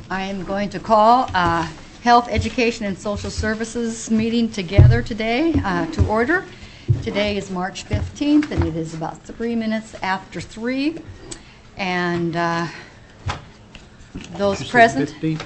I am going to call Health, Education, and Social Services meeting together today to order. Today is March 15th, and it is about 3 minutes after 3. And those present. 15th?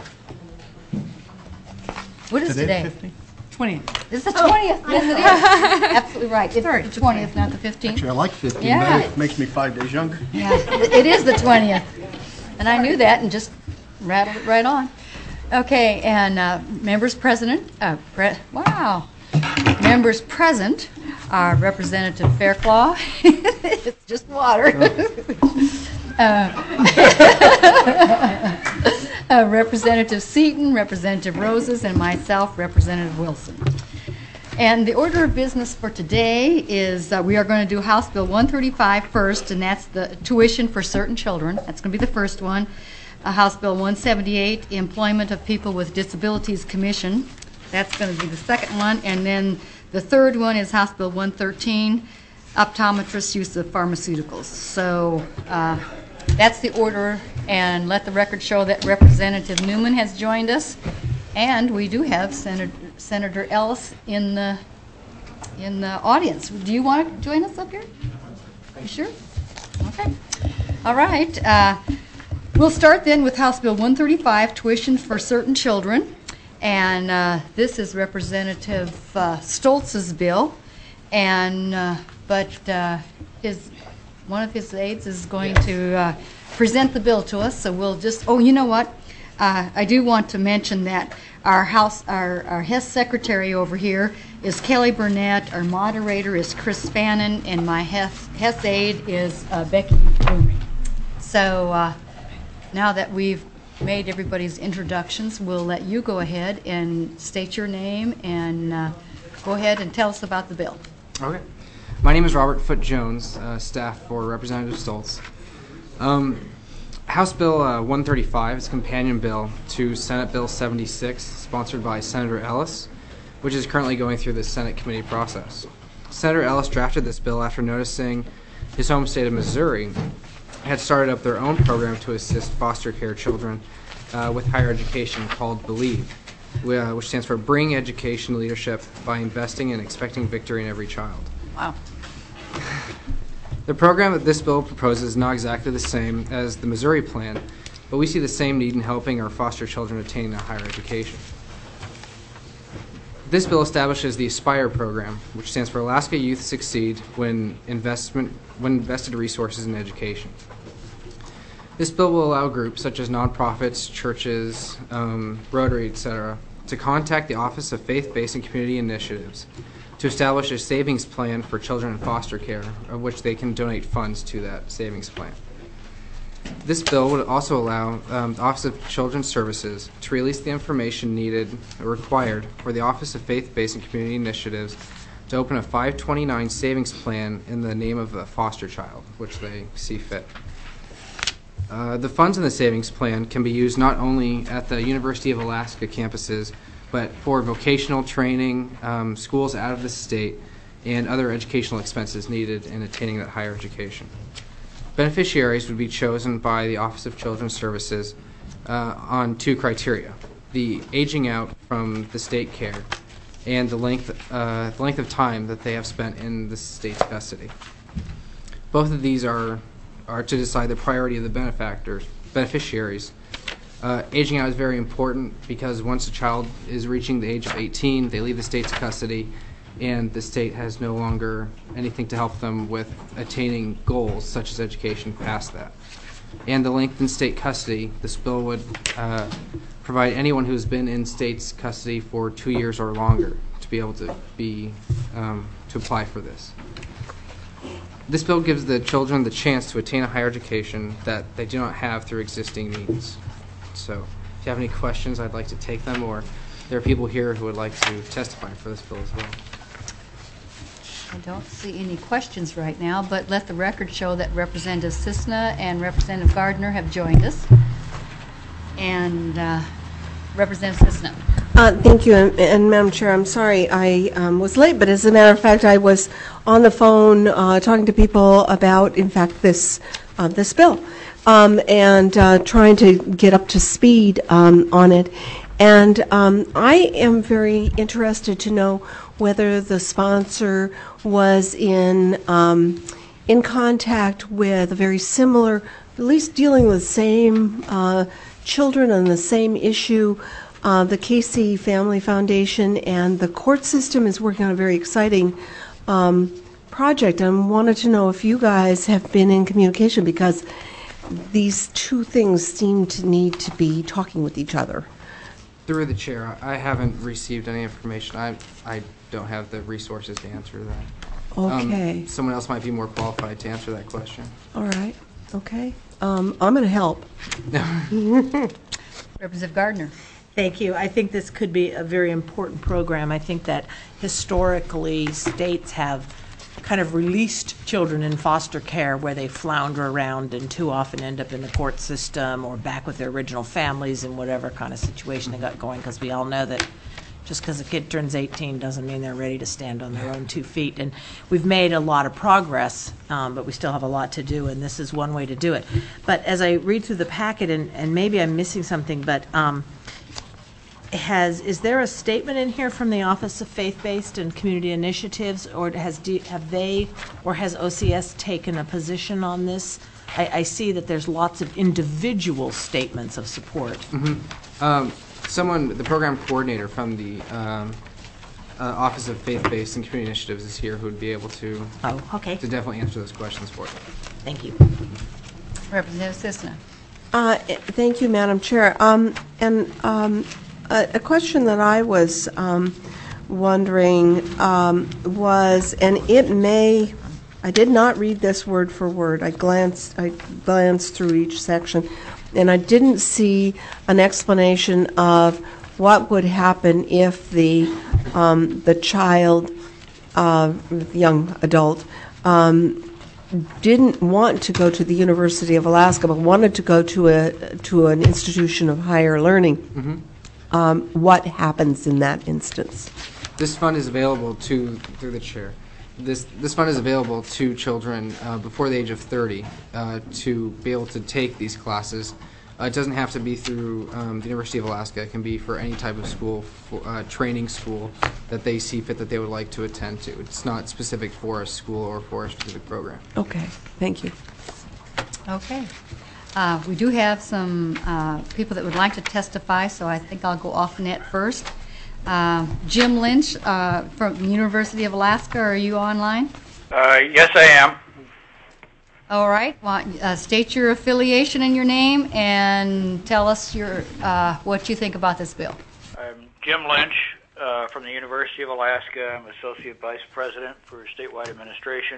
What is today? 20th. It's the 20th. Yes, it is. Absolutely right. It's the 20th, not the 15th. Actually, I like 15 Yeah. better. It makes me 5 days younger. Yeah, it is the 20th. And I knew that and just rattled it right on. Okay, and members present, members present are Representative Fairclough. It's just water. Representative Seaton, Representative Roses, and myself, Representative Wilson. And the order of business for today is we are going to do House Bill 135 first, and that's the tuition for certain children. That's going to be the first one. House Bill 178, Employment of People with Disabilities Commission. That's going to be the second one. And then the third one is House Bill 113, Optometrist Use of Pharmaceuticals. So that's the order, and let the record show that Representative Newman has joined us. And we do have Senator Ellis in the audience. Do you want to join us up here? You sure? Okay. All right. We'll start then with House Bill 135, Tuition for Certain Children. And this is Representative Stoltz's bill. And but one of his aides is going to present the bill to us. So we'll just. Oh, you know what? I do want to mention that our HES secretary over here is Kelly Burnett, our moderator is Chris Fannin, and my HES aide is Becky Boonery. So now that we've made everybody's introductions, we'll let you go ahead and state your name and go ahead and tell us about the bill. Okay. My name is Robert Foote Jones, staff for Representative Stoltz. House Bill 135 is a companion bill to Senate Bill 76, sponsored by Senator Ellis, which is currently going through the Senate committee process. Senator Ellis drafted this bill after noticing his home state of Missouri had started up their own program to assist foster care children with higher education called BELIEVE, which stands for Bring Education Leadership by Investing and Expecting Victory in Every Child. Wow. The program that this bill proposes is not exactly the same as the Missouri plan, but we see the same need in helping our foster children attain a higher education. This bill establishes the ASPIRE program, which stands for Alaska Youth Succeed when invested resources in education. This bill will allow groups such as nonprofits, churches, Rotary, etc., to contact the Office of Faith-Based and Community Initiatives to establish a savings plan for children in foster care, of which they can donate funds to that savings plan. This bill would also allow the Office of Children's Services to release the information needed or required for the Office of Faith-Based and Community Initiatives to open a 529 savings plan in the name of a foster child, which they see fit. The funds in the savings plan can be used not only at the University of Alaska campuses, but for vocational training, schools out of the state, and other educational expenses needed in attaining that higher education. Beneficiaries would be chosen by the Office of Children's Services on 2 criteria: the aging out from the state care and the length of time that they have spent in the state's custody. Both of these are to decide the priority of the beneficiaries. Aging out is very important because once a child is reaching the age of 18, they leave the state's custody, and the state has no longer anything to help them with attaining goals such as education past that. And the length in state custody, this bill would provide anyone who's been in state's custody for 2 years or longer to be able to apply for this. This bill gives the children the chance to attain a higher education that they do not have through existing means. So if you have any questions, I'd like to take them, or there are people here who would like to testify for this bill as well. I don't see any questions right now, but let the record show that Representative Cisna and Representative Gardner have joined us. And Representative Cisna. Thank you, and Madam Chair, I'm sorry I was late, but as a matter of fact, I was on the phone talking to people about, in fact, this bill. and trying to get up to speed on it. And I am very interested to know whether the sponsor was in contact with a very similar, at least dealing with the same children and the same issue. The Casey Family Foundation and the court system is working on a very exciting project, and wanted to know if you guys have been in communication, because these two things seem to need to be talking with each other. Through the chair, I haven't received any information. I don't have the resources to answer that. Okay. Someone else might be more qualified to answer that question. All right. Okay. I'm going to help. Representative Gardner. Thank you. I think this could be a very important program. I think that historically states have kind of released children in foster care where they flounder around and too often end up in the court system or back with their original families in whatever kind of situation they got going, because we all know that just because a kid turns 18 doesn't mean they're ready to stand on their own 2 feet. And we've made a lot of progress, but we still have a lot to do, and this is one way to do it. But as I read through the packet, and maybe I'm missing something, but is there a statement in here from the Office of Faith-Based and Community Initiatives, or has OCS taken a position on this? I see that there's lots of individual statements of support. The program coordinator from the Office of Faith-Based and Community Initiatives is here, who would be able to to definitely answer those questions for you. Thank you. Representative Sisna. Thank you, Madam Chair. A question that I was wondering was, and I did not read this word for word. I glanced through each section, and I didn't see an explanation of what would happen if the child, young adult, didn't want to go to the University of Alaska, but wanted to go to an institution of higher learning. Mm-hmm. What happens in that instance? This fund is available through the chair. This fund is available to children before the age of 30 to be able to take these classes. It doesn't have to be through the University of Alaska. It can be for any type of school, training school that they see fit that they would like to attend to. It's not specific for a school or for a specific program. Okay, thank you. Okay. We do have some people that would like to testify, so I think I'll go off net first. Jim Lynch from the University of Alaska, are you online? Yes, I am. All right. Well, state your affiliation and your name, and tell us what you think about this bill. I'm Jim Lynch from the University of Alaska. I'm Associate Vice President for Statewide Administration.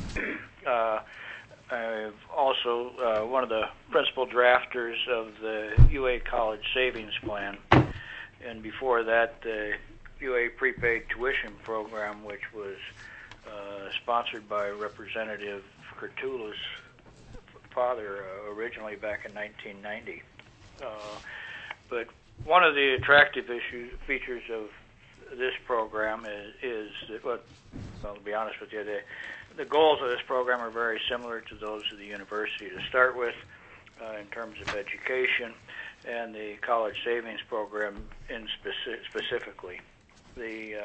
I'm also one of the principal drafters of the UA College Savings Plan, and before that, the UA Prepaid Tuition Program, which was sponsored by Representative Kurtula's father originally back in 1990. But one of the attractive features of this program is that, well, to be honest with you, the goals of this program are very similar to those of the university to start with in terms of education, and the college savings program specifically. The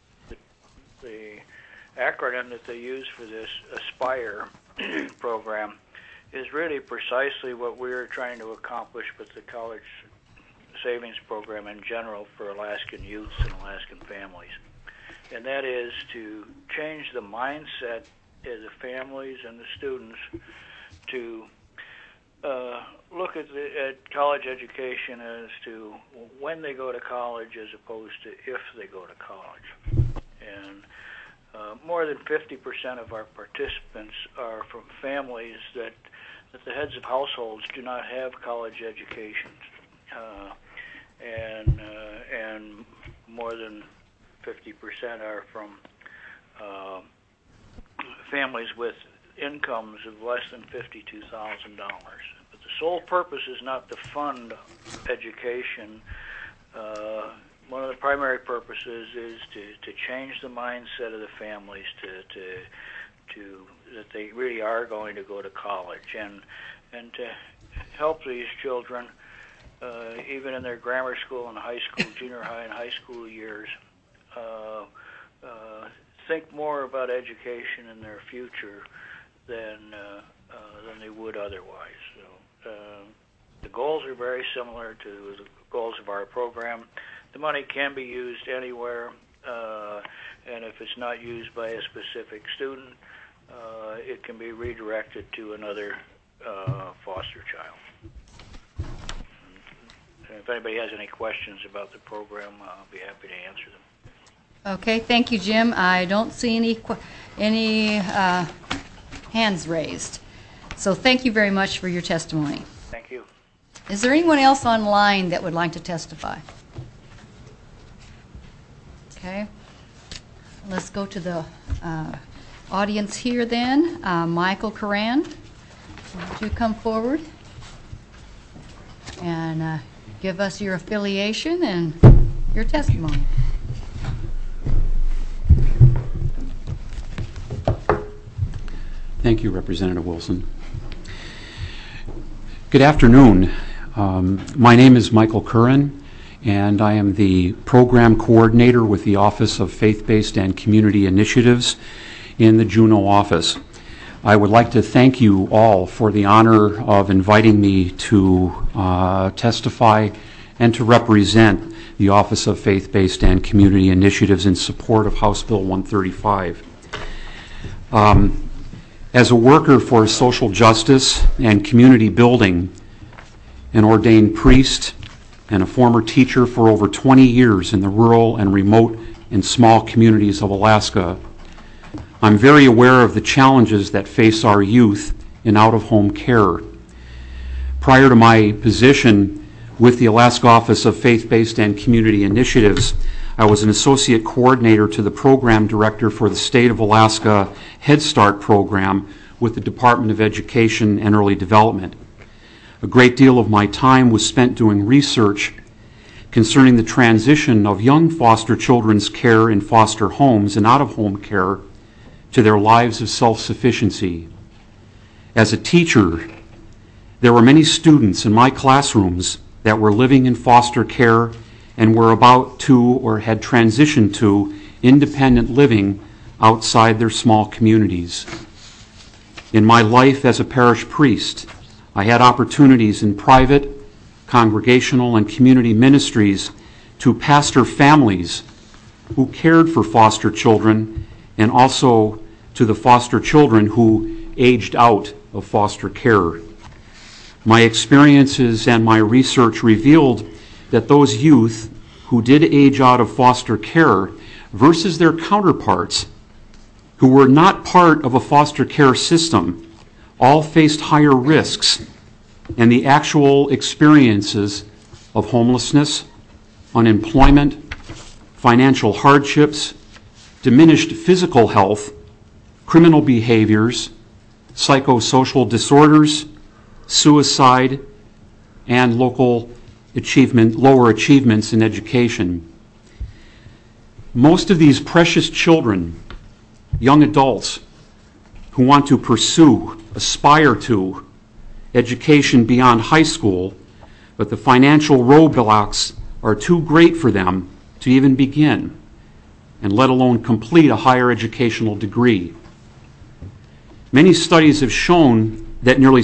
acronym that they use for this, ASPIRE program, is really precisely what we're trying to accomplish with the college savings program in general for Alaskan youths and Alaskan families. And that is to change the mindset of the families and the students to look at college education as to when they go to college as opposed to if they go to college. And more than 50% of our participants are from families that the heads of households do not have college educations, and more than 50% are from families with incomes of less than $52,000. But the sole purpose is not to fund education. One of the primary purposes is to change the mindset of the families to that they really are going to go to college, and to help these children, even in their grammar school and high school, junior high and high school years, think more about education and their future than they would otherwise. So the goals are very similar to the goals of our program. The money can be used anywhere, and if it's not used by a specific student, it can be redirected to another foster child. And if anybody has any questions about the program, I'll be happy to answer them. Okay, thank you, Jim. I don't see any hands raised. So thank you very much for your testimony. Thank you. Is there anyone else online that would like to testify? Okay. Let's go to the audience here then. Michael Curran, would you come forward and give us your affiliation and your testimony? Thank you, Representative Wilson. Good afternoon. My name is Michael Curran, and I am the program coordinator with the Office of Faith-Based and Community Initiatives in the Juneau office. I would like to thank you all for the honor of inviting me to testify and to represent the Office of Faith-Based and Community Initiatives in support of House Bill 135. As a worker for social justice and community building, an ordained priest, and a former teacher for over 20 years in the rural and remote and small communities of Alaska, I'm very aware of the challenges that face our youth in out-of-home care. Prior to my position with the Alaska Office of Faith-Based and Community Initiatives, I was an associate coordinator to the program director for the State of Alaska Head Start program with the Department of Education and Early Development. A great deal of my time was spent doing research concerning the transition of young foster children's care in foster homes and out-of-home care to their lives of self-sufficiency. As a teacher, there were many students in my classrooms that were living in foster care and were about to or had transitioned to independent living outside their small communities. In my life as a parish priest, I had opportunities in private, congregational, and community ministries to pastor families who cared for foster children and also to the foster children who aged out of foster care. My experiences and my research revealed that those youth who did age out of foster care versus their counterparts who were not part of a foster care system all faced higher risks and the actual experiences of homelessness, unemployment, financial hardships, diminished physical health, criminal behaviors, psychosocial disorders, suicide, and lower achievements in education. Most of these precious children, young adults who want to pursue, aspire to education beyond high school, but the financial roadblocks are too great for them to even begin, and let alone complete a higher educational degree. Many studies have shown that nearly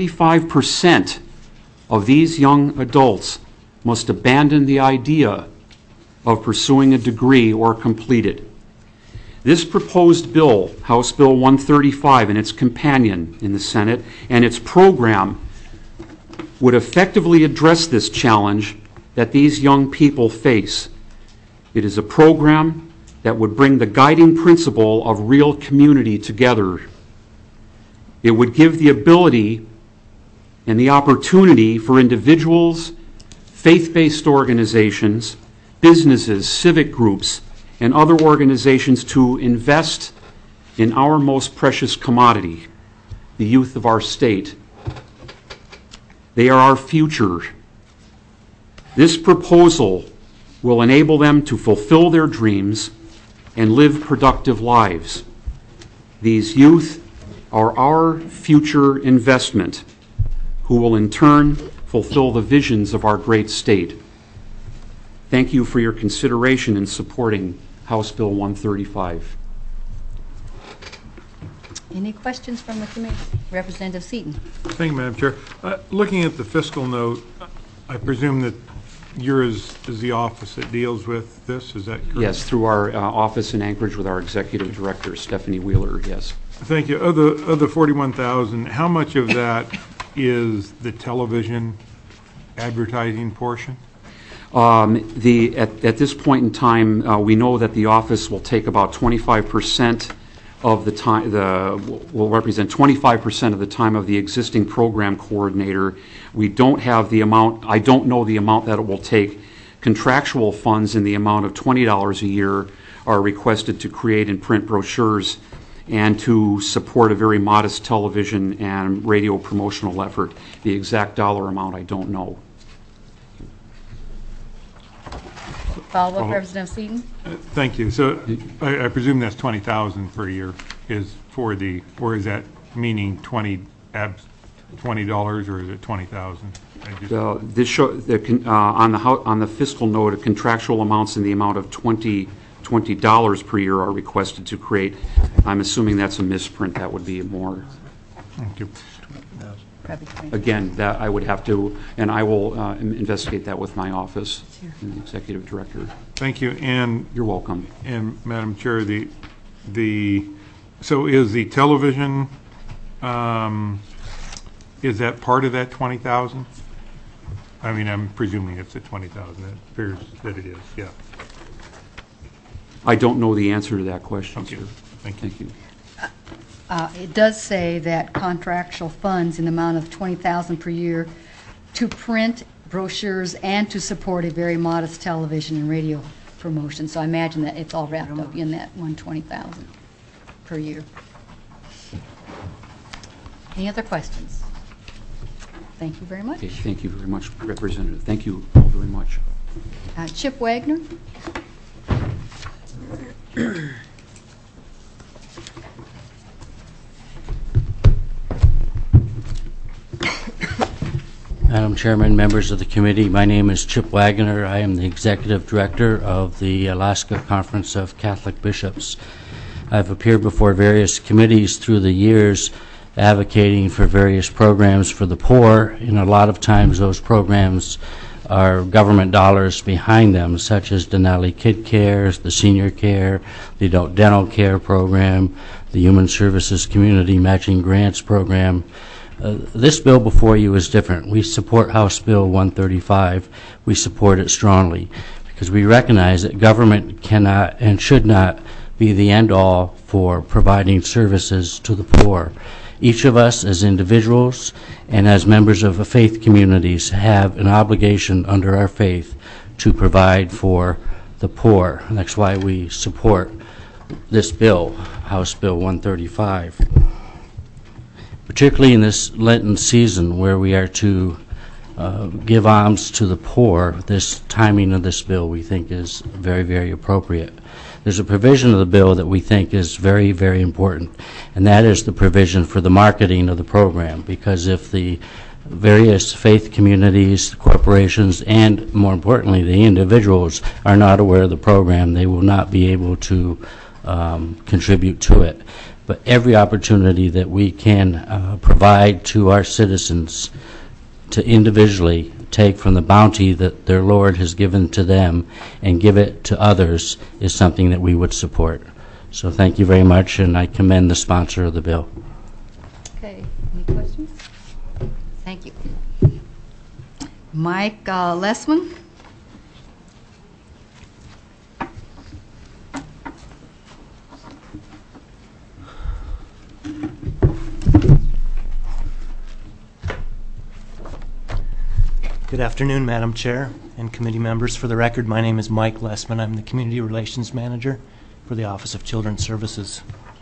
75% of these young adults must abandon the idea of pursuing a degree or complete it. This proposed bill, House Bill 135 and its companion in the Senate, and its program would effectively address this challenge that these young people face. It is a program that would bring the guiding principle of real community together. It would give the ability and the opportunity for individuals, faith-based organizations, businesses, civic groups, and other organizations to invest in our most precious commodity, the youth of our state. They are our future. This proposal will enable them to fulfill their dreams and live productive lives. These youth are our future investment. who will in turn fulfill the visions of our great state. Thank you for your consideration in supporting House Bill 135. Any questions from the committee? Representative Seaton. Thank you, Madam Chair. Looking at the fiscal note, I presume that yours is the office that deals with this, is that correct? Yes, through our office in Anchorage with our executive director, Stephanie Wheeler, yes. Thank you. Of the 41,000, how much of that is the television advertising portion? At this point in time, we know that the office will take about 25% of the time, will represent 25% of the time of the existing program coordinator. We don't have the amount, I don't know the amount that it will take. Contractual funds in the amount of $20 a year are requested to create and print brochures and to support a very modest television and radio promotional effort. The exact dollar amount I don't know. Follow-up, Representative Seaton. Thank you. So I presume that's 20,000 per year is for the, or is that meaning $20 or is it 20,000? This show on the fiscal note, contractual amounts in the amount of $20 per year are requested to create. I'm assuming that's a misprint. That would be more. Thank you. Again, that I would have to, and I will investigate that with my office and the executive director. Thank you. And you're welcome. And Madam Chair, so is the television, is that part of that 20,000? I mean, I'm presuming it's at 20,000. It appears that it is. Yeah. I don't know the answer to that question, sir. Thank you. It does say that contractual funds in the amount of $20,000 per year to print brochures and to support a very modest television and radio promotion. So I imagine that it's all wrapped up in that $120,000 per year. Any other questions? Thank you very much. Okay, thank you very much, Representative. Thank you all very much. Chip Wagner. Madam Chairman, members of the committee, my name is Chip Wagner. I am the Executive Director of the Alaska Conference of Catholic Bishops. I've appeared before various committees through the years advocating for various programs for the poor, and a lot of times those programs are government dollars behind them, such as Denali Kid Care, the Senior Care, the Adult Dental Care Program, the Human Services Community Matching Grants Program. This bill before you is different. We support House Bill 135. We support it strongly because we recognize that government cannot and should not be the end-all for providing services to the poor. Each of us as individuals and as members of faith communities have an obligation under our faith to provide for the poor. And that's why we support this bill, House Bill 135. Particularly in this Lenten season where we are to give alms to the poor, this timing of this bill we think is very, very appropriate. There's a provision of the bill that we think is very, very important, and that is the provision for the marketing of the program, because if the various faith communities, the corporations, and more importantly the individuals are not aware of the program, they will not be able to contribute to it. But every opportunity that we can provide to our citizens to individually take from the bounty that their Lord has given to them and give it to others is something that we would support. So thank you very much, and I commend the sponsor of the bill. Okay, any questions? Thank you. Mike Lessman. Good afternoon, Madam Chair and committee members. For the record, my name is Mike Lessman. I'm the Community Relations Manager for the Office of Children's Services.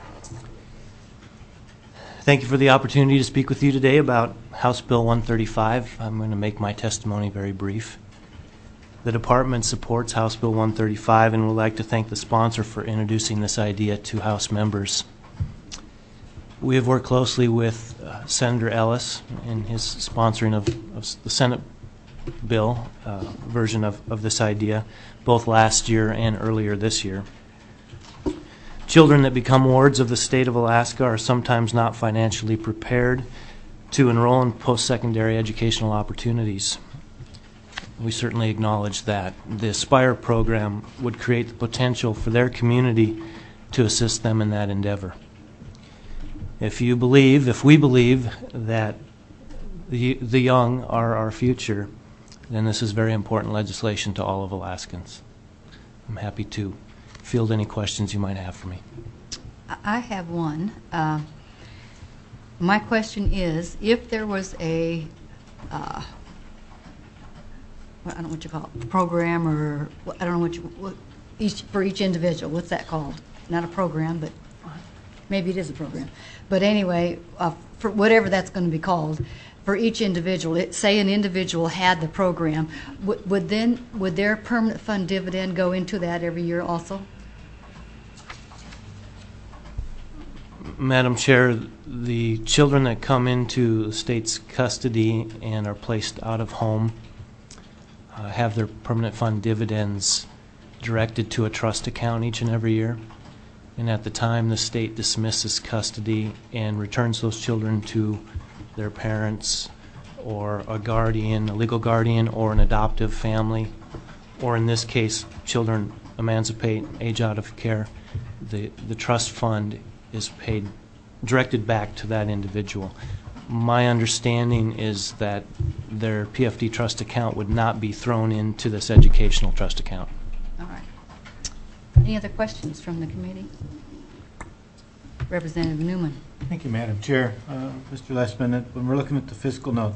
Thank you for the opportunity to speak with you today about House Bill 135. I'm going to make my testimony very brief. The department supports House Bill 135 and would like to thank the sponsor for introducing this idea to House members. We have worked closely with Senator Ellis in his sponsoring of the Senate bill version of this idea, both last year and earlier this year. Children that become wards of the state of Alaska are sometimes not financially prepared to enroll in post-secondary educational opportunities. We certainly acknowledge that. The Aspire program would create the potential for their community to assist them in that endeavor. If we believe that the young are our future, then this is very important legislation to all of Alaskans. I'm happy to field any questions you might have for me. I have one. My question is, if there was a, I don't know what you call it, program, or I don't know what for each individual, what's that called? Not a program, but maybe it is a program. But anyway, for whatever that's going to be called, for each individual, say an individual had the program, would their permanent fund dividend go into that every year also? Madam Chair, the children that come into the state's custody and are placed out of home have their permanent fund dividends directed to a trust account each and every year. And at the time the state dismisses custody and returns those children to their parents or a guardian, a legal guardian, or an adoptive family, or in this case, children emancipate, age out of care, the trust fund is directed back to that individual. My understanding is that their PFD trust account would not be thrown into this educational trust account. All right. Any other questions from the committee? Representative Newman. Thank you, Madam Chair. Mr. Lessman, when we're looking at the fiscal note,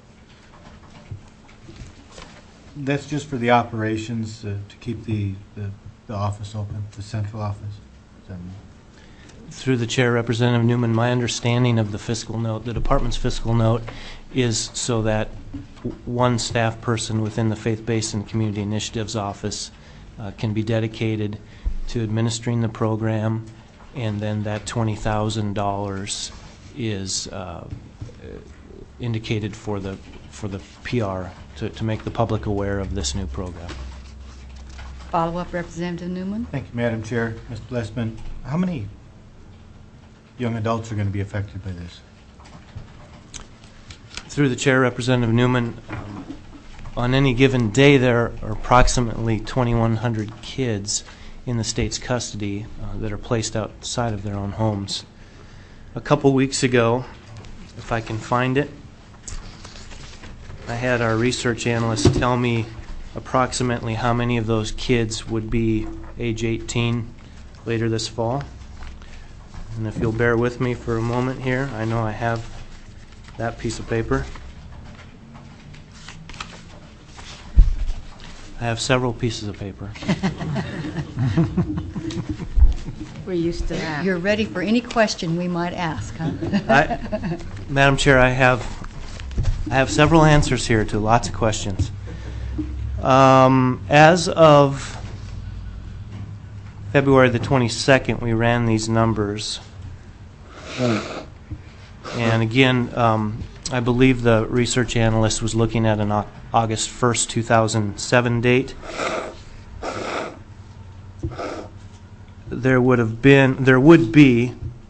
that's just for the operations to keep the office open, the central office? Through the chair, Representative Newman, my understanding of the fiscal note, the department's fiscal note, is so that one staff person within the Faith-Based and Community Initiatives Office can be dedicated to administering the program, and then that $20,000 is indicated for the PR to make the public aware of this new program. Follow-up, Representative Newman. Thank you, Madam Chair. Mr. Lessman, how many young adults are going to be affected by this? Through the chair, Representative Newman, on any given day there are approximately 2,100 kids in the state's custody that are placed outside of their own homes. A couple weeks ago, if I can find it, I had our research analyst tell me approximately how many of those kids would be age 18 later this fall. And if you'll bear with me for a moment here, I know I have that piece of paper. I have several pieces of paper. We're used to that. You're ready for any question we might ask, huh? Madam Chair, I have several answers here to lots of questions. As of February the 22nd, we ran these numbers. And again, I believe the research analyst was looking at an August 1st, 2007 date. There would be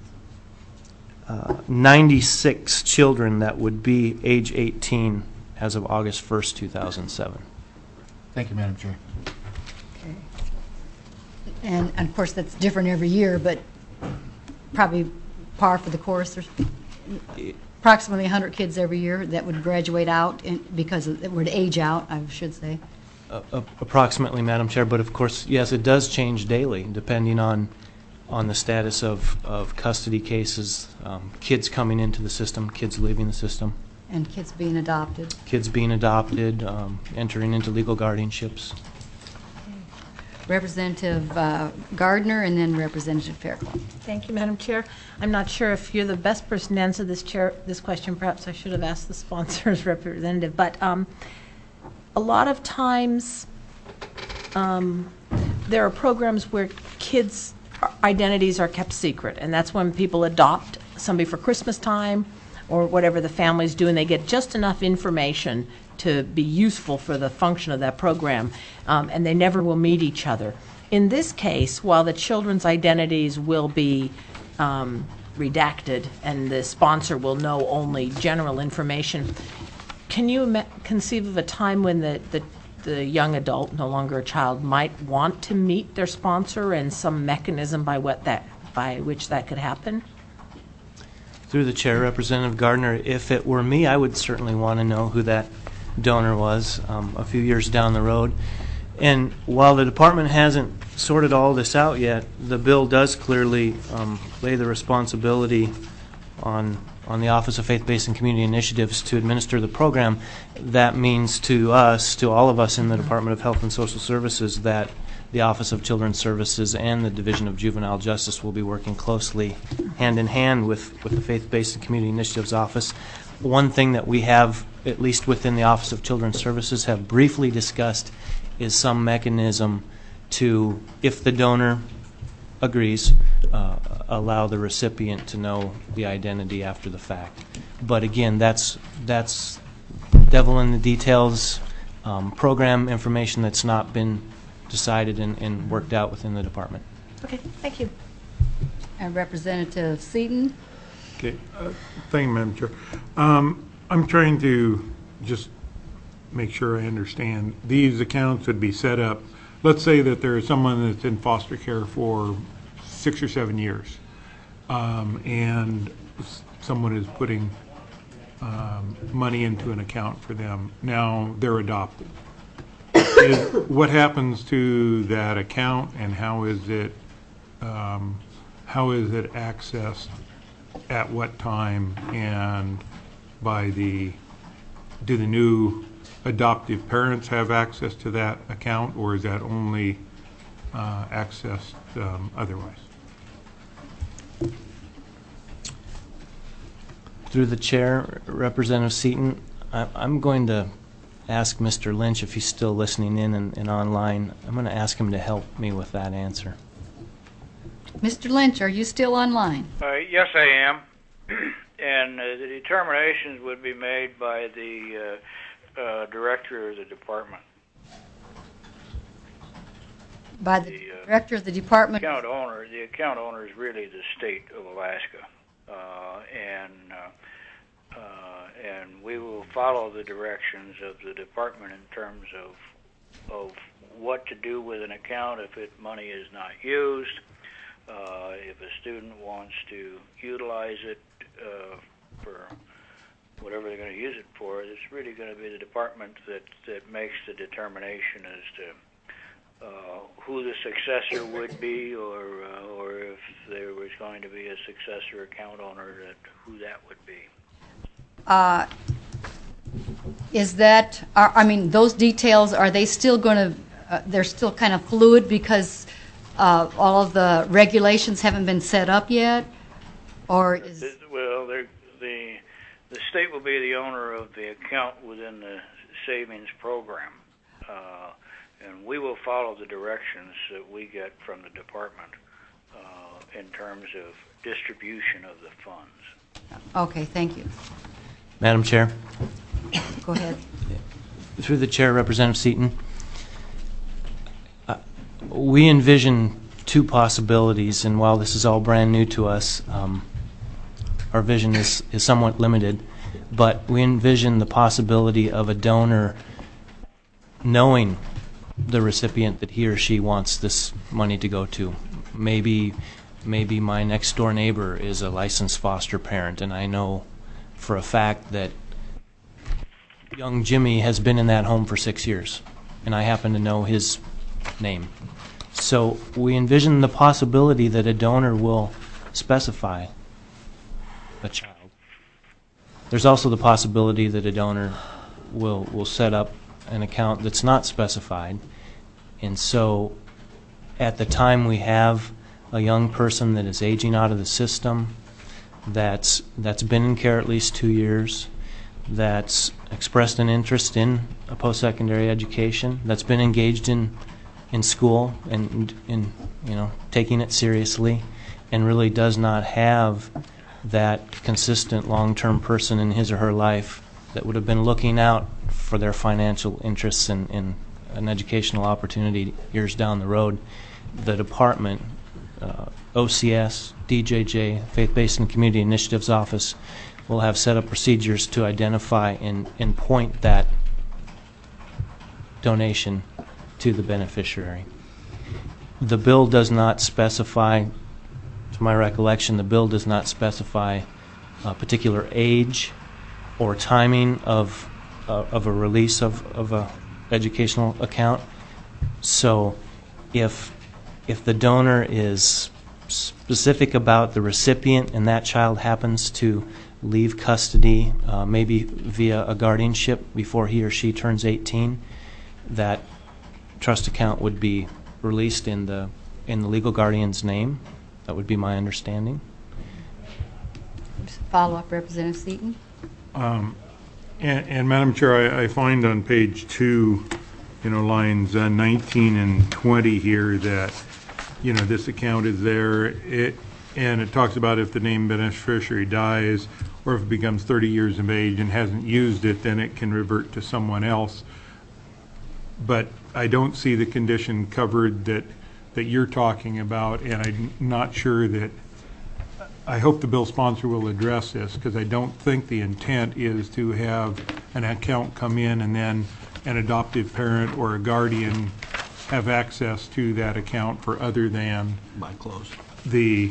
96 children that would be age 18 as of August 1st, 2007. Thank you, Madam Chair. Okay. And of course, that's different every year, but probably par for the course. There's approximately 100 kids every year that would graduate out because it would age out, I should say. Approximately, Madam Chair, but of course, yes, it does change daily depending on the status of custody cases, kids coming into the system, kids leaving the system. And kids being adopted. Kids being adopted, entering into legal guardianships. Representative Gardner and then Representative Fairclough. Thank you, Madam Chair. I'm not sure if you're the best person to answer this question. Perhaps I should have asked the sponsor's representative. But a lot of times there are programs where kids' identities are kept secret, and that's when people adopt somebody for Christmas time or whatever the family's doing. They get just enough information to be useful for the function of that program, and they never will meet each other. In this case, while the children's identities will be redacted and the sponsor will know only general information, can you conceive of a time when the young adult, no longer a child, might want to meet their sponsor and some mechanism by which that could happen? Through the chair, Representative Gardner, if it were me, I would certainly want to know who that donor was a few years down the road. And while the department hasn't sorted all this out yet, the bill does clearly lay the responsibility on the Office of Faith-Based and Community Initiatives to administer the program. That means to us, to all of us in the Department of Health and Social Services, that the Office of Children's Services and the Division of Juvenile Justice will be working closely hand in hand with the Faith-Based and Community Initiatives Office. One thing that we have, at least within the Office of Children's Services, have briefly discussed is some mechanism to, if the donor agrees, allow the recipient to know the identity after the fact. But again, that's devil in the details, program information that's not been decided and worked out within the department. Okay, thank you. And Representative Seaton? Okay, thank you, Madam Chair. I'm trying to just make sure I understand. These accounts would be set up. Let's say that there is someone that's in foster care for 6 or 7 years, and someone is putting money into an account for them. Now they're adopted. What happens to that account, and how is it accessed at what time, and do the new adoptive parents have access to that account, or is that only accessed otherwise? Through the chair, Representative Seaton, I'm going to ask Mr. Lynch, if he's still listening in and online, I'm going to ask him to help me with that answer. Mr. Lynch, are you still online? Yes, I am. And the determinations would be made by the director of the department. By the director of the department? The account owner is really the state of Alaska. And we will follow the directions of the department in terms of what to do with an account if money is not used. If a student wants to utilize it for whatever they're going to use it for, it's really going to be the department that makes the determination as to who the successor would be, or if there was going to be a successor account owner, who that would be. Is that, those details, are they still going to, they're still kind of fluid because all of the regulations haven't been set up yet? Or is... Well, the state will be the owner of the account within the savings program. And we will follow the directions that we get from the department in terms of distribution of the funds. Okay, thank you. Madam Chair. Go ahead. Through the chair, Representative Seaton, we envision two possibilities, and while this is all brand new to us, our vision is somewhat limited, but we envision the possibility of a donor knowing the recipient that he or she wants this money to go to. Maybe my next door neighbor is a licensed foster parent, and I know for a fact that young Jimmy has been in that home for 6 years, and I happen to know his name. So we envision the possibility that a donor will specify a child. There's also the possibility that a donor will set up an account that's not specified, and so at the time we have a young person that is aging out of the system, that's been in care at least 2 years, that's expressed an interest in a post-secondary education, that's been engaged in school and in taking it seriously, and really does not have that consistent long-term person in his or her life that would have been looking out for their financial interests in an educational opportunity years down the road, the department, OCS, DJJ, Faith-Based and Community Initiatives Office, will have set up procedures to identify and point that donation to the beneficiary. The bill does not specify, to my recollection, the bill does not specify a particular age or timing of a release of a educational account. So if the donor is specific about the recipient and that child happens to leave custody, maybe via a guardianship before he or she turns 18, that trust account would be released in the legal guardian's name. That would be my understanding. Follow-up, Representative Seaton. And Madam Chair, I find on page 2, lines 19 and 20 here that, this account is there. And it talks about if the named beneficiary dies or if it becomes 30 years of age and hasn't used it, then it can revert to someone else. But I don't see the condition covered that you're talking about, and I'm not sure that, I hope the bill sponsor will address this, because I don't think the intent is to have an account come in and then an adoptive parent or a guardian have access to that account for other than the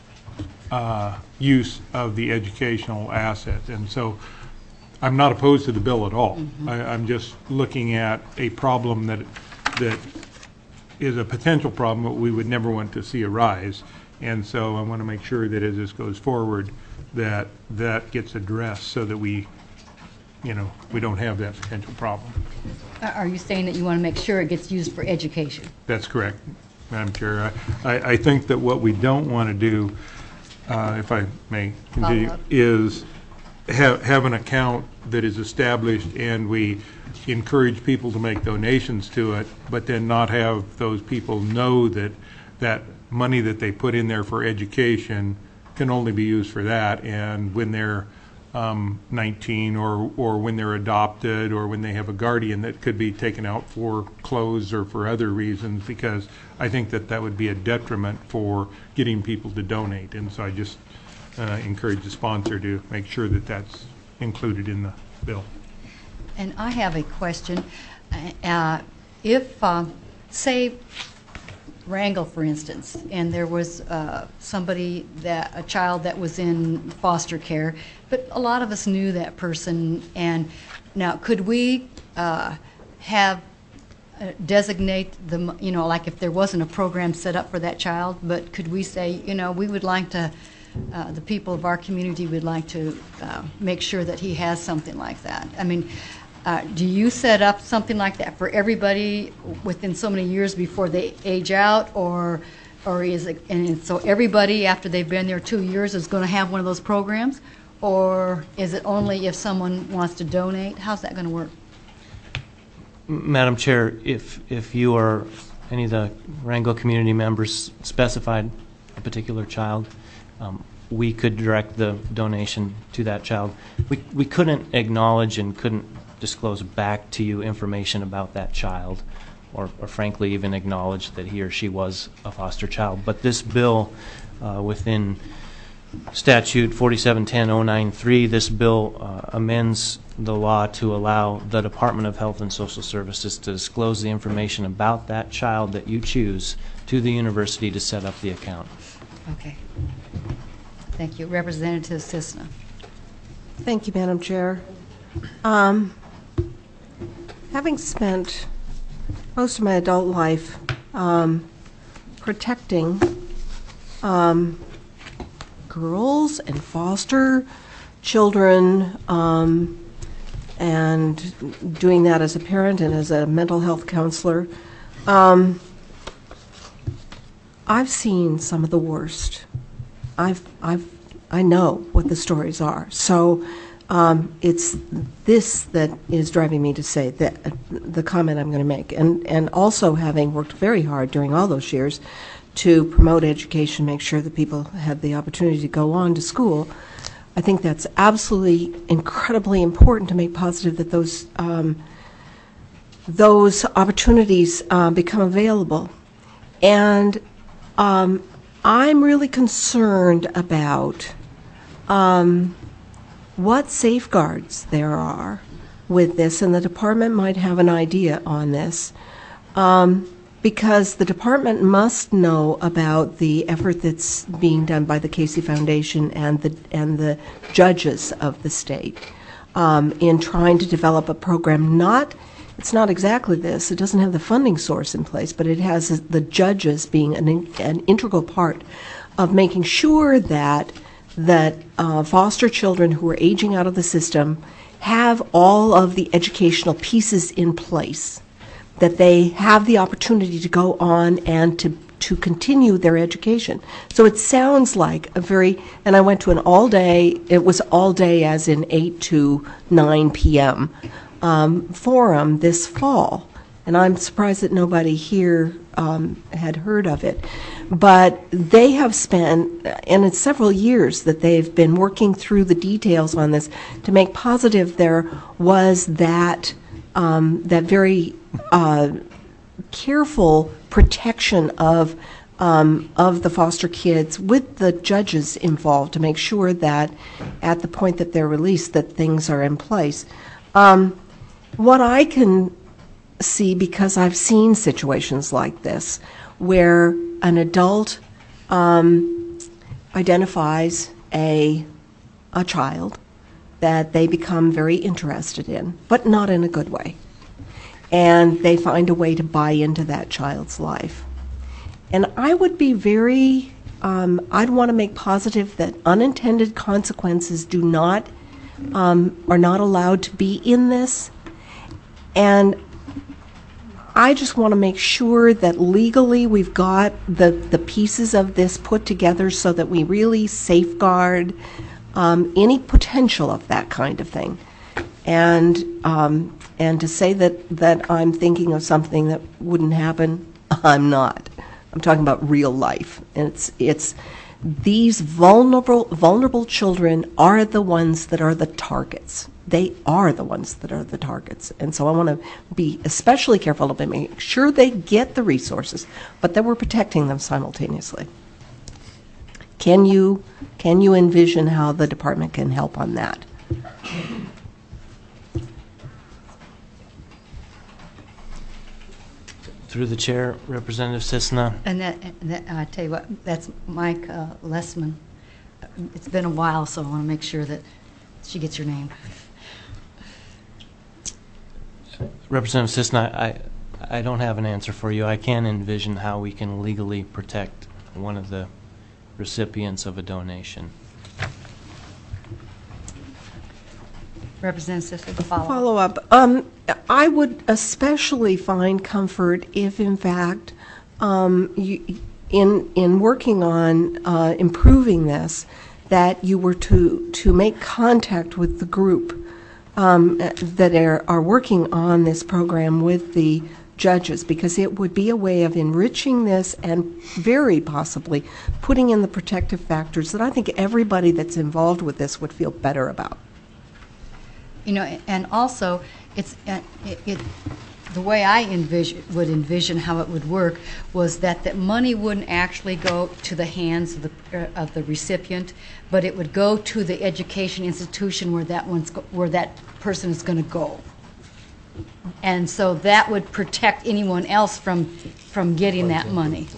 use of the educational asset. And so I'm not opposed to the bill at all. I'm just looking at a problem that is a potential problem that we would never want to see arise. And so I want to make sure that as this goes forward, that gets addressed so that we don't have that potential problem. Are you saying that you want to make sure it gets used for education? That's correct, Madam Chair. I think that what we don't want to do, if I may continue, is have an account that is established and we encourage people to make donations to it, but then not have those people know that that money that they put in there for education can only be used for that, and when they're 19 or when they're adopted or when they have a guardian, that could be taken out for clothes or for other reasons, because I think that would be a detriment for getting people to donate. And so I just encourage the sponsor to make sure that that's included in the bill. And I have a question. If, say, Wrangell, for instance, and there was a child that was in foster care, but a lot of us knew that person, and now could we designate them, like if there wasn't a program set up for that child, but could we say, we would like to, the people of our community would like to make sure that he has something like that? I mean, do you set up something like that for everybody within so many years before they age out, or is it, and so everybody after they've been there 2 years is going to have one of those programs, or is it only if someone wants to donate? How's that going to work? Madam Chair, if you or any of the Wrangell community members specified a particular child, we could direct the donation to that child. We couldn't acknowledge and couldn't disclose back to you information about that child, or frankly even acknowledge that he or she was a foster child. But this bill, within Statute 4710-093, this bill amends the law to allow the Department of Health and Social Services to disclose the information about that child that you choose to the university to set up the account. Okay. Thank you. Representative Cisna. Thank you, Madam Chair. Having spent most of my adult life protecting girls and foster children, and doing that as a parent and as a mental health counselor, I've seen some of the worst. I know what the stories are. So it's this that is driving me to say that the comment I'm going to make, and also having worked very hard during all those years to promote education, make sure that people had the opportunity to go on to school. I think that's absolutely incredibly important to make positive that those opportunities become available. And I'm really concerned about what safeguards there are with this, and the department might have an idea on this, because the department must know about the effort that's being done by the Casey Foundation and the judges of the state in trying to develop a program. It's not exactly this. It doesn't have the funding source in place, but it has the judges being an integral part of making sure that foster children who are aging out of the system have all of the educational pieces in place, that they have the opportunity to go on and to continue their education. So it sounds like and I went to an all-day, it was all day as in 8 to 9 p.m. Forum this fall. And I'm surprised that nobody here had heard of it. But they have spent, and it's several years that they've been working through the details on this to make positive there was that very careful protection of the foster kids with the judges involved to make sure that at the point that they're released that things are in place. What I can see, because I've seen situations like this where an adult identifies a child that they become very interested in, but not in a good way. And they find a way to buy into that child's life. And I would be I'd want to make positive that unintended consequences are not allowed to be in this. And I just want to make sure that legally we've got the pieces of this put together so that we really safeguard any potential of that kind of thing. And to say that I'm thinking of something that wouldn't happen, I'm not. I'm talking about real life. And it's these vulnerable children are the ones that are the targets. They are the ones that are the targets. And so I want to be especially careful to make sure they get the resources, but that we're protecting them simultaneously. Can you envision how the department can help on that? Through the chair, Representative Sisna. And I tell you what, that's Mike Lessman. It's been a while, so I want to make sure that she gets your name. Representative Sisna, I don't have an answer for you. I can envision how we can legally protect one of the recipients of a donation. Representative Sisna, follow up. I would especially find comfort if, in fact, in working on improving this, that you were to make contact with the group that are working on this program with the judges, because it would be a way of enriching this and very possibly putting in the protective factors that I think everybody that's involved with this would feel better about. You know, and also, the way I would envision how it would work was that money wouldn't actually go to the hands of the recipient, but it would go to the education institution where that person is going to go. And so that would protect anyone else from getting that money.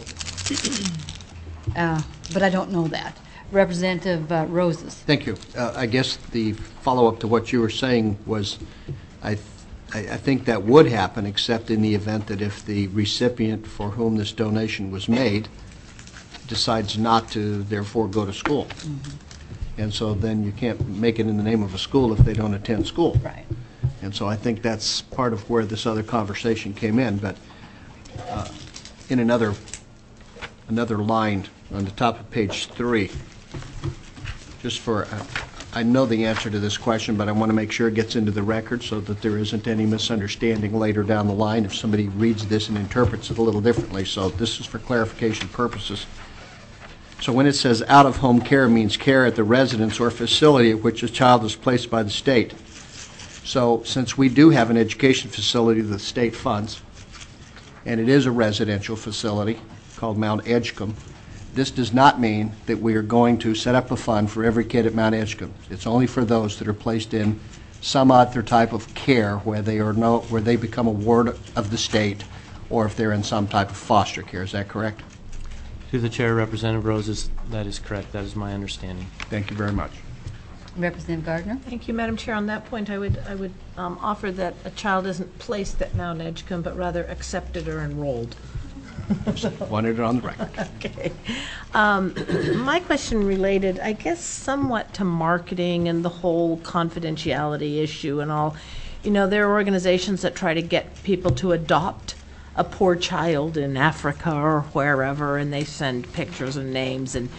But I don't know that. Representative Roses. Thank you. I guess the follow-up to what you were saying was, I think that would happen, except in the event that if the recipient for whom this donation was made decides not to, therefore, go to school. Mm-hmm. And so then you can't make it in the name of a school if they don't attend school. Right. And so I think that's part of where this other conversation came in. But in another line on the top of page 3, just for, I know the answer to this question, but I want to make sure it gets into the record so that there isn't any misunderstanding later down the line if somebody reads this and interprets it a little differently. So this is for clarification purposes. So when it says out-of-home care, it means care at the residence or facility at which a child is placed by the state. So since we do have an education facility that the state funds, and it is a residential facility called Mount Edgecombe, this does not mean that we are going to set up a fund for every kid at Mount Edgecombe. It's only for those that are placed in some other type of care where they become a ward of the state, or if they're in some type of foster care. Is that correct? Through the chair, Representative Roses, that is correct. That is my understanding. Thank you very much. Representative Gardner? Thank you, Madam Chair. On that point, I would offer that a child isn't placed at Mount Edgecombe, but rather accepted or enrolled. Wanted it on the record. Okay. My question related, I guess, somewhat to marketing and the whole confidentiality issue and all. You know, there are organizations that try to get people to adopt a poor child in Africa or wherever, and they send pictures and names, and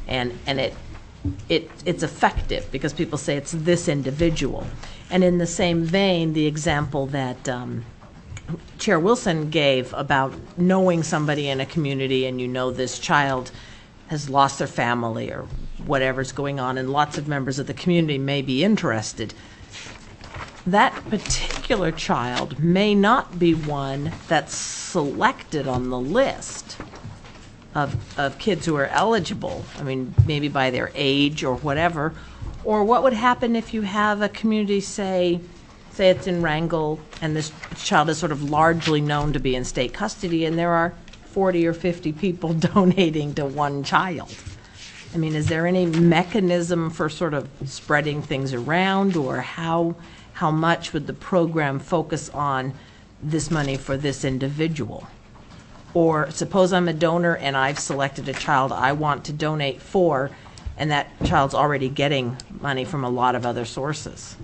it's effective because people say it's this individual. And in the same vein, the example that Chair Wilson gave about knowing somebody in a community and you know this child has lost their family or whatever's going on, and lots of members of the community may be interested. That particular child may not be one that's selected on the list of kids who are eligible. I mean, maybe by their age or whatever. Or what would happen if you have a community, say it's in Wrangell, and this child is sort of largely known to be in state custody, and there are 40 or 50 people donating to one child. I mean, is there any mechanism for sort of spreading things around, or how much would the program focus on this money for this individual? Or suppose I'm a donor and I've selected a child I want to donate for, and that child's already getting money from a lot of other sources.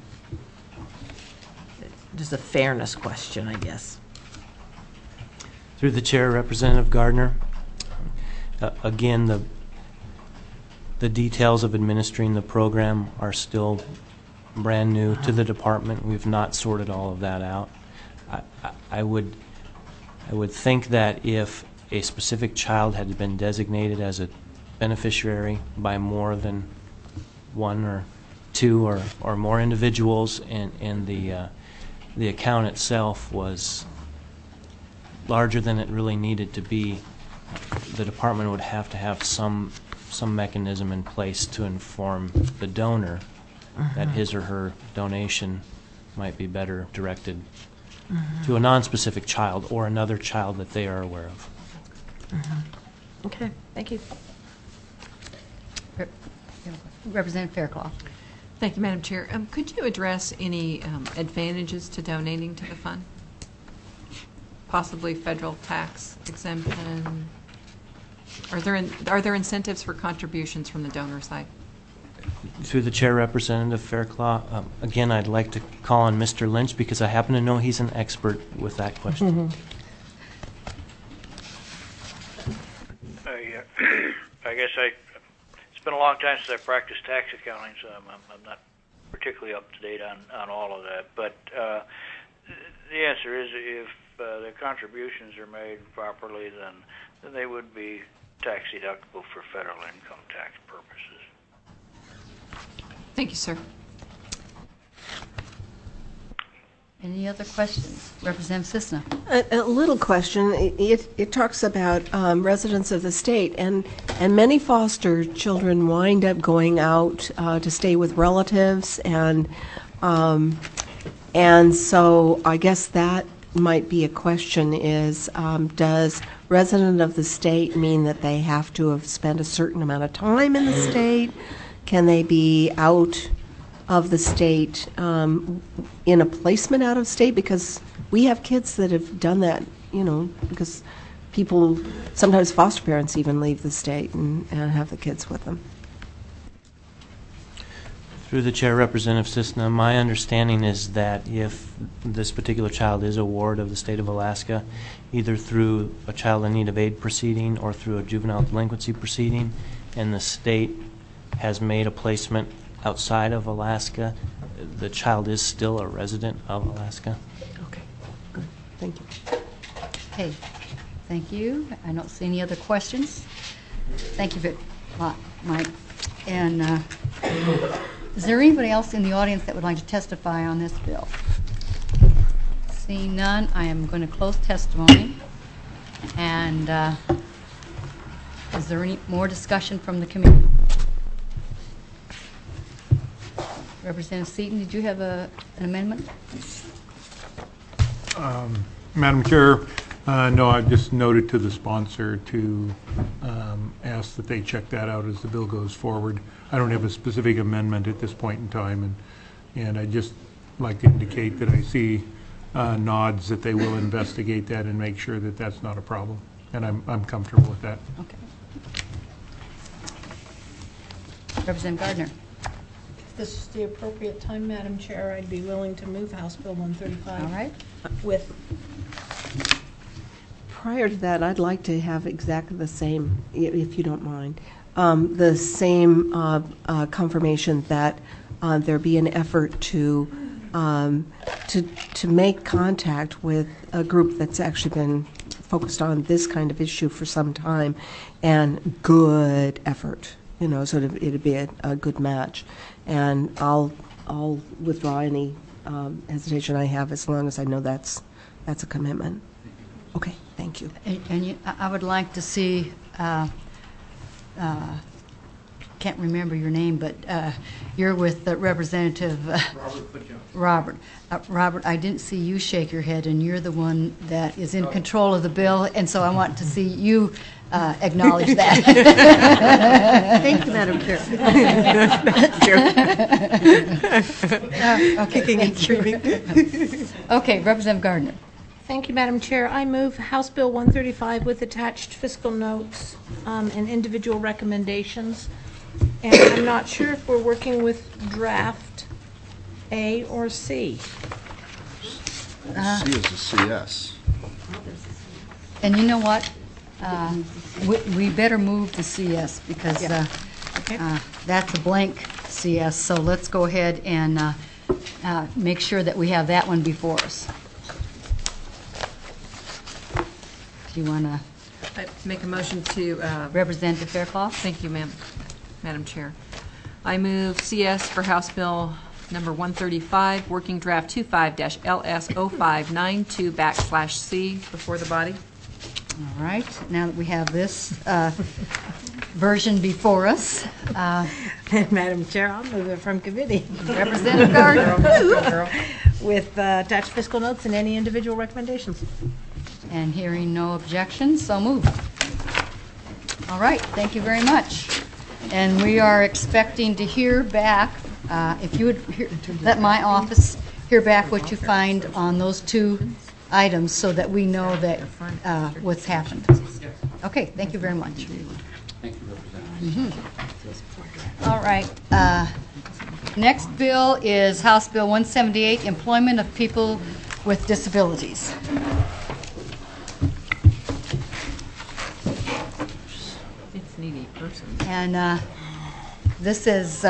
Just a fairness question, I guess. Through the chair, Representative Gardner. Again, the details of administering the program are still brand new to the department. We've not sorted all of that out. I would think that if a specific child had been designated as a beneficiary by more than one or two or more individuals, and the account itself was larger than it really needed to be, the department would have to have some mechanism in place to inform the donor that his or her donation might be better directed to a non-specific child or another child that they are aware of. Okay, thank you. Representative Fairclough. Thank you, Madam Chair. Could you address any advantages to donating to the fund? Possibly federal tax exemption? Are there incentives for contributions from the donor side? Through the chair, Representative Fairclough, again, I'd like to call on Mr. Lynch because I happen to know he's an expert with that question. I guess it's been a long time since I practiced tax accounting, so I'm not particularly up to date on all of that. But the answer is, if the contributions are made properly, then they would be tax deductible for federal income tax purposes. Thank you, sir. Any other questions? Representative Cisna. A little question. It talks about residents of the state, and many foster children wind up going out to stay with relatives, and so I guess that might be a question: is does resident of the state mean that they have to have spent a certain amount of time in the state? Can they be out of the state in a placement out of state? Because we have kids that have done that, you know, because people, sometimes foster parents even leave the state and have the kids with them. Through the chair, Representative Cisna, my understanding is that if this particular child is a ward of the state of Alaska, either through a child in need of aid proceeding or through a juvenile delinquency proceeding, and the state has made a placement outside of Alaska, the child is still a resident of Alaska. Okay, good. Thank you. Okay, thank you. I don't see any other questions. Thank you, Mike. And is there anybody else in the audience that would like to testify on this bill? Seeing none, I am going to close testimony. And is there any more discussion from the committee? Representative Seaton, did you have an amendment? Madam Chair, no, I just noted to the sponsor to ask that they check that out as the bill goes forward. I don't have a specific amendment at this point in time, and I'd just like to indicate that I see nods that they will investigate that and make sure that that's not a problem, and I'm comfortable with that. Okay. Representative Gardner. If this is the appropriate time, Madam Chair, I'd be willing to move House Bill 135. All right. With Prior to that, I'd like to have exactly the same, if you don't mind, the same confirmation that there be an effort to make contact with a group that's actually been focused on this kind of issue for some time, and good effort, so it'd be a good match. And I'll withdraw any hesitation I have as long as I know that's a commitment. Okay, thank you. And I would like to see, can't remember your name, but you're with Representative Robert. Robert, I didn't see you shake your head, and you're the one that is in control of the bill, and so I want to see you acknowledge that. Thank you, Madam Chair. Okay, kicking and screaming. Okay, Representative Gardner. Thank you, Madam Chair. I move House Bill 135 with attached fiscal notes and individual recommendations. And I'm not sure if we're working with draft A or C. C is a CS. And you know what? We better move to CS because that's a blank CS. So let's go ahead and make sure that we have that one before us. Do you want to make a motion to... Representative Fairclough? Thank you, Madam Chair. I move CS for House Bill number 135, Working Draft 25-LS0592/C before the body. All right. Now that we have this version before us. Madam Chair, I'll move it from committee. Representative Gardner. With attached fiscal notes and any individual recommendations. And hearing no objections, so moved. All right, thank you very much. And we are expecting to hear back, if you would let my office hear back what you find on those two items so that we know that what's happened. Okay, thank you very much. Thank you, Representative. All right. Next bill is House Bill 178, Employment of People with Disabilities. And this is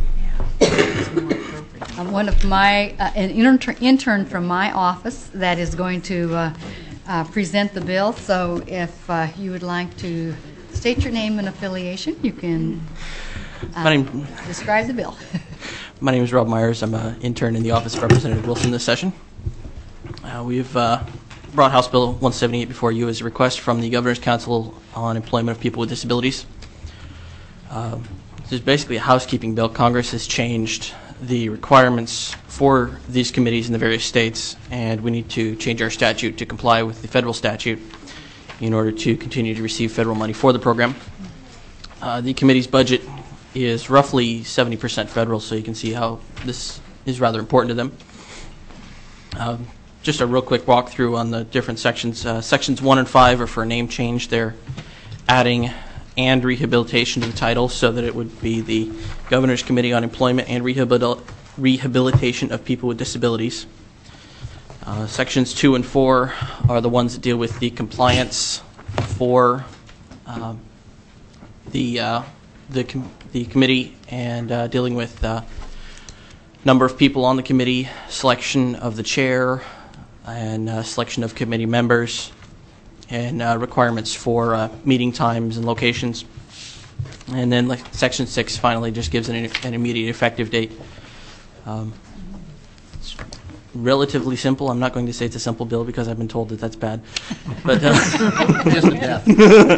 one of my, an intern from my office that is going to present the bill. So if you would like to state your name and affiliation, you can describe the bill. My name is Rob Myers. I'm an intern in the Office of Representative Wilson this session. We've brought House Bill 178 before you as a request from the Governor's Council on Employment of People with Disabilities. This is basically a housekeeping bill. Congress has changed the requirements for these committees in the various states, and we need to change our statute to comply with the federal statute in order to continue to receive federal money for the program. The committee's budget is roughly 70% federal, so you can see how this is rather important to them. Just a real quick walkthrough on the different sections. Sections 1 and 5 are for a name change. They're adding and rehabilitation to the title so that it would be the Governor's Committee on Employment and Rehabilitation of People with Disabilities. Sections 2 and 4 are the ones that deal with the compliance for the committee and dealing with number of people on the committee, selection of the chair, and selection of committee members, and requirements for meeting times and locations. And then like Section 6 finally just gives an immediate effective date. It's relatively simple. I'm not going to say it's a simple bill because I've been told that that's bad. But Just a death.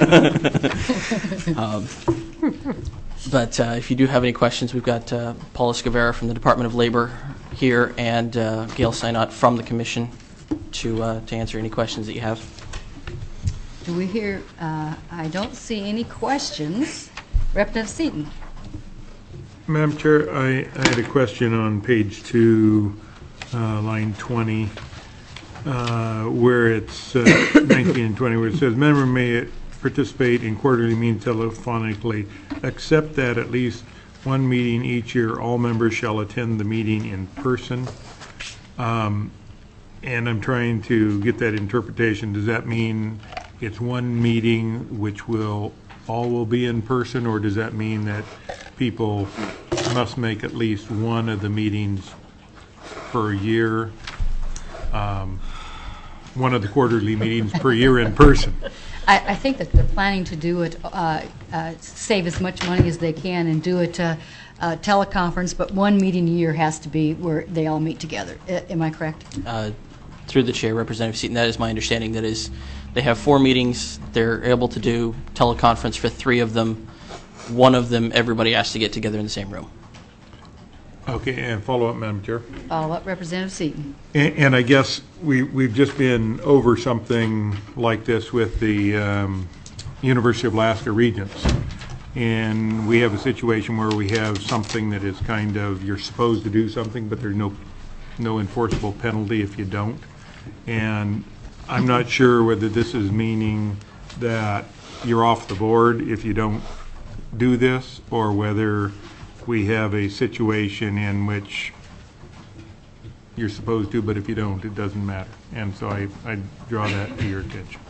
But if you do have any questions, we've got Paula Scavera from the Department of Labor here and Gail Synott from the Commission to answer any questions that you have. Do we hear, I don't see any questions. Representative Seaton. Madam Chair, I had a question on page 2, line 20, where it's 19 and 20, where it says, member may participate in quarterly meetings telephonically, except that at least one meeting each year, all members shall attend the meeting in person. And I'm trying to get that interpretation. Does that mean it's one meeting which all will be in person, or does that mean that people must make at least one of the meetings per year, one of the quarterly meetings per year in person? I think that they're planning to do it, save as much money as they can and do it teleconference, but one meeting a year has to be where they all meet together. Am I correct? Through the chair, Representative Seaton, that is my understanding. That is, they have 4 meetings. They're able to do teleconference for 3 of them. One of them, everybody has to get together in the same room. Okay, and follow up, Madam Chair. Follow up, Representative Seaton. And I guess we've just been over something like this with the University of Alaska Regents. And we have a situation where we have something that is kind of, you're supposed to do something, but there's no enforceable penalty if you don't. And I'm not sure whether this is meaning that you're off the board if you don't do this, or whether we have a situation in which you're supposed to, but if you don't, it doesn't matter. And so I draw that to your attention.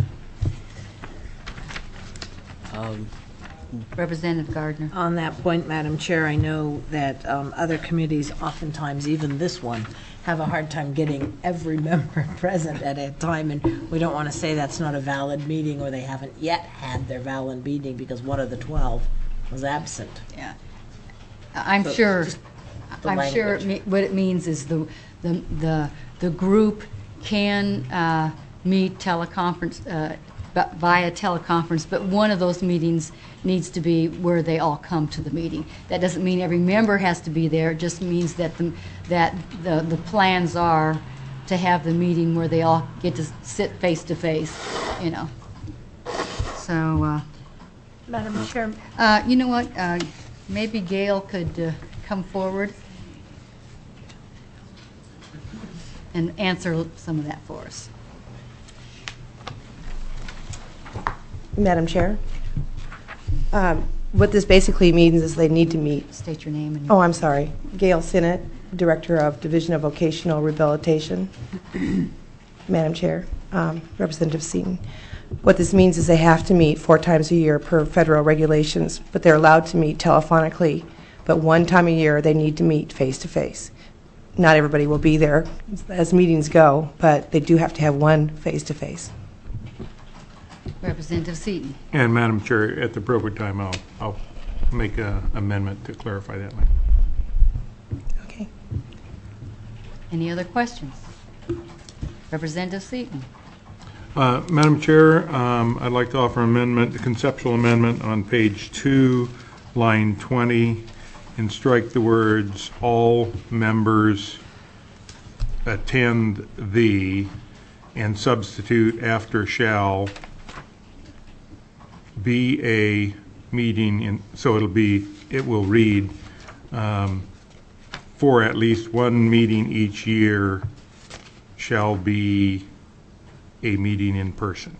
Representative Gardner. On that point, Madam Chair, I know that other committees, oftentimes even this one, have a hard time getting every member present at a time, and we don't want to say that's not a valid meeting or they haven't yet had their valid meeting because one of the 12 was absent. Yeah, I'm sure what it means is the group can meet teleconference via teleconference, but one of those meetings needs to be where they all come to the meeting. That doesn't mean every member has to be there. It just means that the plans are to have the meeting where they all get to sit face to face, you know. So, Madam Chair. You know what? Maybe Gail could come forward and answer some of that for us. Madam Chair, what this basically means is they need to meet. State your name. And oh, I'm sorry. Gail Sinnott, Director of Division of Vocational Rehabilitation. Madam Chair, Representative Seaton. What this means is they have to meet 4 times a year per federal regulations, but they're allowed to meet telephonically. But 1 time a year, they need to meet face-to-face. Not everybody will be there as meetings go, but they do have to have one face-to-face. Representative Seaton. And Madam Chair, at the appropriate time, I'll make an amendment to clarify that. Okay. Any other questions? Representative Seaton. Madam Chair, I'd like to offer an amendment, the conceptual amendment on page 2, line 20, and strike the words "all members attend the," and substitute after "shall" be a meeting in, so it will read for at least one meeting each year shall be a meeting in person.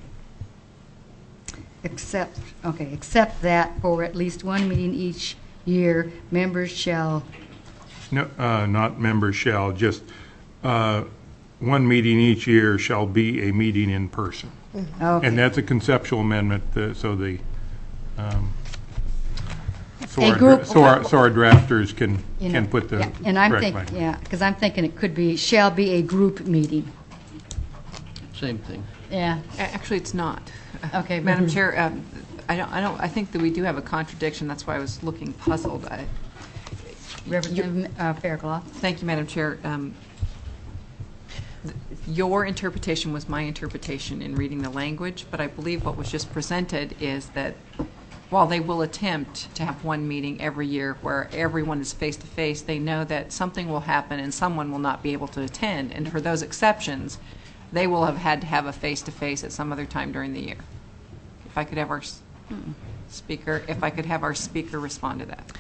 Except that for at least one meeting each year, members shall. No, not members shall, just one meeting each year shall be a meeting in person. Okay. And that's a conceptual amendment, so our drafters can put the and I'm correct language. because I'm thinking it could be shall be a group meeting. Same thing. Yeah. Actually, it's not. Okay. Madam Chair, I think that we do have a contradiction. That's why I was looking puzzled. Representative Fairclough. Thank you, Madam Chair. Your interpretation was my interpretation in reading the language, but I believe what was just presented is that while they will attempt to have one meeting every year where everyone is face-to-face, they know that something will happen and someone will not be able to attend. And for those exceptions, they will have had to have a face-to-face at some other time during the year. If I could have our speaker respond to that.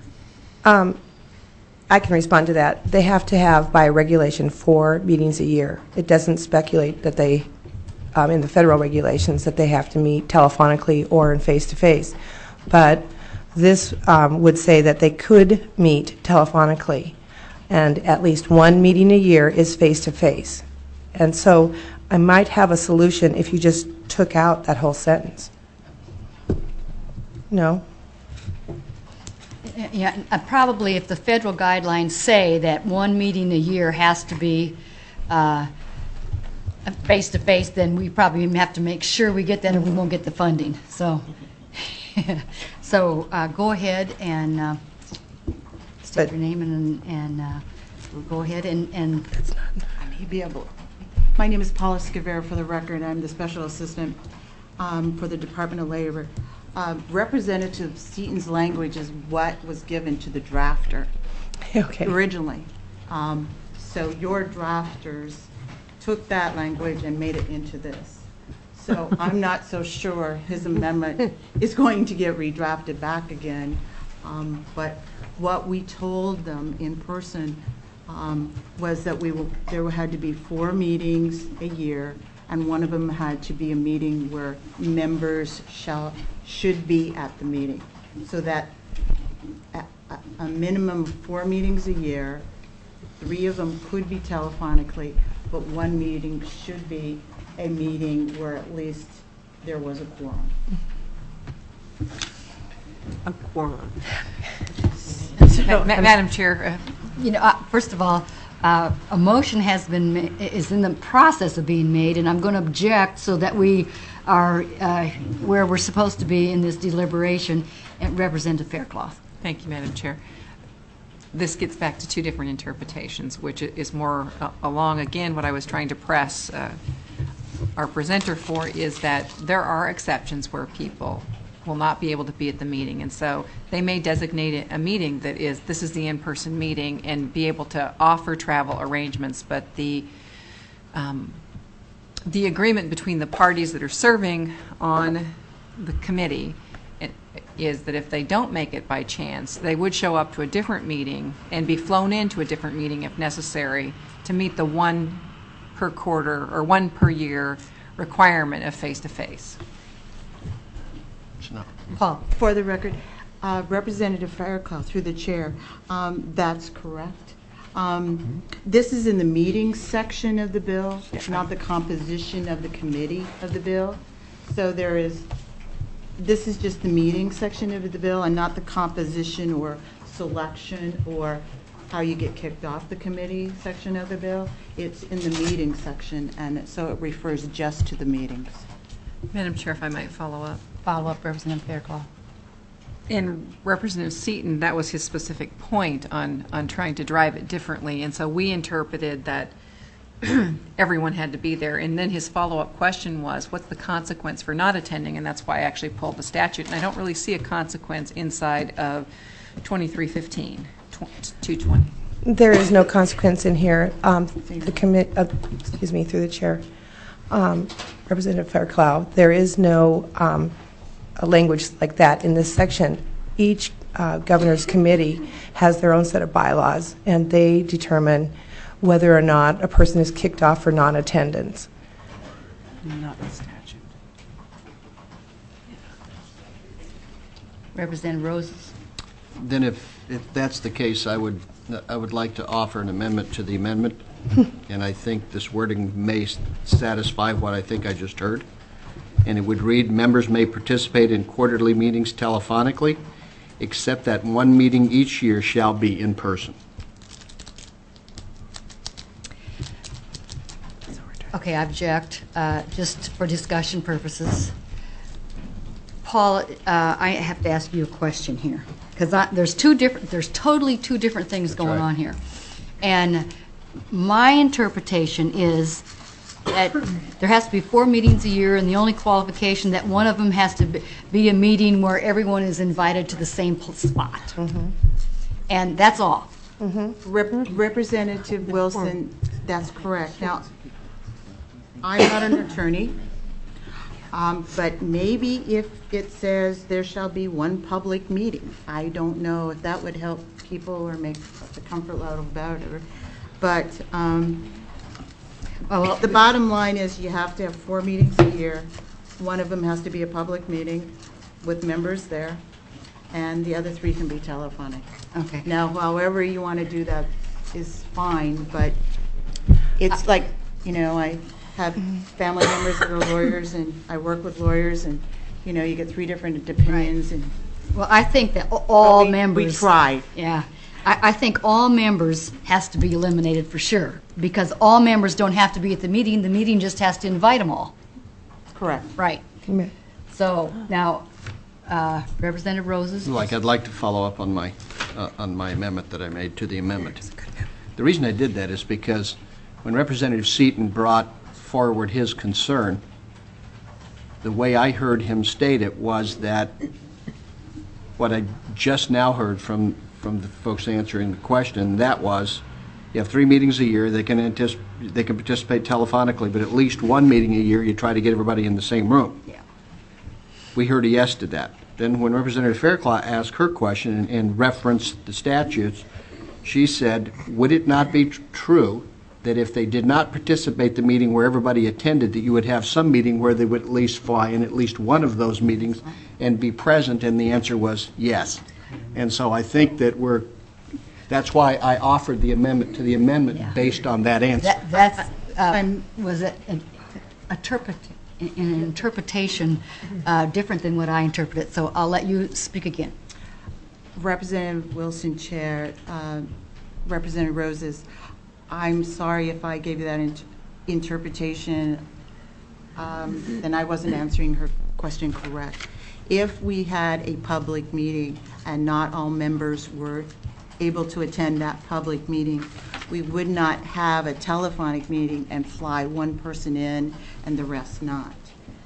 I can respond to that. They have to have, by regulation, 4 meetings a year. It doesn't speculate that they, in the federal regulations, that they have to meet telephonically or in face-to-face. But this would say that they could meet telephonically, and at least 1 meeting a year is face-to-face. And so I might have a solution if you just took out that whole sentence. No? Yeah, probably if the federal guidelines say that 1 meeting a year has to be face-to-face, then we probably have to make sure we get that or we won't get the funding. So, go ahead and state your name and we'll go ahead and I may be able. My name is Paula Scavera, for the record. I'm the Special Assistant for the Department of Labor. Representative Seaton's language is what was given to the drafter originally. So your drafters took that language and made it into this. So I'm not so sure his amendment is going to get redrafted back again. But what we told them in person was that there had to be 4 meetings a year, and one of them had to be a meeting where members should be at the meeting, so that a minimum of 4 meetings a year, 3 of them could be telephonically, but 1 meeting should be a meeting where at least there was a quorum. A quorum. Madam Chair. First of all, a motion is in the process of being made, and I'm going to object so that we are where we're supposed to be in this deliberation. And Representative Fairclough. Thank you, Madam Chair. This gets back to 2 different interpretations, which is more along, again, what I was trying to press our presenter for, is that there are exceptions where people will not be able to be at the meeting, and so they may designate a meeting that this is the in-person meeting and be able to offer travel arrangements, but the agreement between the parties that are serving on the committee is that if they don't make it by chance, they would show up to a different meeting and be flown into a different meeting if necessary to meet the 1 per quarter or 1 per year requirement of face-to-face. Paul, for the record, Representative Fairclough, through the chair, that's correct. This is in the meeting section of the bill, not the composition of the committee of the bill. So this is just the meeting section of the bill and not the composition or selection or how you get kicked off the committee section of the bill. It's in the meeting section, and so it refers just to the meetings. Madam Chair, if I might follow up. Follow up, Representative Fairclough. In Representative Seaton, that was his specific point on trying to drive it differently, and so we interpreted that everyone had to be there, and then his follow-up question was, what's the consequence for not attending? And that's why I actually pulled the statute, and I don't really see a consequence inside of 2315, 220. There is no consequence in here. Excuse me, through the chair. Representative Fairclough, there is no a language like that in this section. Each governor's committee has their own set of bylaws, and they determine whether or not a person is kicked off for non-attendance. Not the statute. Representative Roses. Then if that's the case, I would like to offer an amendment to the amendment, and I think this wording may satisfy what I think I just heard. And it would read, members may participate in quarterly meetings telephonically, except that 1 meeting each year shall be in person. Okay, I object, just for discussion purposes. Paul, I have to ask you a question here, because there's totally two different things going on here. And my interpretation is that there has to be 4 meetings a year, and the only qualification that one of them has to be a meeting where everyone is invited to the same spot. And that's all. Representative Wilson, that's correct. Now, I'm not an attorney, but maybe if it says there shall be one public meeting, I don't know if that would help people or make the comfort level better. But well, the bottom line is you have to have 4 meetings a year. One of them has to be a public meeting with members there, and the other 3 can be telephonic. Okay. Now, however you want to do that is fine, but it's like, you know, I have family members that are lawyers, and I work with lawyers, and, you know, you get 3 different opinions. Right. And well, I think that all members... We tried. Yeah. I think all members has to be eliminated for sure, because all members don't have to be at the meeting just has to invite them all. Correct. Right. So now, Representative Roses? I'd like to follow up on my amendment that I made to the amendment. The reason I did that is because when Representative Seaton brought forward his concern, the way I heard him state it was that what I just now heard from the folks answering the question, that was, you have 3 meetings a year, they can participate telephonically, but at least 1 meeting a year you try to get everybody in the same room. Yeah. We heard a yes to that. Then when Representative Fairclough asked her question and referenced the statutes, she said, would it not be true that if they did not participate the meeting where everybody attended, that you would have some meeting where they would at least fly in at least one of those meetings and be present? And the answer was yes. And so I think that that's why I offered the amendment to the amendment based on that answer. Was it an interpretation different than what I interpreted? So I'll let you speak again. Representative Wilson, Chair, Representative Roses, I'm sorry if I gave you that interpretation, then I wasn't answering her question correct. If we had a public meeting and not all members were able to attend that public meeting, we would not have a telephonic meeting and fly one person in and the rest not.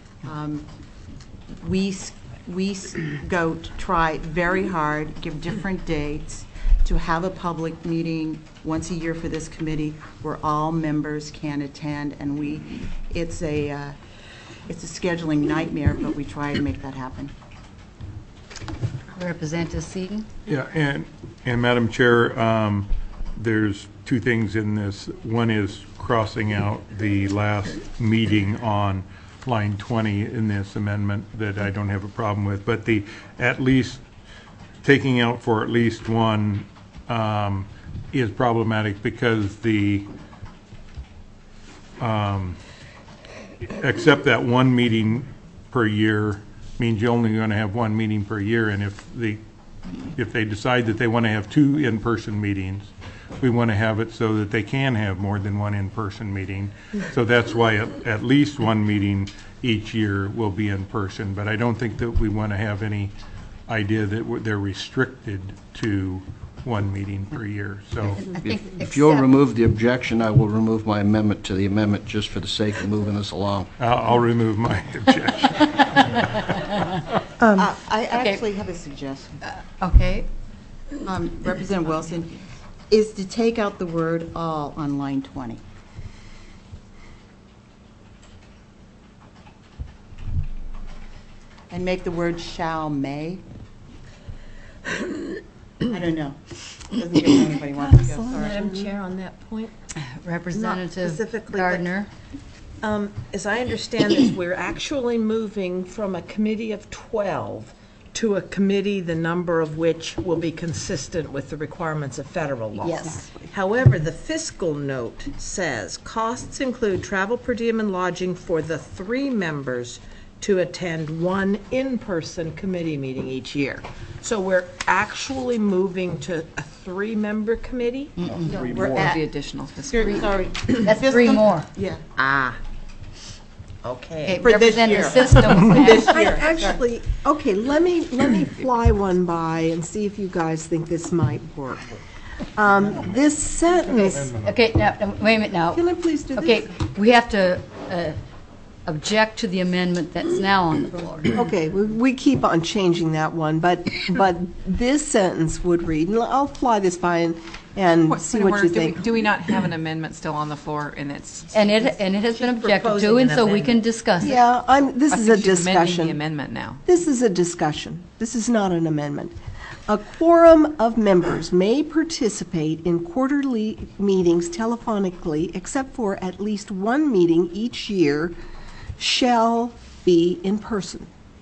We go to try very hard, give different dates, to have a public meeting once a year for this committee where all members can attend, and it's a scheduling nightmare, but we try to make that happen. Representative Seaton? Yeah, and Madam Chair, there's 2 things in this. One is crossing out the last meeting on line 20 in this amendment that I don't have a problem with, but the at least, taking out for at least 1 is problematic because the except that 1 meeting per year means you're only going to have 1 meeting per year, and if they decide that they want to have 2 in-person meetings, we want to have it so that they can have more than 1 in-person meeting. So that's why at least 1 meeting each year will be in person, but I don't think that we want to have any idea that they're restricted to 1 meeting per year. So if you'll remove the objection, I will remove my amendment to the amendment just for the sake of moving us along. I'll remove my objection. I actually have a suggestion. Okay. Representative Wilson, is to take out the word all on line 20. And make the word shall may. I don't know. Doesn't give anybody wants to go. Sorry. Madam Chair, on that point, Representative Gardner. As I understand this, we're actually moving from a committee of 12 to a committee, the number of which will be consistent with the requirements of federal law. Yes. However, the fiscal note says costs include travel, per diem, and lodging for the 3 members to attend 1 in-person committee meeting each year. So we're actually moving to a 3-member committee? No, we're at the additional fiscal. Sorry. That's 3 more. Yeah. Okay. For this Representative year. Systems. This I year. actually, okay, let me fly one by and see if you guys think this might work. This sentence, Okay, now, wait a minute now. can I please do this? Okay, we have to object to the amendment that's now on the floor. Okay, we keep on changing that one, but this sentence would read, and I'll fly this by and see what you think. Do we not have an amendment still on the floor, and it's? And it has been objected to, and so we can discuss it. Yeah, this I is think a she's amending discussion. the amendment now. This is a discussion. This is not an amendment. A quorum of members may participate in quarterly meetings telephonically, except for at least one meeting each year shall be in person.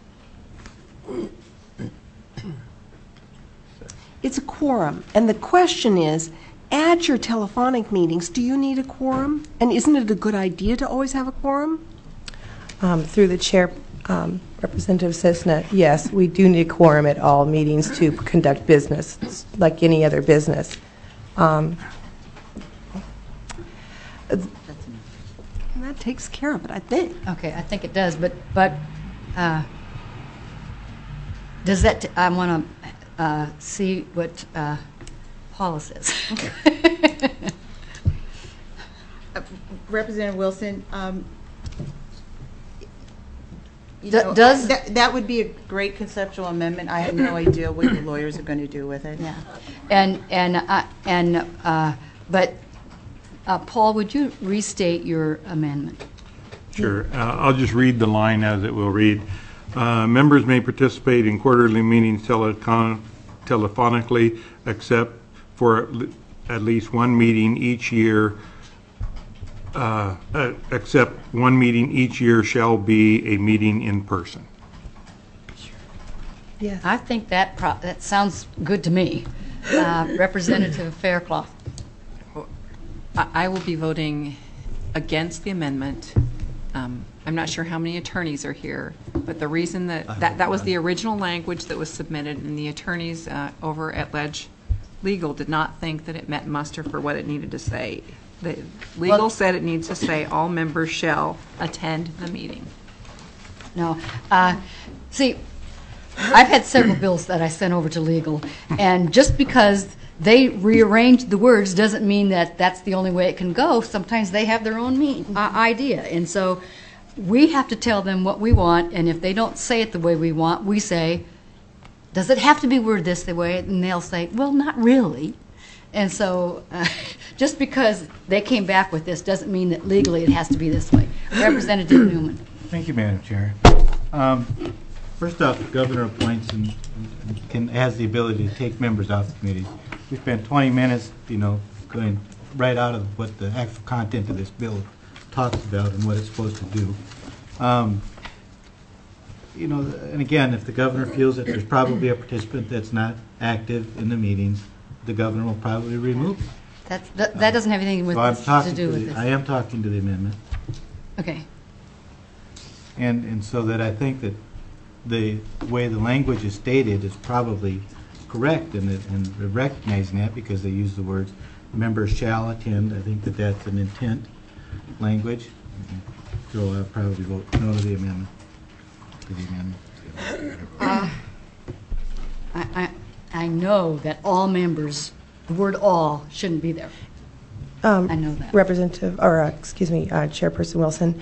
It's a quorum, and the question is, at your telephonic meetings, do you need a quorum? And isn't it a good idea to always have a quorum? Through the chair, Representative Cisna, yes, we do need a quorum at all meetings to conduct business, like any other business. And that takes care of it, I think. Okay, I think it does, but does that, I want to see what Paula says. Representative Wilson, Does that would be a great conceptual amendment. I have no idea what the lawyers are going to do with it. Yeah, but Paul, would you restate your amendment? Sure. I'll just read the line as it will read. Members may participate in quarterly meetings telephonically, except for at least one meeting each year. Except one meeting each year shall be a meeting in person. Yeah, I think that sounds good to me. Representative Faircloth. I will be voting against the amendment. I'm not sure how many attorneys are here, but the reason that was the original language that was submitted, and the attorneys over at Ledge Legal did not think that it met muster for what it needed to say. The legal said it needs to say all members shall attend the meeting. No. See, I've had several bills that I sent over to legal, and just because they rearranged the words doesn't mean that that's the only way it can go. Sometimes they have their own idea, and so we have to tell them what we want, and if they don't say it the way we want, we say, does it have to be worded this way? And they'll say, well, not really. And so just because they came back with this doesn't mean that legally it has to be this way. Representative Newman. Thank you, Madam Chair. First off, the governor appoints and has the ability to take members off the committee. We spent 20 minutes, going right out of what the actual content of this bill talks about and what it's supposed to do. And again, if the governor feels that there's probably a participant that's not active in the meetings, the governor will probably remove it. That doesn't have anything with this to do with this. I am talking to the amendment. Okay. And so that I think that the way the language is stated is probably correct, and recognizing that because they use the words members shall attend. I think that that's an intent language. So I'll probably vote no to the amendment. I know that all members, the word all, shouldn't be there. I know that. Chairperson Wilson,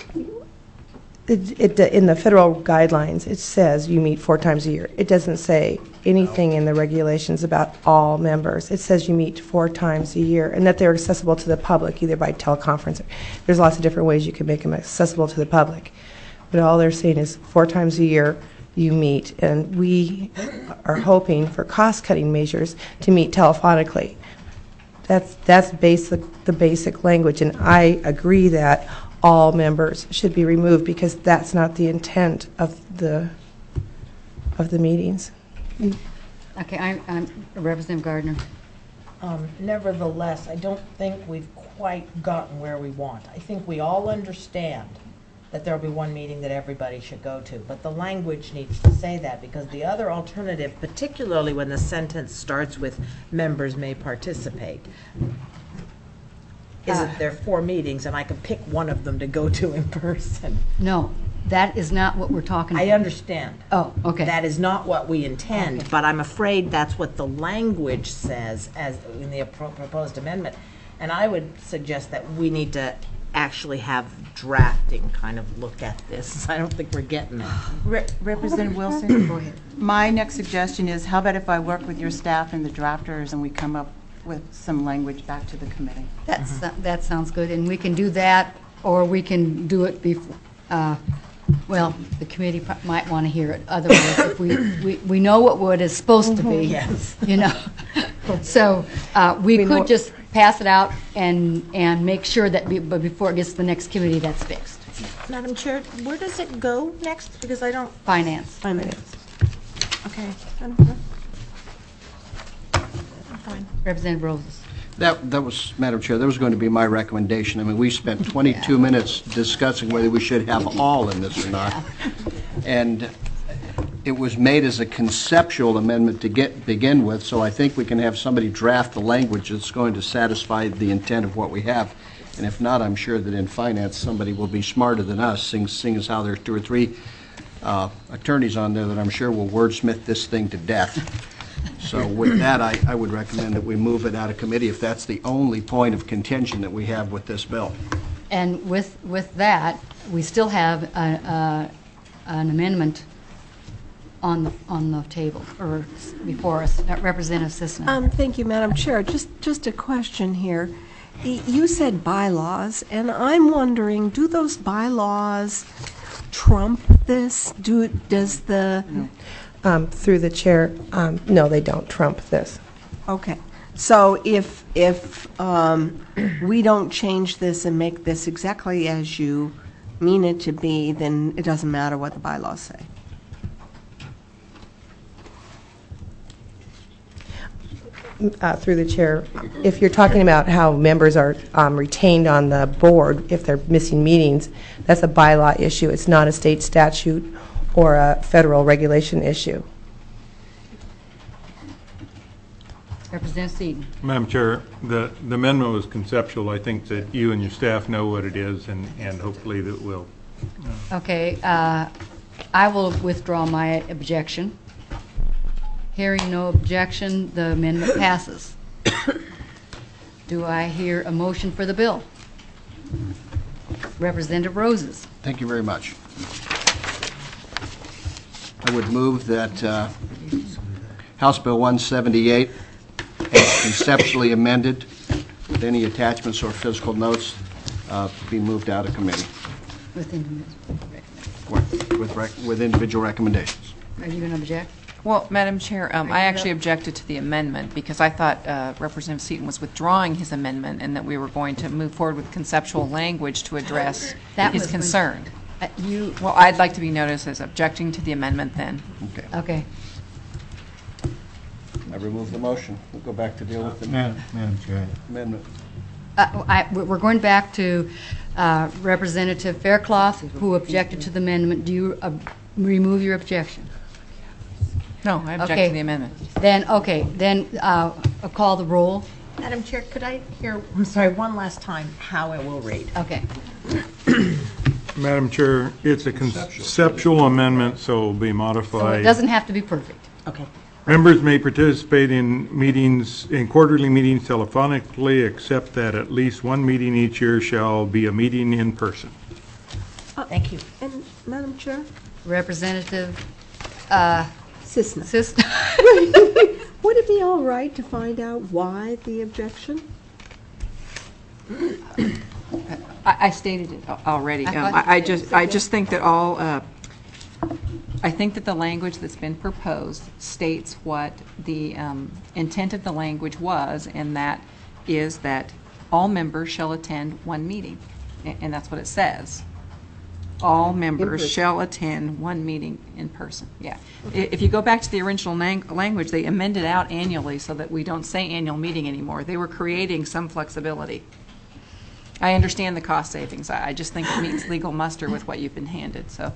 in the federal guidelines, it says you meet 4 times a year. It doesn't say anything in the regulations about all members. It says you meet 4 times a year and that they're accessible to the public, either by teleconference. There's lots of different ways you can make them accessible to the public. But all they're saying is 4 times a year you meet, and we are hoping for cost-cutting measures to meet telephonically. That's the basic language, and I agree that all members should be removed because that's not the intent of the meetings. Okay, I'm Representative Gardner. Nevertheless, I don't think we've quite gotten where we want. I think we all understand that there'll be one meeting that everybody should go to, but the language needs to say that, because the other alternative, particularly when the sentence starts with members may participate, is that there are 4 meetings and I can pick one of them to go to in person. No, that is not what we're talking about. I understand. Oh, okay. That is not what we intend, but I'm afraid that's what the language says as in the proposed amendment. And I would suggest that we need to actually have drafting kind of look at this. I don't think we're getting it. Representative Wilson? Go ahead. My next suggestion is, how about if I work with your staff and the drafters and we come up with some language back to the committee? That sounds good, and we can do that, or we can do it before, well, the committee might want to hear it. Otherwise, if we know what it's supposed to be, Yes. you know. So we could just pass it out and make sure that but before it gets to the next committee, that's fixed. Madam Chair, where does it go next? Because I don't... Finance. Okay. I'm fine. Representative Roses. That was, Madam Chair, that was going to be my recommendation. I mean, we spent 22 minutes discussing whether we should have all in this or not. And it was made as a conceptual amendment to begin with, so I think we can have somebody draft the language that's going to satisfy the intent of what we have. And if not, I'm sure that in finance, somebody will be smarter than us, seeing as how there are 2 or 3 attorneys on there that I'm sure will wordsmith this thing to death. So with that, I would recommend that we move it out of committee if that's the only point of contention that we have with this bill. And with that, we still have an amendment on the table, or before us. Representative Sisseton. Thank you, Madam Chair. Just a question here. You said bylaws, and I'm wondering, do those bylaws trump this? Does the... Through the chair, no, they don't trump this. Okay. So if we don't change this and make this exactly as you mean it to be, then it doesn't matter what the bylaws say. Through the chair, if you're talking about how members are retained on the board if they're missing meetings, that's a bylaw issue. It's not a state statute or a federal regulation issue. Representative Seaton. Madam Chair, the amendment was conceptual. I think that you and your staff know what it is, and hopefully that will. Okay, I will withdraw my objection. Hearing no objection, the amendment passes. Do I hear a motion for the bill? Representative Roses. Thank you very much. I would move that House Bill 178, as conceptually amended, with any attachments or physical notes, be moved out of committee with individual recommendations. Are you going to object? Well, Madam Chair, I actually objected to the amendment because I thought Representative Seaton was withdrawing his amendment and that we were going to move forward with conceptual language to address his concern. Well, I'd like to be noticed as objecting to the amendment then. Okay. I remove the motion. We'll go back to deal with the Madam Chair. amendment. We're going back to Representative Faircloth, who objected to the amendment. Do you remove your objection? No, I object to the amendment. Then, I'll call the roll. Madam Chair, could I hear, I'm sorry, one last time, how it will read? Okay. Madam Chair, it's a conceptual amendment, so it will be modified. So it doesn't have to be perfect. Okay. Members may participate in quarterly meetings telephonically, except that at least one meeting each year shall be a meeting in person. Thank you. And Madam Chair? Representative Sisseton. Would it be all right to find out why the objection? I stated it already. I just think that I think that the language that's been proposed states what the intent of the language was, and that is that all members shall attend one meeting, and that's what it says. All members shall attend one meeting in person. Yeah. If you go back to the original language, they amended out annually so that we don't say annual meeting anymore. They were creating some flexibility. I understand the cost savings. I just think it meets legal muster with what you've been handed. So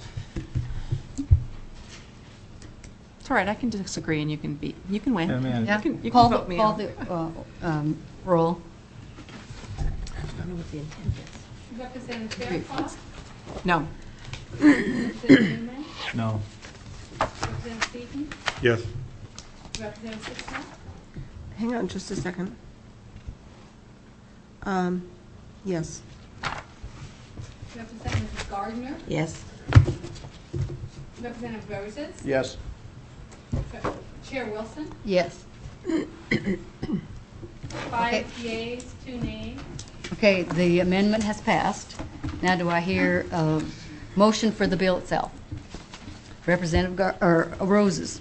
it's all right. I can disagree, and you can win. Yeah. You can Call vote me the out. roll. what the intent is. Representative Fairclough? No. Representative Newman? No. Representative Seaton? Yes. Representative Sixsmith? Hang on just a second. Yes. Representative Gardner? Yes. Representative Roses? Yes. Chair Wilson? Yes. 5 yeas, 2 nays. Okay, the amendment has passed. Now do I hear a motion for the bill itself? Representative Roses.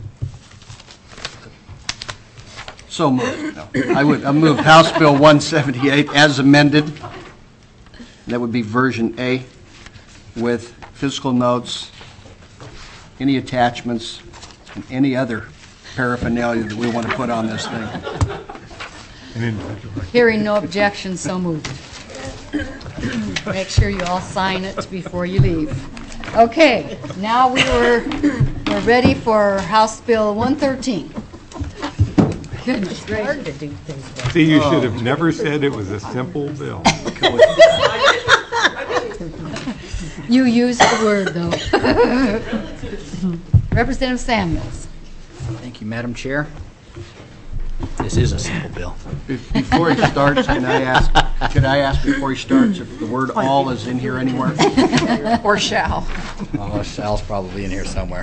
So moved. No. I move House Bill 178 as amended. That would be version A with fiscal notes, any attachments, and any other paraphernalia that we want to put on this thing. Hearing no objection, so moved. Make sure you all sign it before you leave. Okay, now we're ready for House Bill 113. Goodness gracious. Hard to do things. See, you should have never said it was a simple bill. You used the word, though. Representative Samuels. Thank you, Madam Chair. This is a simple bill. Before he starts, could I ask before he starts if the word all is in here anywhere? Or shall. Oh, shall's probably in here somewhere.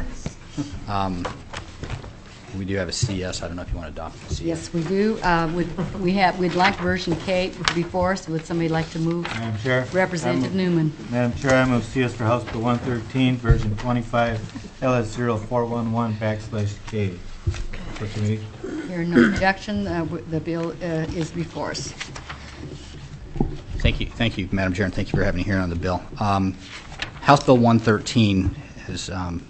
We do have a CS. I don't know if you want to adopt the CS. Yes, we do. We'd like version K before us. Would somebody like to move? Madam Chair. Representative Newman. Madam Chair, I move CS for House Bill 113, version 25, LS0411 \K. For committee. Hearing no objection, the bill is before us. Thank you, Madam Chair, and thank you for having me here on the bill. House Bill 113 has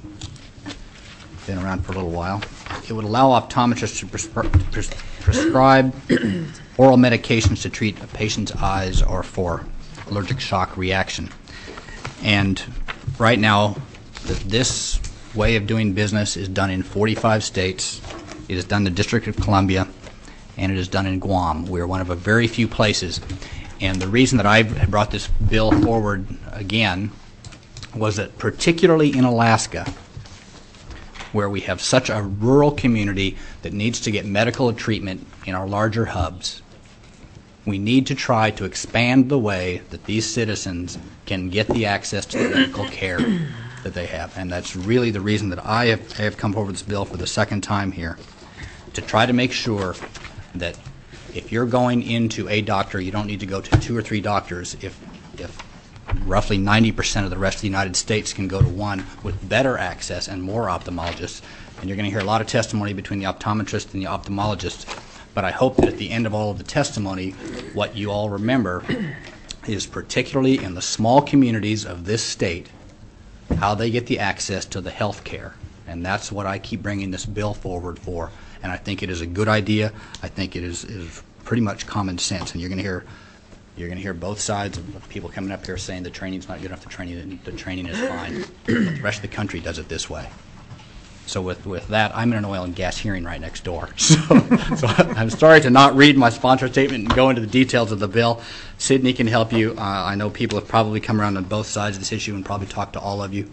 been around for a little while. It would allow optometrists to prescribe oral medications to treat a patient's eyes or for allergic shock reaction. And right now, this way of doing business is done in 45 states. It is done in the District of Columbia, and it is done in Guam. We're one of a very few places. And the reason that I brought this bill forward again was that particularly in Alaska, where we have such a rural community that needs to get medical treatment in our larger hubs, we need to try to expand the way that these citizens can get the access to the medical care that they have. And that's really the reason that I have come forward with this bill for the second time here, to try to make sure that if you're going into a doctor, you don't need to go to 2 or 3 doctors if roughly 90% of the rest of the United States can go to one with better access and more ophthalmologists. And you're going to hear a lot of testimony between the optometrist and the ophthalmologist. But I hope that at the end of all of the testimony, what you all remember is, particularly in the small communities of this state, how they get the access to the health care. And that's what I keep bringing this bill forward for. And I think it is a good idea. I think it is pretty much common sense. And you're going to hear both sides of people coming up here saying the training's not good enough, the training is fine. The rest of the country does it this way. So with that, I'm in an oil and gas hearing right next door. So I'm sorry to not read my sponsor statement and go into the details of the bill. Sydney can help you. I know people have probably come around on both sides of this issue and probably talked to all of you.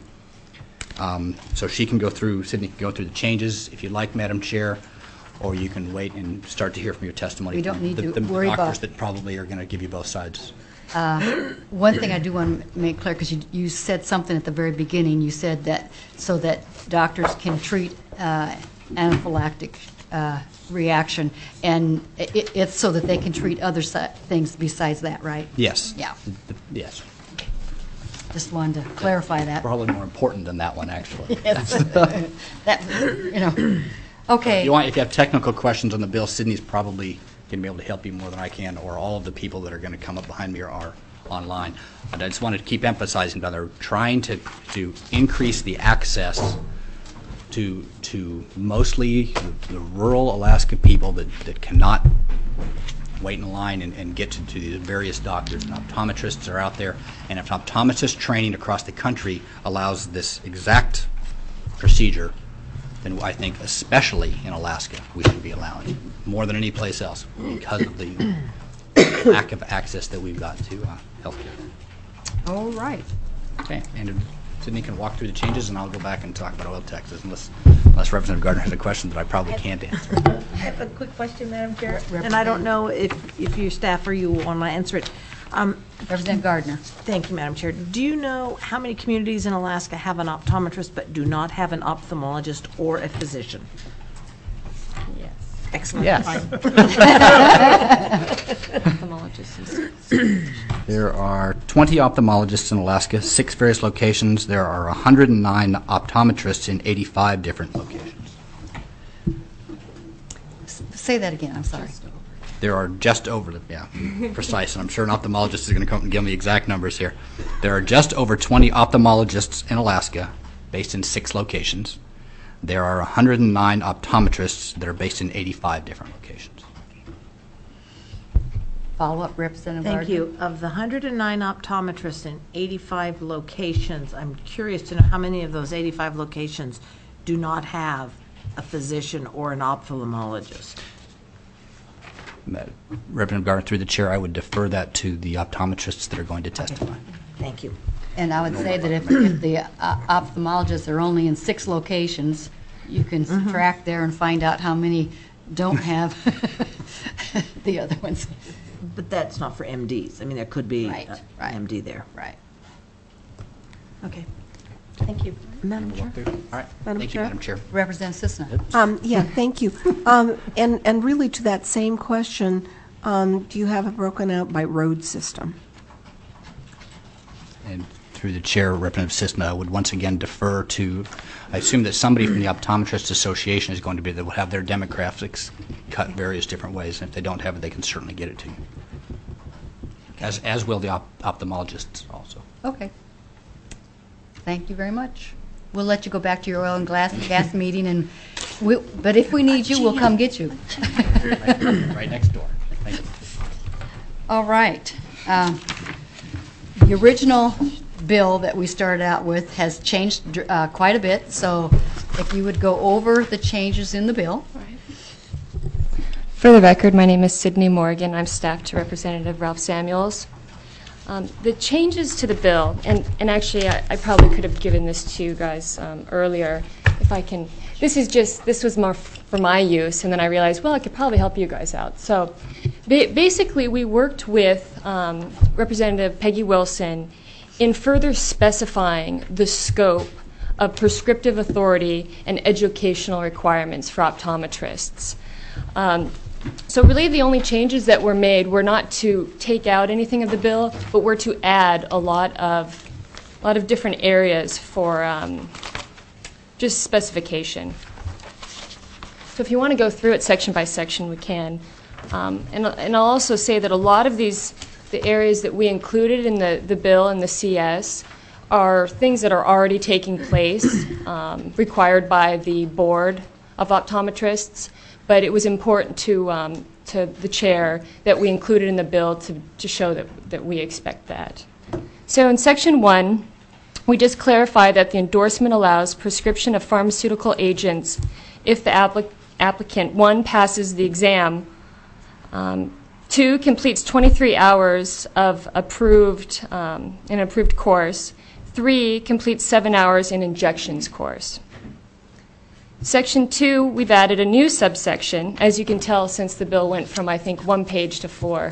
So Sydney can go through the changes if you'd like, Madam Chair, or you can wait and start to hear from your testimony. We don't need the to worry about doctors that probably are going to give you both sides. One thing I do want to make clear, because you said something at the very beginning. You said that so that doctors can treat anaphylactic reaction, and it's so that they can treat other things besides that, right? Yes. Yeah. Yes. Just wanted to clarify that. Probably more important than that one, actually. Yes. Okay. If you have technical questions on the bill, Sydney's probably going to be able to help you more than I can, or all of the people that are going to come up behind me are online. But I just wanted to keep emphasizing that they're trying to increase the access to mostly the rural Alaska people that cannot wait in line and get to the various doctors. And optometrists are out there, and if optometrist training across the country allows this exact procedure, then I think especially in Alaska we should be allowing it more than any place else because of the lack of access that we've got to healthcare. All right. Okay, and Sydney can walk through the changes, and I'll go back and talk about oil taxes, unless Representative Gardner has a question that I probably can't answer. I have a quick question, Madam Chair, and I don't know if your staff or you want to answer it. Representative Gardner. Thank you, Madam Chair. Do you know how many communities in Alaska have an optometrist but do not have an ophthalmologist or a physician? Yes. Excellent. Yes. There are 20 ophthalmologists in Alaska, 6 various locations. There are 109 optometrists in 85 different locations. Say that again, I'm sorry. There are just over, precise, and I'm sure an ophthalmologist is going to come and give me exact numbers here. There are just over 20 ophthalmologists in Alaska, based in 6 locations. There are 109 optometrists that are based in 85 different locations. Follow-up, Representative Gardner. Thank you. Of the 109 optometrists in 85 locations, I'm curious to know how many of those 85 locations do not have a physician or an ophthalmologist? Representative Gardner, through the chair, I would defer that to the optometrists that are going to testify. Okay. Thank you. And I would say that if the ophthalmologists are only in 6 locations, you can subtract there and find out how many don't have the other ones. But that's not for MDs. I mean, there could be Right. an MD there. Right. Okay. Thank you. Madam Chair? All right. Thank you, Madam Chair. Representative Cisna. Yeah, thank you. And really to that same question, do you have it broken out by road system? And through the chair, Representative Cisna would once again defer to, I assume that somebody from the Optometrists Association is going to be, that will have their demographics cut various different ways, and if they don't have it, they can certainly get it to you. As will the ophthalmologists also. Okay. Thank you very much. We'll let you go back to your oil and gas meeting, and but if we need you, we'll come get you. Right next door. Thank you. All right. The original bill that we started out with has changed quite a bit, so if you would go over the changes in the bill. For the record, my name is Sydney Morgan. I'm staff to Representative Ralph Samuels. The changes to the bill, and actually I probably could have given this to you guys earlier, if I can. This was more for my use, and then I realized, well, I could probably help you guys out. So basically, we worked with Representative Peggy Wilson in further specifying the scope of prescriptive authority and educational requirements for optometrists. So really the only changes that were made were not to take out anything of the bill, but were to add a lot of different areas for just specification. So if you want to go through it section by section, we can. And I'll also say that a lot of the areas that we included in the bill and the CS are things that are already taking place, required by the Board of Optometrists. But it was important to the chair that we included in the bill to show that we expect that. So in section 1, we just clarify that the endorsement allows prescription of pharmaceutical agents if the applicant, 1, passes the exam, 2, completes 23 hours of an approved course, 3, completes 7 hours in injections course. Section 2, we've added a new subsection, as you can tell since the bill went from, I think, 1 page to 4.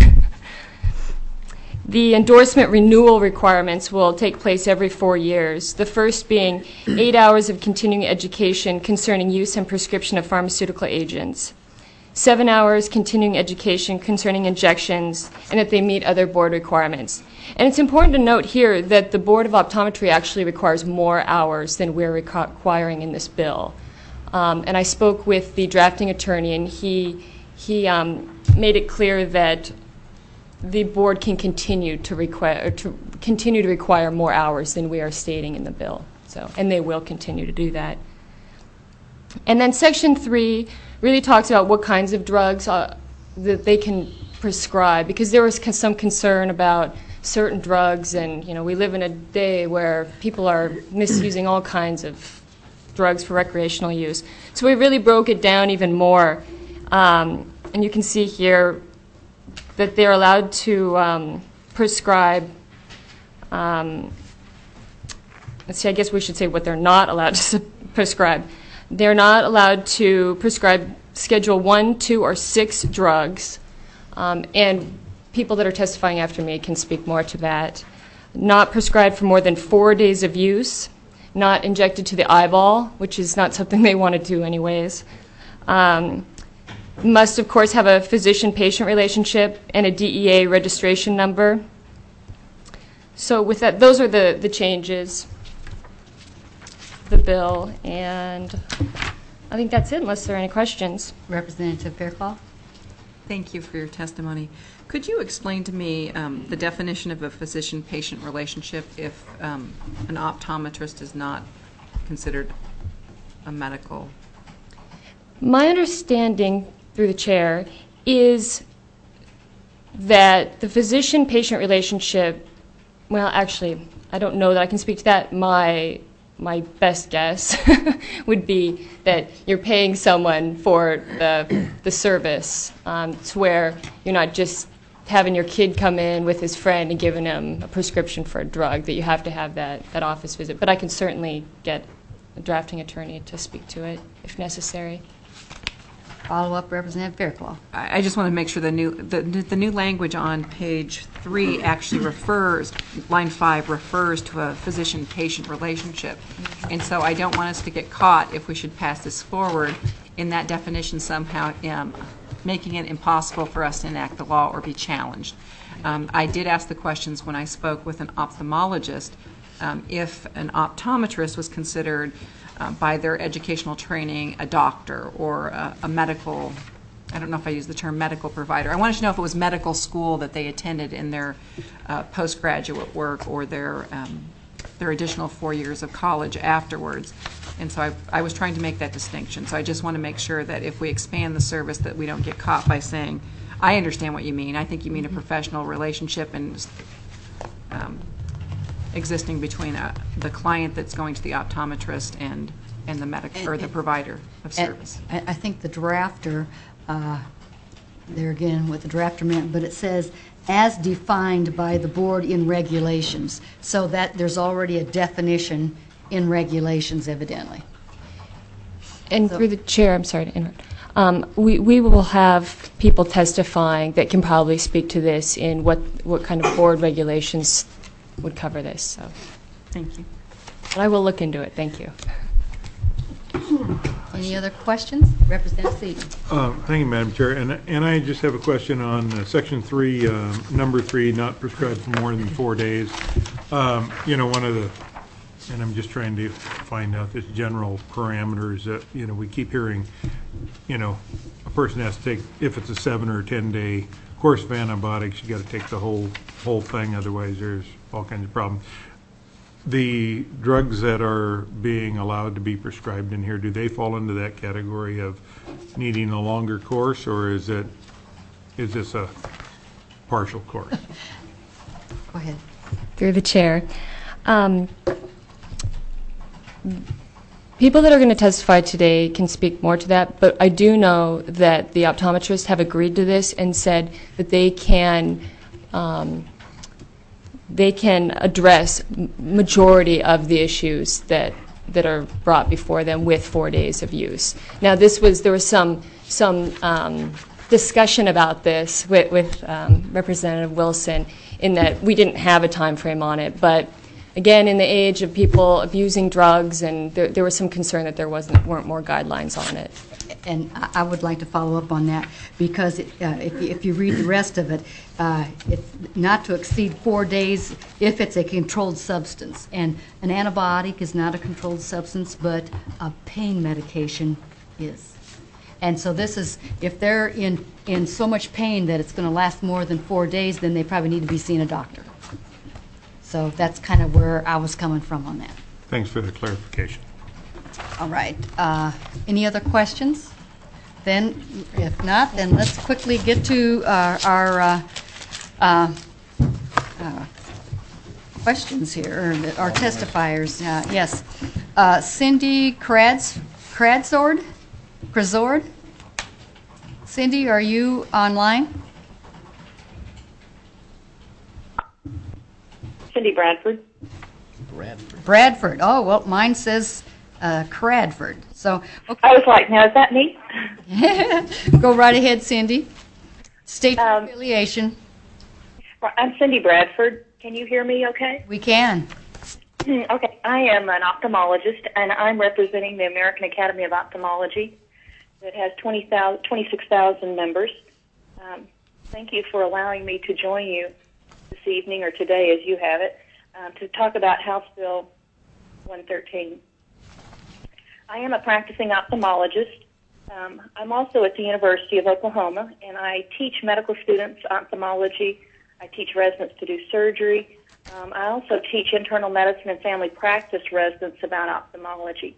The endorsement renewal requirements will take place every 4 years, the first being 8 hours of continuing education concerning use and prescription of pharmaceutical agents, 7 hours continuing education concerning injections, and that they meet other board requirements. And it's important to note here that the Board of Optometry actually requires more hours than we're requiring in this bill. And I spoke with the drafting attorney, and he made it clear that the board can continue to require more hours than we are stating in the bill. So, and they will continue to do that. And then Section 3 really talks about what kinds of drugs that they can prescribe, because there was some concern about certain drugs, and we live in a day where people are misusing all kinds of drugs for recreational use. So we really broke it down even more. And you can see here that they're allowed to prescribe, let's see, I guess we should say what they're not allowed to prescribe. They're not allowed to prescribe Schedule 1, 2, or 6 drugs, and people that are testifying after me can speak more to that. Not prescribed for more than 4 days of use, not injected to the eyeball, which is not something they want to do anyways. Must, of course, have a physician-patient relationship and a DEA registration number. So with that, those are the changes, the bill, and I think that's it, unless there are any questions. Representative Fairclough? Thank you for your testimony. Could you explain to me the definition of a physician-patient relationship if an optometrist is not considered a medical? My understanding, through the chair, is that the physician-patient relationship, well, actually, I don't know that I can speak to that. My best guess would be that you're paying someone for the service. It's where you're not just having your kid come in with his friend and giving him a prescription for a drug, that you have to have that office visit. But I can certainly get a drafting attorney to speak to it if necessary. Follow-up, Representative Fairclough. I just want to make sure the new language on page 3 actually refers, line 5 refers to a physician-patient relationship. And so I don't want us to get caught, if we should pass this forward, in that definition somehow making it impossible for us to enact the law or be challenged. I did ask the questions when I spoke with an ophthalmologist if an optometrist was considered by their educational training a doctor or a medical, I don't know if I use the term medical provider. I wanted to know if it was medical school that they attended in their postgraduate work or their additional 4 years of college afterwards. And so I was trying to make that distinction. So I just want to make sure that if we expand the service that we don't get caught by saying, I understand what you mean. I think you mean a professional relationship and existing between the client that's going to the optometrist and the medical or the provider of service. I think the drafter, there again what the drafter meant, but it says as defined by the board in regulations, so that there's already a definition in regulations evidently. And through the chair, I'm sorry to interrupt. We will have people testifying that can probably speak to this in what kind of board regulations would cover this. So, thank you. But I will look into it. Thank you. Any other questions? Representative Seaton. Thank you, Madam Chair. And I just have a question on Section 3, Number 3, not prescribed for more than 4 days. One of the, and I'm just trying to find out this general parameters that, we keep hearing, a person has to take, if it's a 7 or 10 day course of antibiotics, you got to take the whole thing, otherwise there's all kinds of problems. The drugs that are being allowed to be prescribed in here, do they fall into that category of needing a longer course, or is this a partial course? Go ahead. Through the chair. People that are going to testify today can speak more to that, but I do know that the optometrists have agreed to this and said that they can address majority of the issues that are brought before them with 4 days of use. Now, there was some discussion about this with Representative Wilson, in that we didn't have a time frame on it, but again, in the age of people abusing drugs, and there was some concern that there weren't more guidelines on it. And I would like to follow up on that, because if you read the rest of it, it's not to exceed 4 days if it's a controlled substance. And an antibiotic is not a controlled substance, but a pain medication is. And so this is, if they're in so much pain that it's going to last more than 4 days, then they probably need to be seeing a doctor. So that's kind of where I was coming from on that. Thanks for the clarification. All right. Any other questions? Then, if not, then let's quickly get to our questions here, or our testifiers. Yes. Cindy Kradzord? Cindy, are you online? Cindy Bradford. Bradford. Oh, well, mine says Cradford. So, okay. I was like, now is that me? Go right ahead, Cindy. State your affiliation. I'm Cindy Bradford. Can you hear me okay? We can. Okay, I am an ophthalmologist, and I'm representing the American Academy of Ophthalmology that has 26,000 members. Thank you for allowing me to join you this evening, or today as you have it, to talk about House Bill 113. I am a practicing ophthalmologist. I'm also at the University of Oklahoma, and I teach medical students ophthalmology. I teach residents to do surgery. I also teach internal medicine and family practice residents about ophthalmology.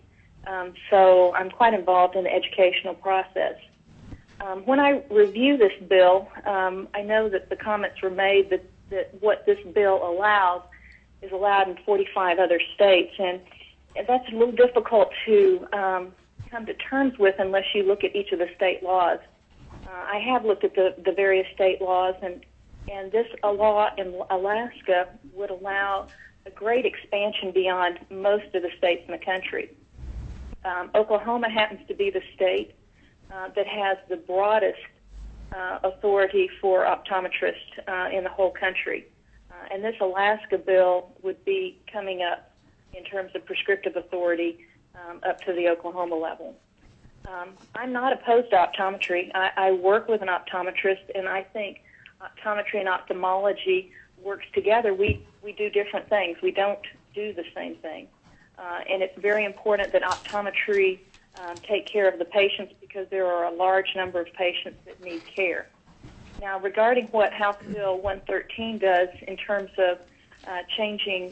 So I'm quite involved in the educational process. When I review this bill, I know that the comments were made that what this bill allows is allowed in 45 other states, and that's a little difficult to come to terms with unless you look at each of the state laws. I have looked at the various state laws, and this law in Alaska would allow a great expansion beyond most of the states in the country. Oklahoma happens to be the state that has the broadest authority for optometrists in the whole country. And this Alaska bill would be coming up in terms of prescriptive authority up to the Oklahoma level. I'm not opposed to optometry. I work with an optometrist, and I think optometry and ophthalmology works together. We do different things. We don't do the same thing. And it's very important that optometry take care of the patients because there are a large number of patients that need care. Now, regarding what House Bill 113 does in terms of changing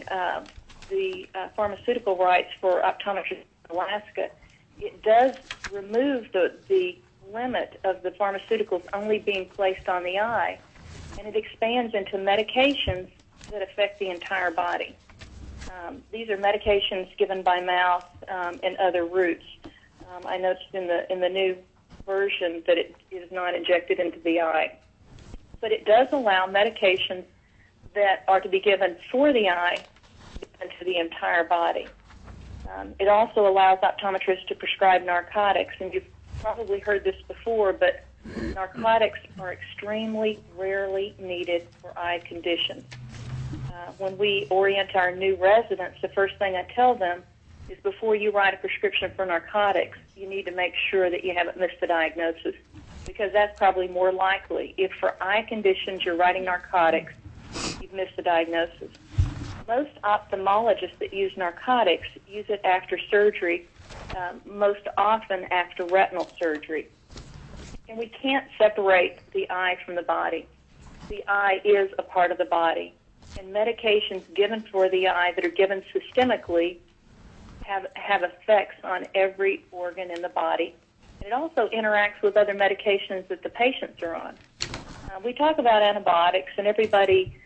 the pharmaceutical rights for optometrists in Alaska, it does remove the limit of the pharmaceuticals only being placed on the eye, and it expands into medications that affect the entire body. These are medications given by mouth and other routes. I noticed in the new version that it is not injected into the eye. But it does allow medications that are to be given for the eye and to the entire body. It also allows optometrists to prescribe narcotics, and you've probably heard this before, but narcotics are extremely rarely needed for eye conditions. When we orient our new residents, the first thing I tell them is before you write a prescription for narcotics, you need to make sure that you haven't missed the diagnosis, because that's probably more likely. If for eye conditions you're writing narcotics, you've missed the diagnosis. Most ophthalmologists that use narcotics use it after surgery, most often after retinal surgery. And we can't separate the eye from the body. The eye is a part of the body. And medications given for the eye that are given systemically have effects on every organ in the body. And it also interacts with other medications that the patients are on. We talk about antibiotics, and everybody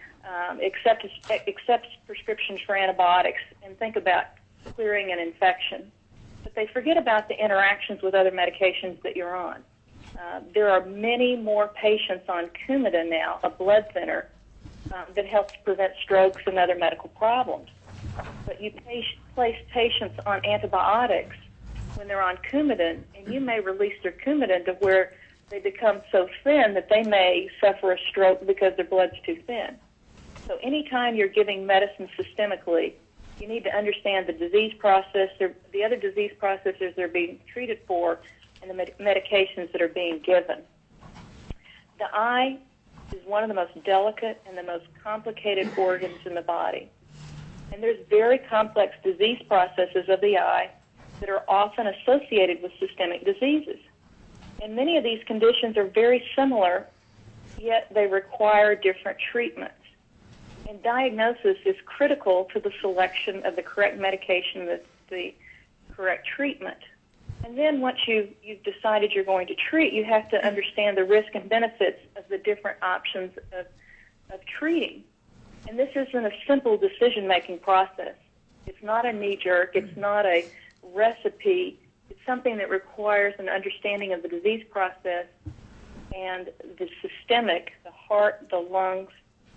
accepts prescriptions for antibiotics and think about clearing an infection. But they forget about the interactions with other medications that you're on. There are many more patients on Coumadin now, a blood thinner, that helps prevent strokes and other medical problems. But you place patients on antibiotics when they're on Coumadin, and you may release their Coumadin to where they become so thin that they may suffer a stroke because their blood's too thin. So anytime you're giving medicine systemically, you need to understand the disease process, the other disease processes they're being treated for, and the medications that are being given. The eye is one of the most delicate and the most complicated organs in the body. And there's very complex disease processes of the eye that are often associated with systemic diseases. And many of these conditions are very similar, yet they require different treatments. And diagnosis is critical to the selection of the correct medication, the correct treatment. And then once you've decided you're going to treat, you have to understand the risk and benefits of the different options of treating. And this isn't a simple decision-making process. It's not a knee-jerk. It's not a recipe. It's something that requires an understanding of the disease process and the systemic, the heart, the lungs,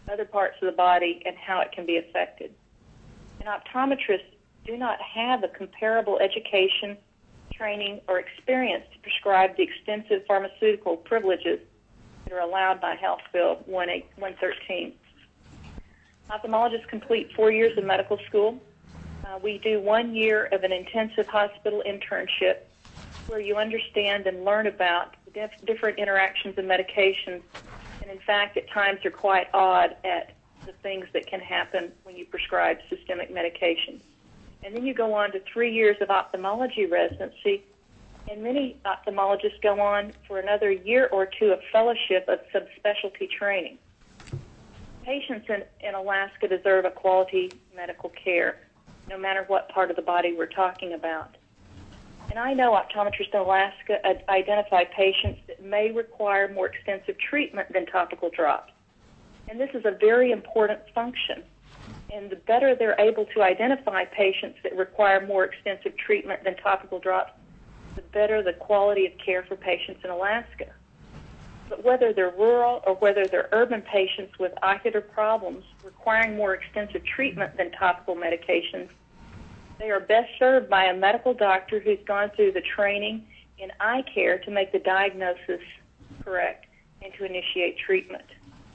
other parts of the body, and how it can be affected. And optometrists do not have a comparable education, training, or experience to prescribe the extensive pharmaceutical privileges that are allowed by House Bill 113. Ophthalmologists complete 4 years of medical school. We do 1 year of an intensive hospital internship where you understand and learn about the different interactions and medications, and in fact at times are quite odd at the things that can happen when you prescribe systemic medications. And then you go on to 3 years of ophthalmology residency, and many ophthalmologists go on for another year or two of fellowship of subspecialty training. Patients in Alaska deserve a quality medical care, no matter what part of the body we're talking about. And I know optometrists in Alaska identify patients that may require more extensive treatment than topical drops. And this is a very important function. And the better they're able to identify patients that require more extensive treatment than topical drops, the better the quality of care for patients in Alaska. But whether they're rural or whether they're urban patients with ocular problems requiring more extensive treatment than topical medications, they are best served by a medical doctor who's gone through the training in eye care to make the diagnosis correct and to initiate treatment.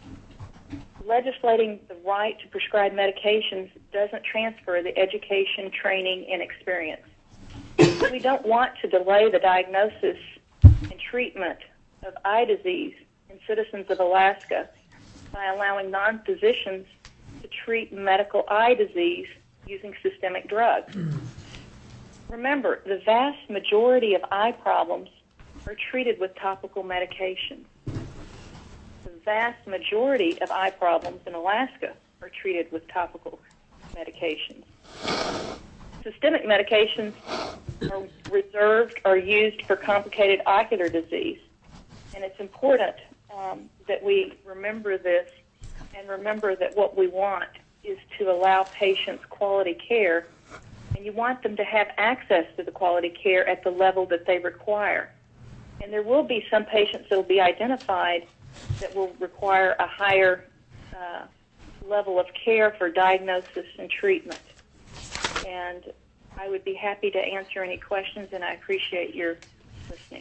Legislating the right to prescribe medications doesn't transfer the education, training, and experience. We don't want to delay the diagnosis and treatment of eye disease in citizens of Alaska by allowing non-physicians to treat medical eye disease using systemic drugs. Remember, the vast majority of eye problems are treated with topical medications. The vast majority of eye problems in Alaska are treated with topical medications. Systemic medications are reserved or used for complicated ocular disease. And it's important that we remember this and remember that what we want is to allow patients quality care, and you want them to have access to the quality care at the level that they require. And there will be some patients that will be identified that will require a higher level of care for diagnosis and treatment. And I would be happy to answer any questions, and I appreciate your listening.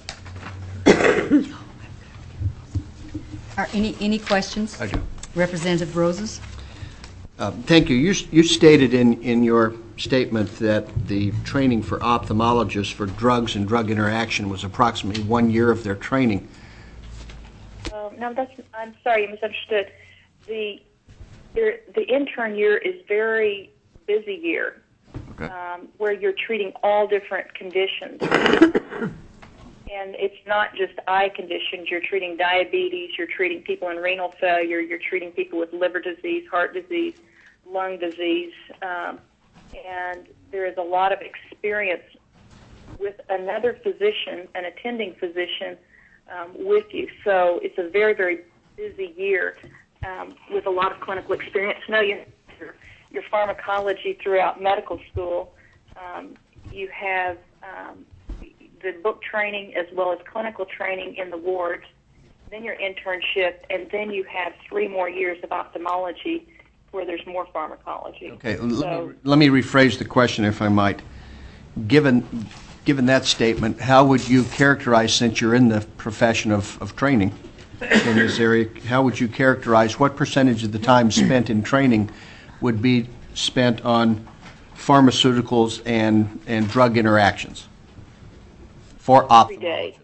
Are any questions? I do. Representative Roses? Thank you. You stated in your statement that the training for ophthalmologists for drugs and drug interaction was approximately 1 year of their training. No, I'm sorry, you misunderstood. The intern year is very busy year, okay. Where you're treating all different conditions. And it's not just eye conditions. You're treating diabetes, you're treating people in renal failure, you're treating people with liver disease, heart disease, lung disease, and there is a lot of experience with another physician, an attending physician, with you. So it's a very, very busy year with a lot of clinical experience. Now you have your pharmacology throughout medical school. You have the book training as well as clinical training in the wards, then your internship, and then you have 3 more years of ophthalmology where there's more pharmacology. Okay, let me rephrase the question if I might. Given that statement, how would you characterize, since you're in the profession of training in this area, how would you characterize what percentage of the time spent in training would be spent on pharmaceuticals and drug interactions for ophthalmologists?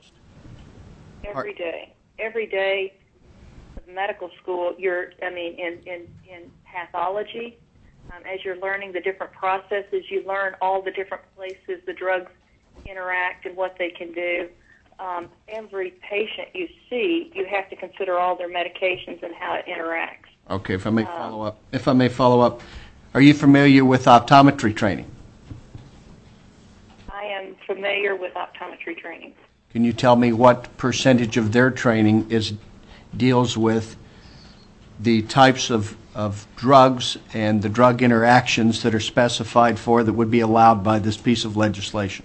Every day of medical school, in pathology, as you're learning the different processes, you learn all the different places the drugs interact and what they can do. Every patient you see, you have to consider all their medications and how it interacts. Okay, if I may follow up, are you familiar with optometry training? I am familiar with optometry training. Can you tell me what percentage of their training deals with the types of drugs and the drug interactions that are specified for that would be allowed by this piece of legislation?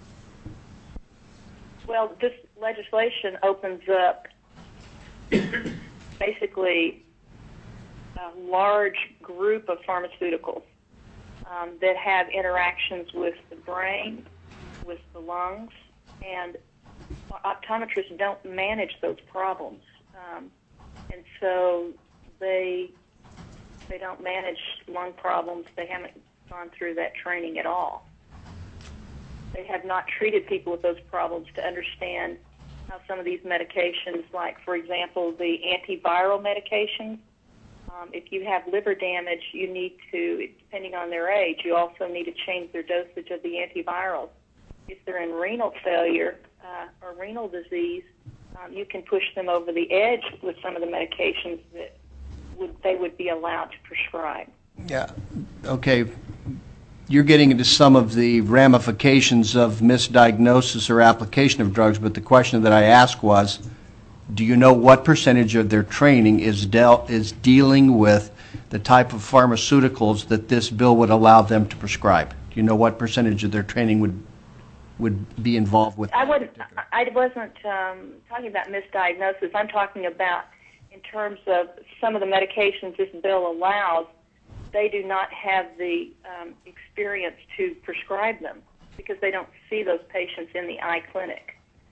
Well, this legislation opens up basically a large group of pharmaceuticals that have interactions with the brain, with the lungs, and optometrists don't manage those problems. And so they don't manage lung problems. They haven't gone through that training at all. They have not treated people with those problems to understand how some of these medications, like, for example, the antiviral medications, if you have liver damage, you need to, depending on their age, you also need to change their dosage of the antivirals. If they're in renal failure or renal disease, you can push them over the edge with some of the medications that they would be allowed to prescribe. Yeah. Okay. You're getting into some of the ramifications of misdiagnosis or application of drugs, but the question that I asked was, do you know what percentage of their training is dealing with the type of pharmaceuticals that this bill would allow them to prescribe? Do you know what percentage of their training would be involved with? I wasn't talking about misdiagnosis. I'm talking about in terms of some of the medications this bill allows. They do not have the experience to prescribe them because they don't see those patients in the eye clinic.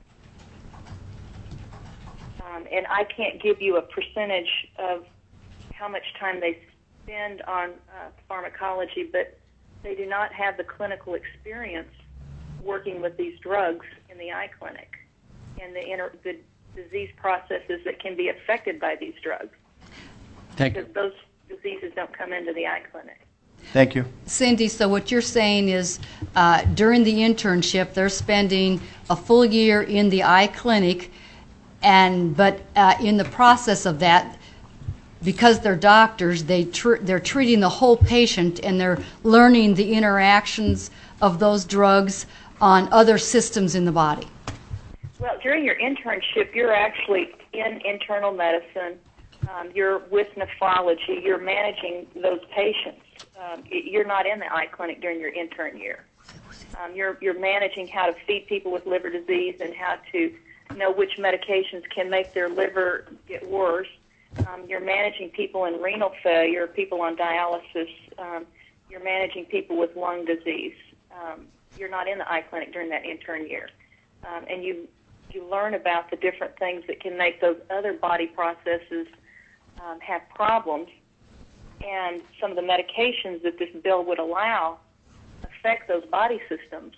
And I can't give you a percentage of how much time they spend on pharmacology, but they do not have the clinical experience working with these drugs in the eye clinic and the disease processes that can be affected by these drugs. Thank you. Because those diseases don't come into the eye clinic. Thank you. Cindy, so what you're saying is during the internship, they're spending a full year in the eye clinic, but in the process of that, because they're doctors, they're treating the whole patient and they're learning the interactions of those drugs on other systems in the body. Well, during your internship, you're actually in internal medicine. You're with nephrology. You're managing those patients. You're not in the eye clinic during your intern year. You're managing how to feed people with liver disease and how to know which medications can make their liver get worse. You're managing people in renal failure, people on dialysis. You're managing people with lung disease. You're not in the eye clinic during that intern year. And you learn about the different things that can make those other body processes have problems. And some of the medications that this bill would allow affect those body systems.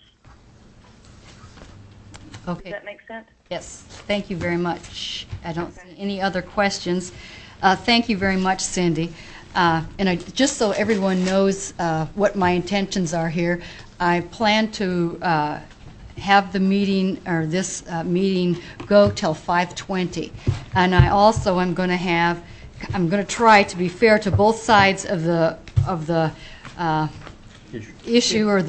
Okay. Does that make sense? Yes. Thank you very much. I don't see any other questions. Thank you very much, Cindy. Just so everyone knows what my intentions are here, I plan to have the meeting, or this meeting, go till 5:20. And I also am going to try to be fair to both sides of the issue, or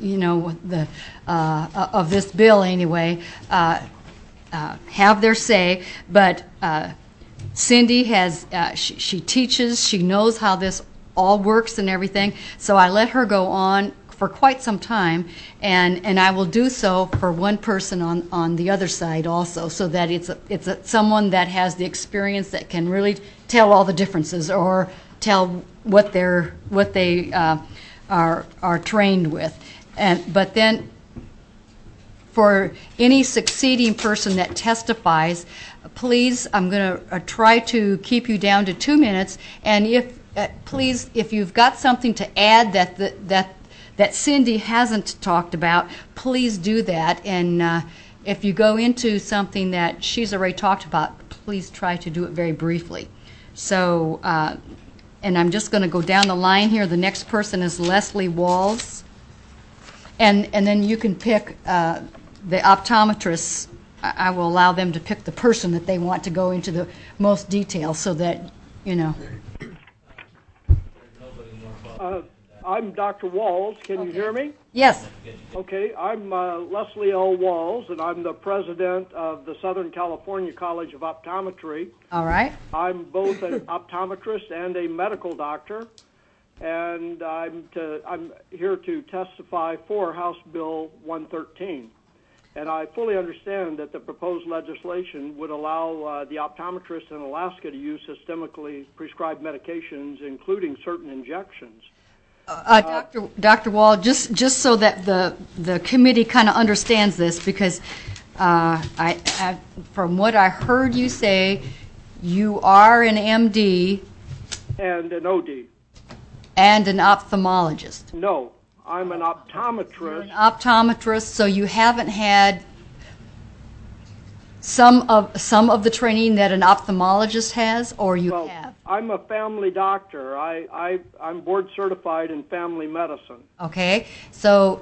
of this bill anyway. Have their say, but Cindy has she teaches, she knows how this all works and everything, so I let her go on for quite some time, and I will do so for one person on the other side also, so that it's someone that has the experience that can really tell all the differences or tell what they are trained with, but then for any succeeding person that testifies, please, I'm going to try to keep you down to 2 minutes, and please, if you've got something to add that Cindy hasn't talked about, please do that, and if you go into something that she's already talked about, please try to do it very briefly. So, and I'm just going to go down the line here. The next person is Leslie Walls, and then you can pick the optometrists. I will allow them to pick the person that they want to go into the most detail, so that, you know. I'm Dr. Walls. Can you hear me? Yes. Okay. I'm Leslie L. Walls, and I'm the president of the Southern California College of Optometry. All right. I'm both an optometrist and a medical doctor, and I'm here to testify for House Bill 113. And I fully understand that the proposed legislation would allow the optometrists in Alaska to use systemically prescribed medications, including certain injections. Dr. Wall, just so that the committee kind of understands this, because from what I heard you say, you are an MD and an OD and an ophthalmologist. No, I'm an optometrist. You're an optometrist, so you haven't had some of the training that an ophthalmologist has, or you have? I'm a family doctor. I'm board certified in family medicine. Okay, so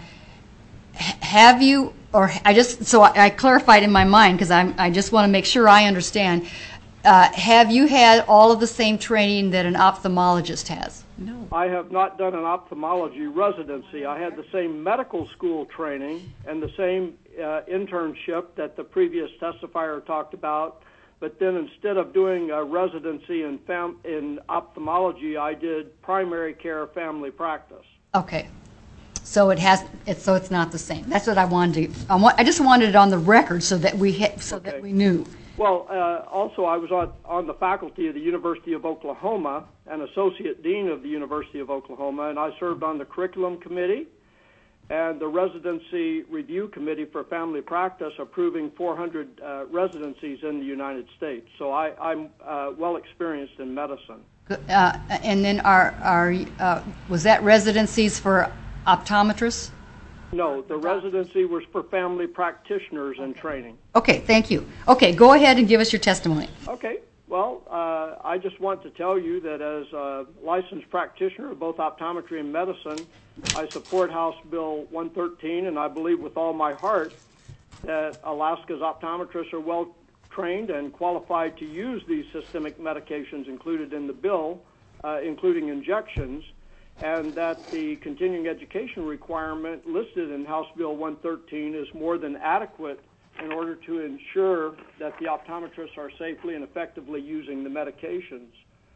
have you, or I clarified in my mind because I just want to make sure I understand. Have you had all of the same training that an ophthalmologist has? No. I have not done an ophthalmology residency. I had the same medical school training and the same internship that the previous testifier talked about. But then instead of doing a residency in ophthalmology, I did primary care family practice. Okay. So it's not the same. That's what I wanted to. I just wanted it on the record so that we knew. Well, also I was on the faculty of the University of Oklahoma, an associate dean of the University of Oklahoma, and I served on the curriculum committee and the residency review committee for family practice, approving 400 residencies in the United States. So I'm well experienced in medicine. And then was that residencies for optometrists? No, the residency was for family practitioners in training. Okay, thank you. Okay, go ahead and give us your testimony. Okay, well, I just want to tell you that as a licensed practitioner of both optometry and medicine, I support House Bill 113, and I believe with all my heart that Alaska's optometrists are well trained and qualified to use these systemic medications included in the bill, including injections, and that the continuing education requirement listed in House Bill 113 is more than adequate in order to ensure that the optometrists are safely and effectively using the medications.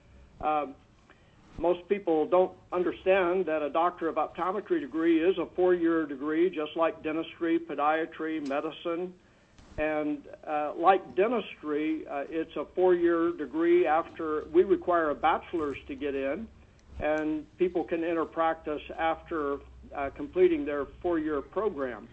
Most people don't understand that a doctor of optometry degree is a 4-year degree, just like dentistry, podiatry, medicine. And like dentistry, it's a 4-year degree after we require a bachelor's to get in, and people can enter practice after completing their 4-year program.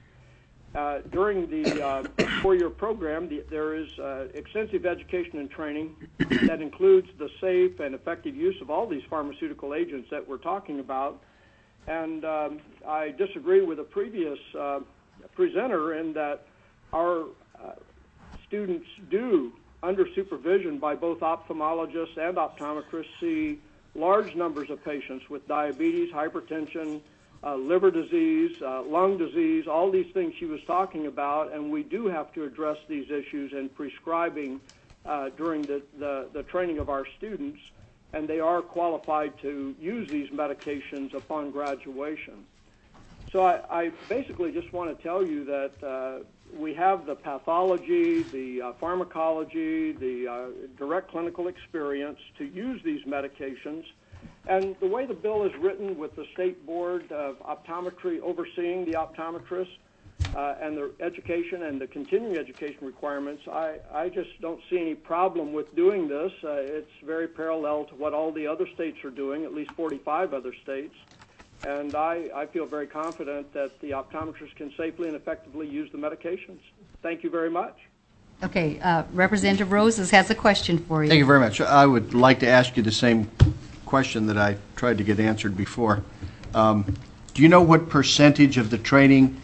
During the 4-year program, there is extensive education and training that includes the safe and effective use of all these pharmaceutical agents that we're talking about. And I disagree with a previous presenter in that our students do, under supervision by both ophthalmologists and optometrists, see large numbers of patients with diabetes, hypertension, liver disease, lung disease, all these things she was talking about, and we do have to address these issues in prescribing during the training of our students, and they are qualified to use these medications upon graduation. So I basically just want to tell you that we have the pathology, the pharmacology, the direct clinical experience to use these medications. And the way the bill is written with the State Board of Optometry overseeing the optometrists and their education and the continuing education requirements, I just don't see any problem with doing this. It's very parallel to what all the other states are doing, at least 45 other states. And I feel very confident that the optometrists can safely and effectively use the medications. Thank you very much. Okay, Representative Roses has a question for you. Thank you very much. I would like to ask you the same question that I tried to get answered before. Do you know what percentage of the training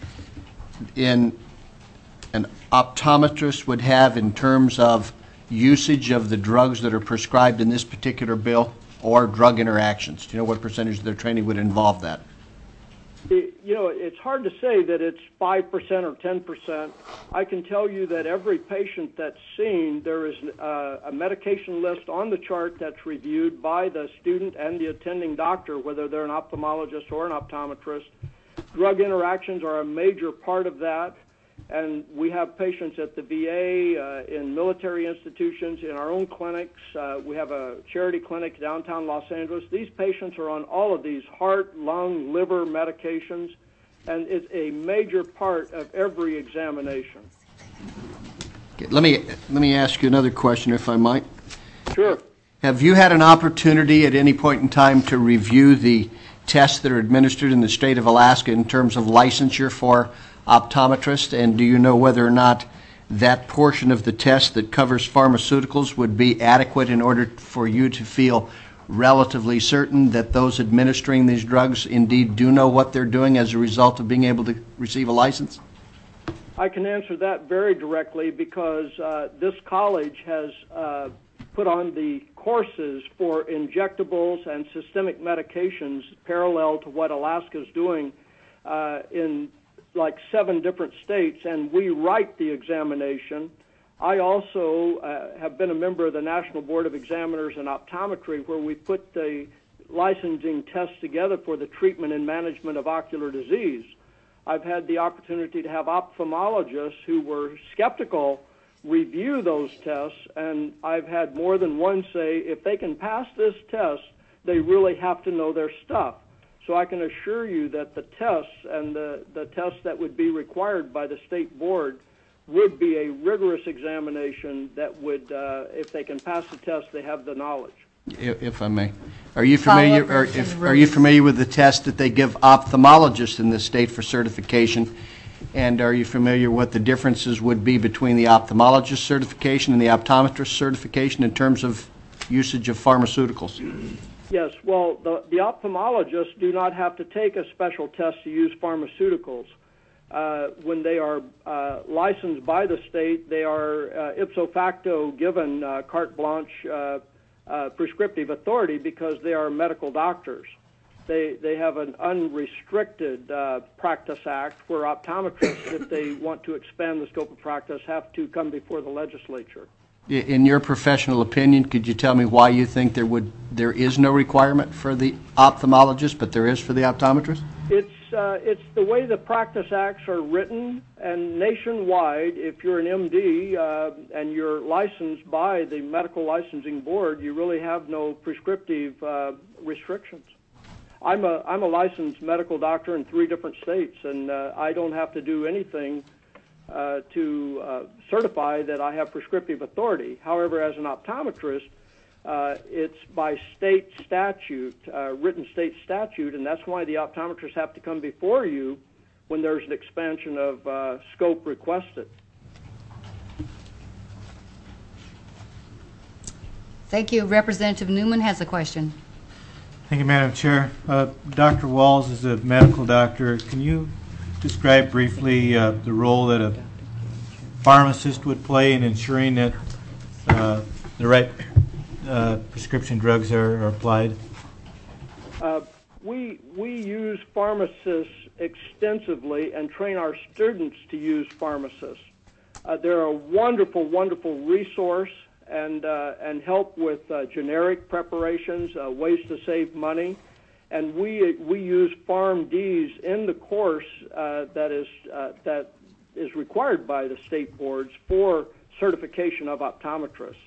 in an optometrist would have in terms of usage of the drugs that are prescribed in this particular bill or drug interactions? Do you know what percentage of their training would involve that? You know, it's hard to say that it's 5% or 10%. I can tell you that every patient that's seen, there is a medication list on the chart that's reviewed by the student and the attending doctor, whether they're an ophthalmologist or an optometrist. Drug interactions are a major part of that, and we have patients at the VA, in military institutions, in our own clinics. We have a charity clinic downtown Los Angeles. These patients are on all of these heart, lung, liver medications, and it's a major part of every examination. Okay, let me ask you another question, if I might. Sure. Have you had an opportunity at any point in time to review the tests that are administered in the state of Alaska in terms of licensure for optometrists? And do you know whether or not that portion of the test that covers pharmaceuticals would be adequate in order for you to feel relatively certain that those administering these drugs indeed do know what they're doing as a result of being able to receive a license? I can answer that very directly because this college has put on the courses for injectables and systemic medications parallel to what Alaska is doing in like 7 different states, and we write the examination. I also have been a member of the National Board of Examiners in Optometry, where we put the licensing tests together for the treatment and management of ocular disease. I've had the opportunity to have ophthalmologists who were skeptical review those tests, and I've had more than one say, if they can pass this test, they really have to know their stuff. So I can assure you that the tests and the tests that would be required by the state board would be a rigorous examination that would, if they can pass the test, they have the knowledge. If I may, are you familiar with the test that they give ophthalmologists in this state for certification? And are you familiar what the differences would be between the ophthalmologist certification and the optometrist certification in terms of usage of pharmaceuticals? Yes, well, the ophthalmologists do not have to take a special test to use pharmaceuticals. When they are licensed by the state, they are ipso facto given carte blanche prescriptive authority because they are medical doctors. They have an unrestricted practice act where optometrists, if they want to expand the scope of practice, have to come before the legislature. In your professional opinion, could you tell me why you think there is no requirement for the ophthalmologist, but there is for the optometrist? It's the way the practice acts are written, and nationwide, if you're an MD and you're licensed by the medical licensing board, you really have no prescriptive restrictions. I'm a licensed medical doctor in 3 different states, and I don't have to do anything to certify that I have prescriptive authority. However, as an optometrist, it's by state statute, written state statute, and that's why the optometrists have to come before you when there's an expansion of scope requested. Thank you. Representative Newman has a question. Thank you, Madam Chair. Dr. Walls is a medical doctor. Can you describe briefly the role that a pharmacist would play in ensuring that the right prescription drugs are applied? We use pharmacists extensively and train our students to use pharmacists. They're a wonderful, wonderful resource and help with generic preparations, ways to save money. And we use PharmDs in the course that is required by the state boards for certification of optometrists.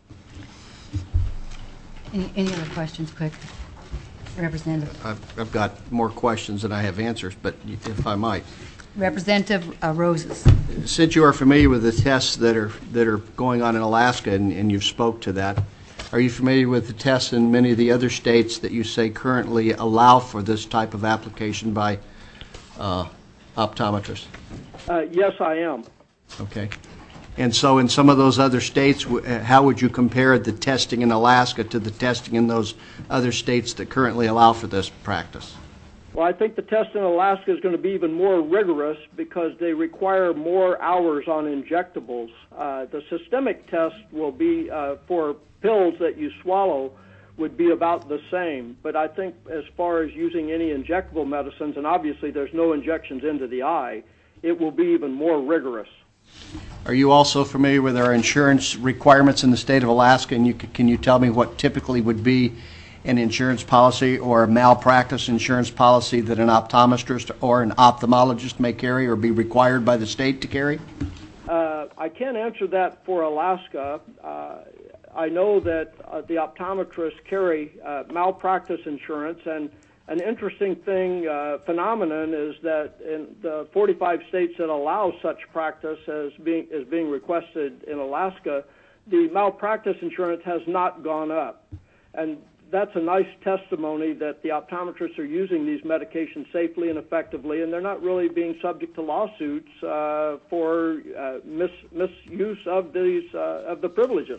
Any other questions, quick? Representative. I've got more questions than I have answers, but if I might. Representative Roses. Since you are familiar with the tests that are going on in Alaska, and you've spoke to that, are you familiar with the tests in many of the other states that you say currently allow for this type of application by optometrists? Yes, I am. Okay. And so in some of those other states, how would you compare the testing in Alaska to the testing in those other states that currently allow for this practice? Well, I think the test in Alaska is going to be even more rigorous because they require more hours on injectables. The systemic test will be for pills that you swallow would be about the same. But I think as far as using any injectable medicines, and obviously there's no injections into the eye, it will be even more rigorous. Are you also familiar with our insurance requirements in the state of Alaska? And can you tell me what typically would be an insurance policy or a malpractice insurance policy that an optometrist or an ophthalmologist may carry or be required by the state to carry? I can't answer that for Alaska. I know that the optometrists carry malpractice insurance, and An interesting phenomenon is that in the 45 states that allow such practice as being requested in Alaska, the malpractice insurance has not gone up. And that's a nice testimony that the optometrists are using these medications safely and effectively, and they're not really being subject to lawsuits for misuse of the privileges.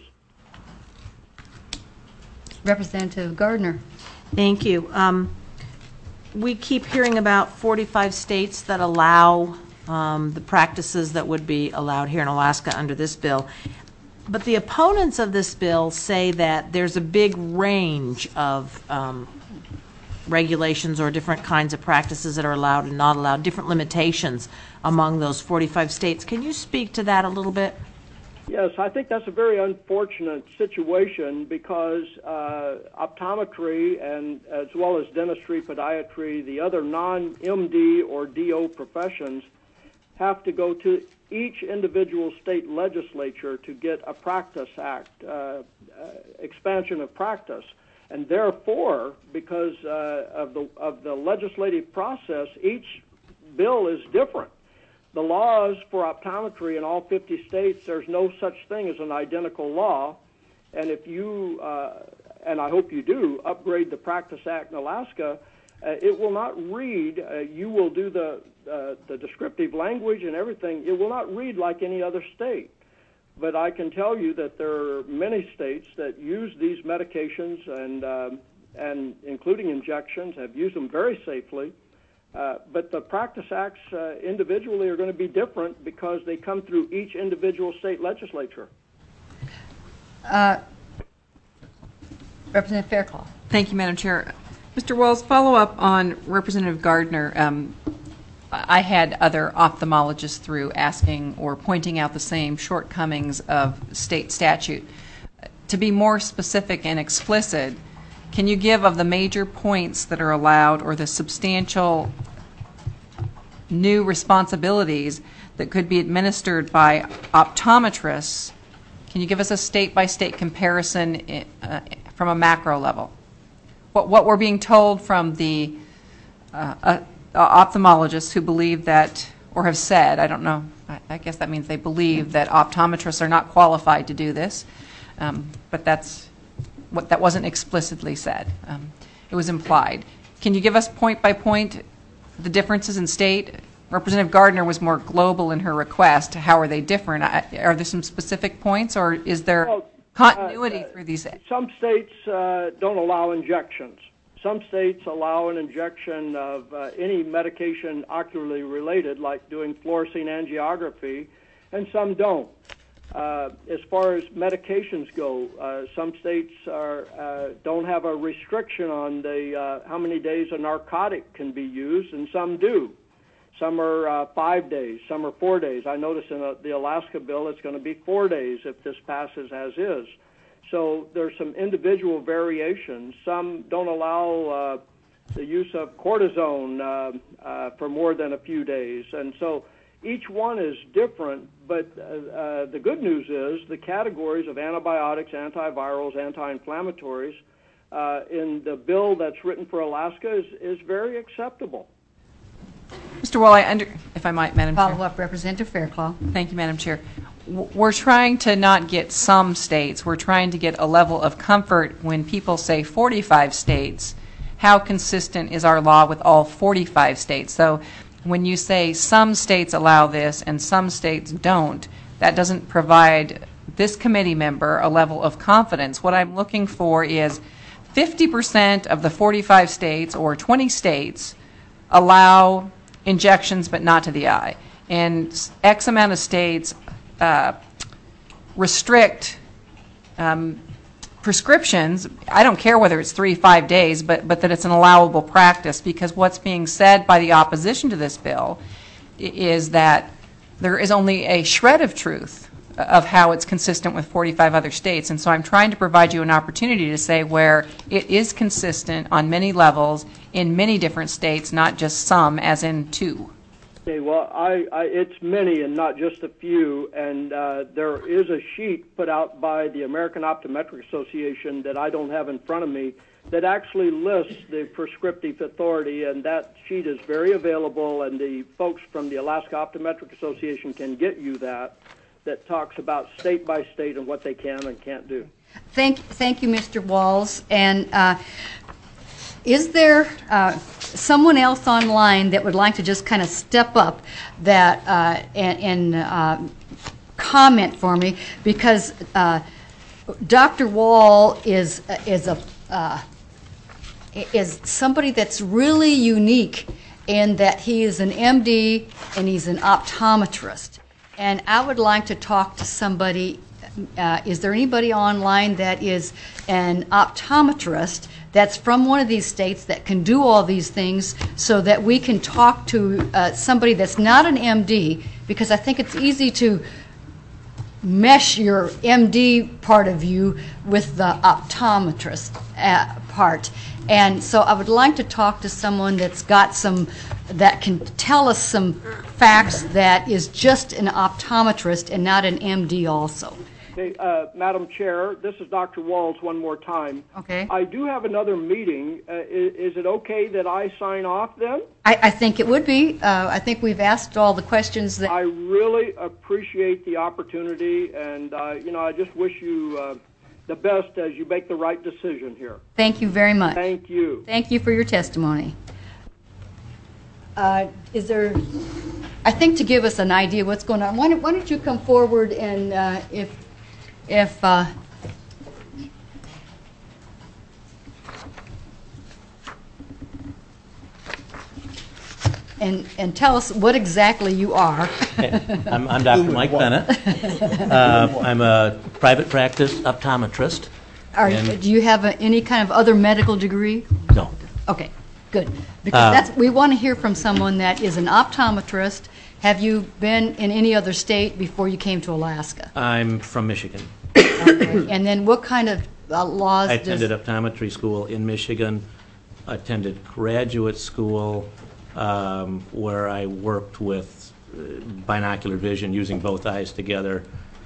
Representative Gardner. Thank you. We keep hearing about 45 states that allow the practices that would be allowed here in Alaska under this bill. But the opponents of this bill say that there's a big range of regulations or different kinds of practices that are allowed and not allowed, different limitations among those 45 states. Can you speak to that a little bit? Yes, I think that's a very unfortunate situation because optometry and as well as dentistry, podiatry, the other non-MD or DO professions have to go to each individual state legislature to get a Practice Act, expansion of practice. And therefore, because of the legislative process, each bill is different. The laws for optometry in all 50 states, there's no such thing as an identical law. And if you, and I hope you do, upgrade the Practice Act in Alaska, it will not read, you will do the descriptive language and everything, it will not read like any other state. But I can tell you that there are many states that use these medications and including injections, have used them very safely. But the Practice Acts individually are going to be different because they come through each individual state legislature. Representative Fairclough. Thank you, Madam Chair. Mr. Wells, follow up on Representative Gardner. I had other ophthalmologists through asking or pointing out the same shortcomings of state statute. To be more specific and explicit, can you give of the major points that are allowed or the substantial new responsibilities that could be administered by optometrists? Can you give us a state-by-state comparison from a macro level? What we're being told from the ophthalmologists who believe that, or have said, I don't know, I guess that means they believe that optometrists are not qualified to do this, but that wasn't explicitly said. It was implied. Can you give us point by point the differences in state? Representative Gardner was more global in her request. How are they different? Are there some specific points, or is there continuity through these? Some states don't allow injections. Some states allow an injection of any medication ocularly related, like doing fluorescein angiography, and some don't. As far as medications go, some states don't have a restriction on how many days a narcotic can be used, and some do. Some are 5 days, some are 4 days. I notice in the Alaska bill it's going to be 4 days if this passes as is. So there's some individual variations. Some don't allow the use of cortisone for more than a few days. And so each one is different, but the good news is the categories of antibiotics, antivirals, anti-inflammatories in the bill that's written for Alaska is very acceptable. Mr. Wall, if I might, Madam Chair. Follow up, Representative Fairclough. Thank you, Madam Chair. We're trying to not get some states. We're trying to get a level of comfort when people say 45 states. How consistent is our law with all 45 states? So when you say some states allow this and some states don't, that doesn't provide this committee member a level of confidence. What I'm looking for is 50% of the 45 states or 20 states allow injections but not to the eye. And X amount of states restrict prescriptions. I don't care whether it's 3, 5 days, but that it's an allowable practice, because what's being said by the opposition to this bill is that there is only a shred of truth of how it's consistent with 45 other states. And so I'm trying to provide you an opportunity to say where it is consistent on many levels in many different states, not just some, as in 2. Okay, well, it's many and not just a few, and there is a sheet put out by the American Optometric Association that I don't have in front of me that actually lists the prescriptive authority, and that sheet is very available, and the folks from the Alaska Optometric Association can get you that talks about state by state and what they can and can't do. Thank you, Mr. Walls. And is there someone else online that would like to just kind of step up that and comment for me? Because Dr. Wall is somebody that's really unique in that he is an MD and he's an optometrist. And I would like to talk to somebody. Is there anybody online that is an optometrist that's from one of these states that can do all these things, so that we can talk to somebody that's not an MD? Because I think it's easy to mesh your MD part of you with the optometrist part. And so I would like to talk to someone that's got that can tell us some facts that is just an optometrist and not an MD also. Okay, Madam Chair, this is Dr. Walls one more time. Okay. I do have another meeting. Is it okay that I sign off then? I think it would be. I think we've asked all the questions that... I really appreciate the opportunity, and I just wish you the best as you make the right decision here. Thank you very much. Thank you. Thank you for your testimony. Is there... I think to give us an idea of what's going on, why don't you come forward and and tell us what exactly you are. I'm Dr. Mike Bennett. I'm a private practice optometrist. Do you have any kind of other medical degree? No. Okay, good. Because we want to hear from someone that is an optometrist. Have you been in any other state before you came to Alaska? I'm from Michigan. Okay. And then what kind of laws? I attended optometry school in Michigan, attended graduate school where I worked with binocular vision using both eyes together,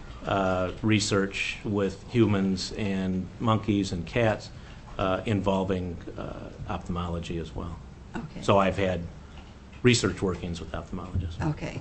research with humans and monkeys and cats involving ophthalmology as well. Okay. So I've had research workings with ophthalmologists. Okay.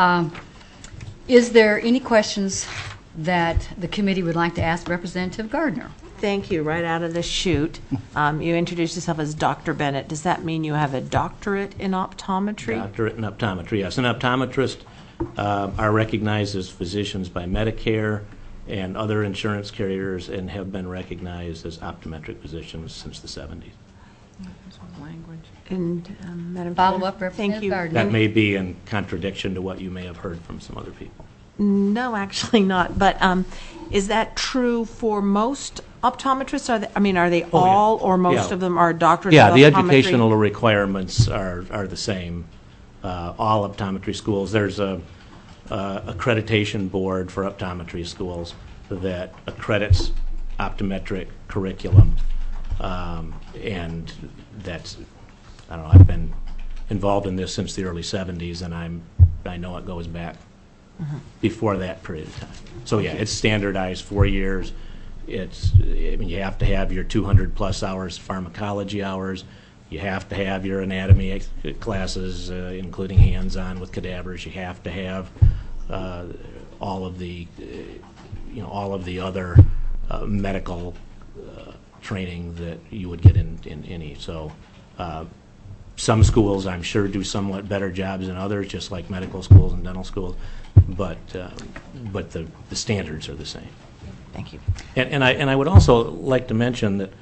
Is there any questions that the committee would like to ask Representative Gardner? Thank you. Right out of the chute, you introduced yourself as Dr. Bennett. Does that mean you have a doctorate in optometry? Doctorate in optometry, yes. An optometrist are recognized as physicians by Medicare and other insurance carriers and have been recognized as optometric physicians since the 70s. Language. And Madam Follow-up, Chair? Thank you. That may be in contradiction to what you may have heard from some other people. No, actually not. But is that true for most optometrists? Are they all, or most of them are doctors of optometry? Yeah, the educational requirements are the same. All optometry schools. There's a accreditation board for optometry schools that accredits optometric curriculum, and that's, I don't know, I've been involved in this since the early 70s, and I know it goes back before that period of time. So yeah, it's standardized 4 years. You have to have your 200 plus hours pharmacology hours. You have to have your anatomy classes, including hands-on with cadavers. You have to have all of the other medical training that you would get in any. So some schools, I'm sure, do somewhat better jobs than others, just like medical schools and dental schools. But the standards are the same. Thank you. And I would also like to mention that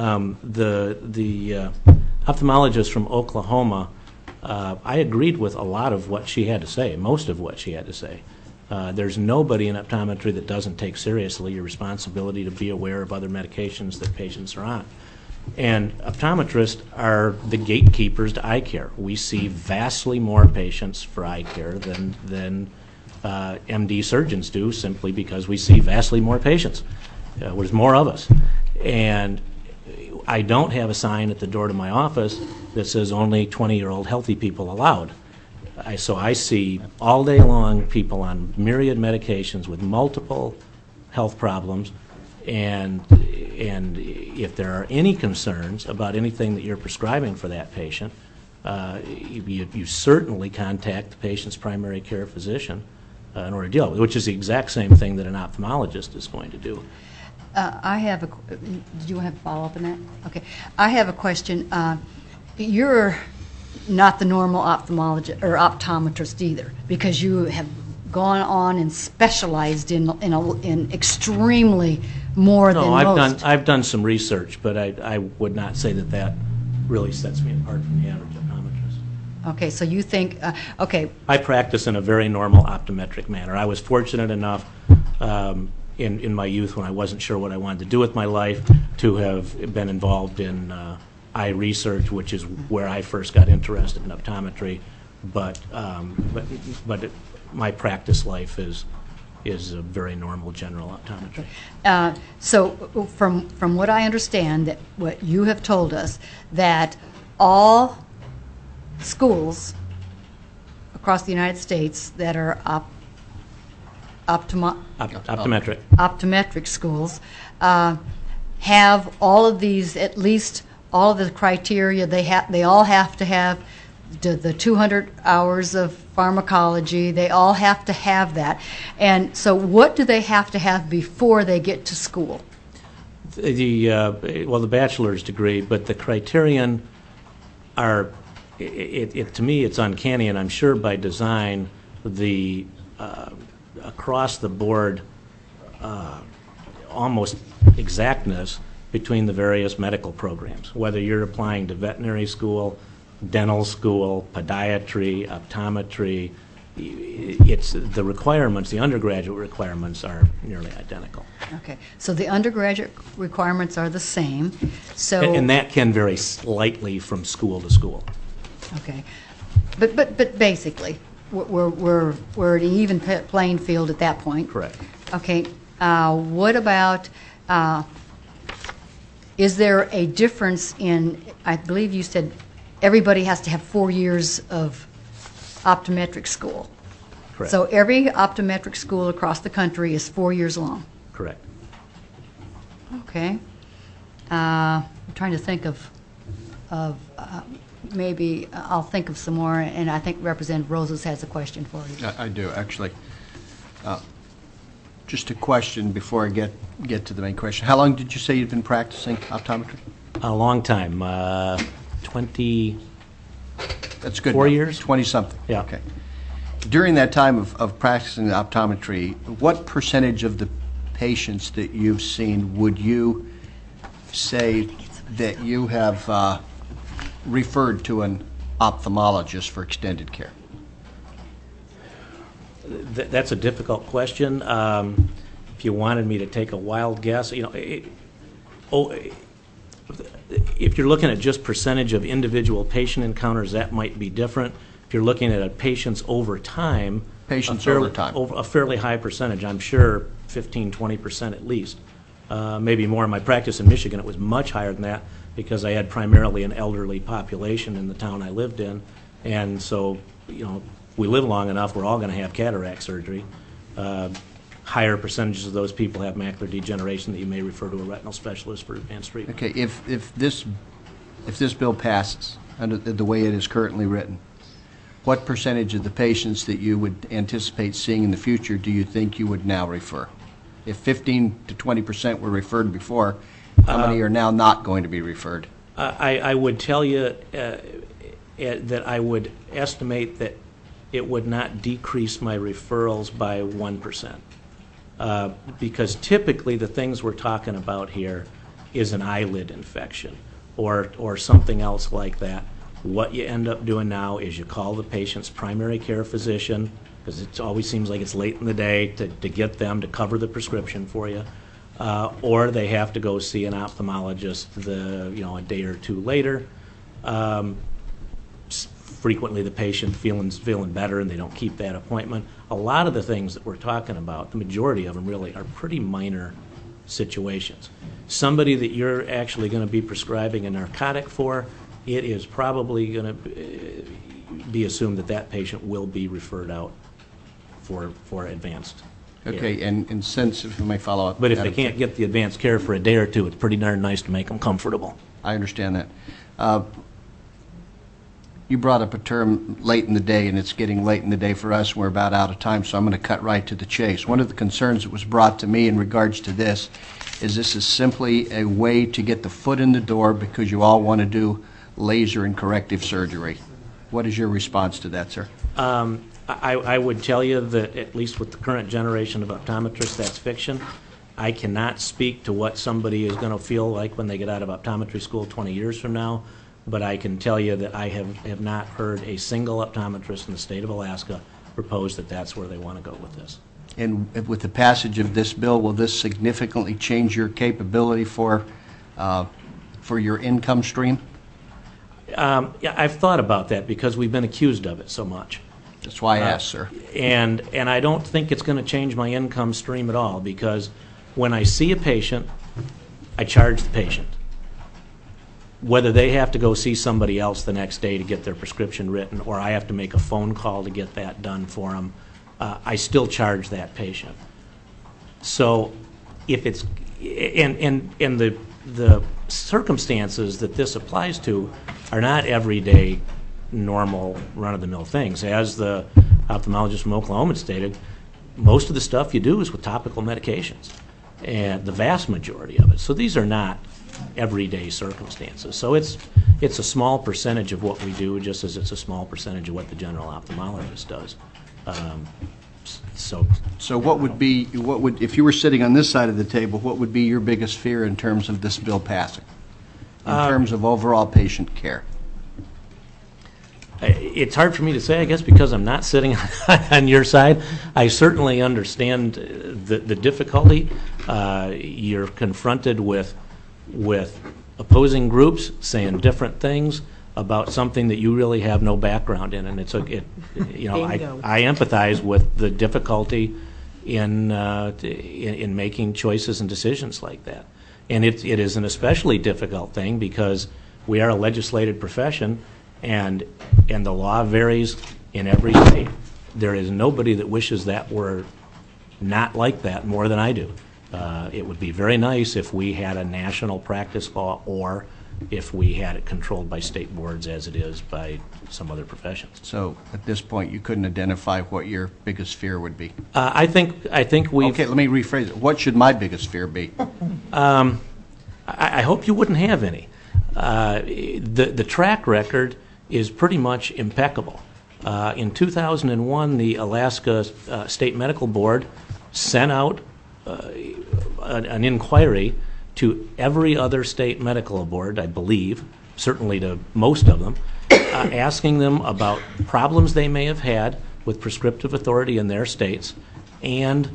the ophthalmologist from Oklahoma, I agreed with a lot of what she had to say, most of what she had to say. There's nobody in optometry that doesn't take seriously your responsibility to be aware of other medications that patients are on. And optometrists are the gatekeepers to eye care. We see vastly more patients for eye care than MD surgeons do, simply because we see vastly more patients. There's more of us. And I don't have a sign at the door to my office that says only 20-year-old healthy people allowed. So I see all day long people on myriad medications with multiple health problems, And if there are any concerns about anything that you're prescribing for that patient, you certainly contact the patient's primary care physician in order to deal with it, which is the exact same thing that an ophthalmologist is going to do. Did you have a follow-up on that? Okay. I have a question. You're not the normal ophthalmologist or optometrist either, because you have gone on and specialized in extremely more than most. I've done some research, but I would not say that really sets me apart from the average optometrist. Okay, so you think, okay. I practice in a very normal optometric manner. I was fortunate enough in my youth, when I wasn't sure what I wanted to do with my life, to have been involved in eye research, which is where I first got interested in optometry. But my practice life is a very normal general optometry. So from what I understand, that what you have told us, that all schools across the United States that are optometric schools have all of these, at least all of the criteria. They all have to have the 200 hours of pharmacology. They all have to have that. And so what do they have to have before they get to school? The bachelor's degree, but the criterion are, to me, it's uncanny, and I'm sure by design, the across the board almost exactness between the various medical programs, whether you're applying to veterinary school, dental school, podiatry, optometry. It's the requirements, the undergraduate requirements are nearly identical. Okay, so the undergraduate requirements are the same. So and that can vary slightly from school to school. Okay, but basically, we're at an even playing field at that point. Correct. Okay, what about? Is there a difference in? I believe you said everybody has to have 4 years of optometric school. Correct. So every optometric school across the country is 4 years long. Correct. Okay. I'm trying to think of maybe I'll think of some more, and I think Representative Roses has a question for you. I do, actually. Just a question before I get to the main question. How long did you say you've been practicing optometry? A long time, 20. That's good. 4 years? 20-something. Yeah. Okay. During that time of practicing optometry, what percentage of the patients that you've seen would you say that you have referred to an ophthalmologist for extended care? That's a difficult question. If you wanted me to take a wild guess, if you're looking at just percentage of individual patient encounters, that might be different. If you're looking at a patients over time, a fairly high percentage, I'm sure 15-20% at least, maybe more. In my practice in Michigan, it was much higher than that because I had primarily an elderly population in the town I lived in, and so we live long enough, we're all going to have cataract surgery. Higher percentages of those people have macular degeneration that you may refer to a retinal specialist for advanced treatment. Okay, if this bill passes under the way it is currently written, what percentage of the patients that you would anticipate seeing in the future do you think you would now refer? If 15 to 20% were referred before, how many are now not going to be referred? I would tell you that I would estimate that it would not decrease my referrals by 1%. Because typically the things we're talking about here is an eyelid infection or something else like that. What you end up doing now is you call the patient's primary care physician, because it always seems like it's late in the day to get them to cover the prescription for you, or they have to go see an ophthalmologist a day or two later. Frequently the patient feeling better and they don't keep that appointment. A lot of the things that we're talking about, the majority of them really, are pretty minor situations. Somebody that you're actually going to be prescribing a narcotic for, it is probably going to be assumed that that patient will be referred out for advanced Okay, and since, if I may follow up. But if they can't get the advanced care for a day or two, it's pretty darn nice to make them comfortable. I understand that. You brought up a term late in the day, and it's getting late in the day for us. We're about out of time, so I'm going to cut right to the chase. One of the concerns that was brought to me in regards to this is simply a way to get the foot in the door because you all want to do laser and corrective surgery. What is your response to that, sir? I would tell you that at least with the current generation of optometrists, that's fiction. I cannot speak to what somebody is going to feel like when they get out of optometry school 20 years from now, but I can tell you that I have not heard a single optometrist in the state of Alaska propose that that's where they want to go with this. And with the passage of this bill, will this significantly change your capability for your income stream? Yeah, I've thought about that because we've been accused of it so much. That's why I asked, sir. And I don't think it's going to change my income stream at all because when I see a patient, I charge the patient. Whether they have to go see somebody else the next day to get their prescription written or I have to make a phone call to get that done for them, I still charge that patient. So if it's, and the circumstances that this applies to are not everyday normal run-of-the-mill things. As the ophthalmologist from Oklahoma stated, most of the stuff you do is with topical medications, and the vast majority of it. So these are not everyday circumstances. So it's a small percentage of what we do, just as it's a small percentage of what the general ophthalmologist does. So what would, if you were sitting on this side of the table, what would be your biggest fear in terms of this bill passing, in terms of overall patient care? It's hard for me to say, I guess, because I'm not sitting on your side. I certainly understand the difficulty. You're confronted with opposing groups saying different things about something that you really have no background in, and I empathize with the difficulty in making choices and decisions like that. And it is an especially difficult thing because we are a legislated profession. And the law varies in every state. There is nobody that wishes that were not like that more than I do. It would be very nice if we had a national practice law or if we had it controlled by state boards as it is by some other professions. So at this point, you couldn't identify what your biggest fear would be? I think we. Okay, let me rephrase it. What should my biggest fear be? I hope you wouldn't have any. The track record is pretty much impeccable. In 2001, the Alaska State Medical Board sent out an inquiry to every other state medical board, I believe, certainly to most of them, asking them about problems they may have had with prescriptive authority in their states and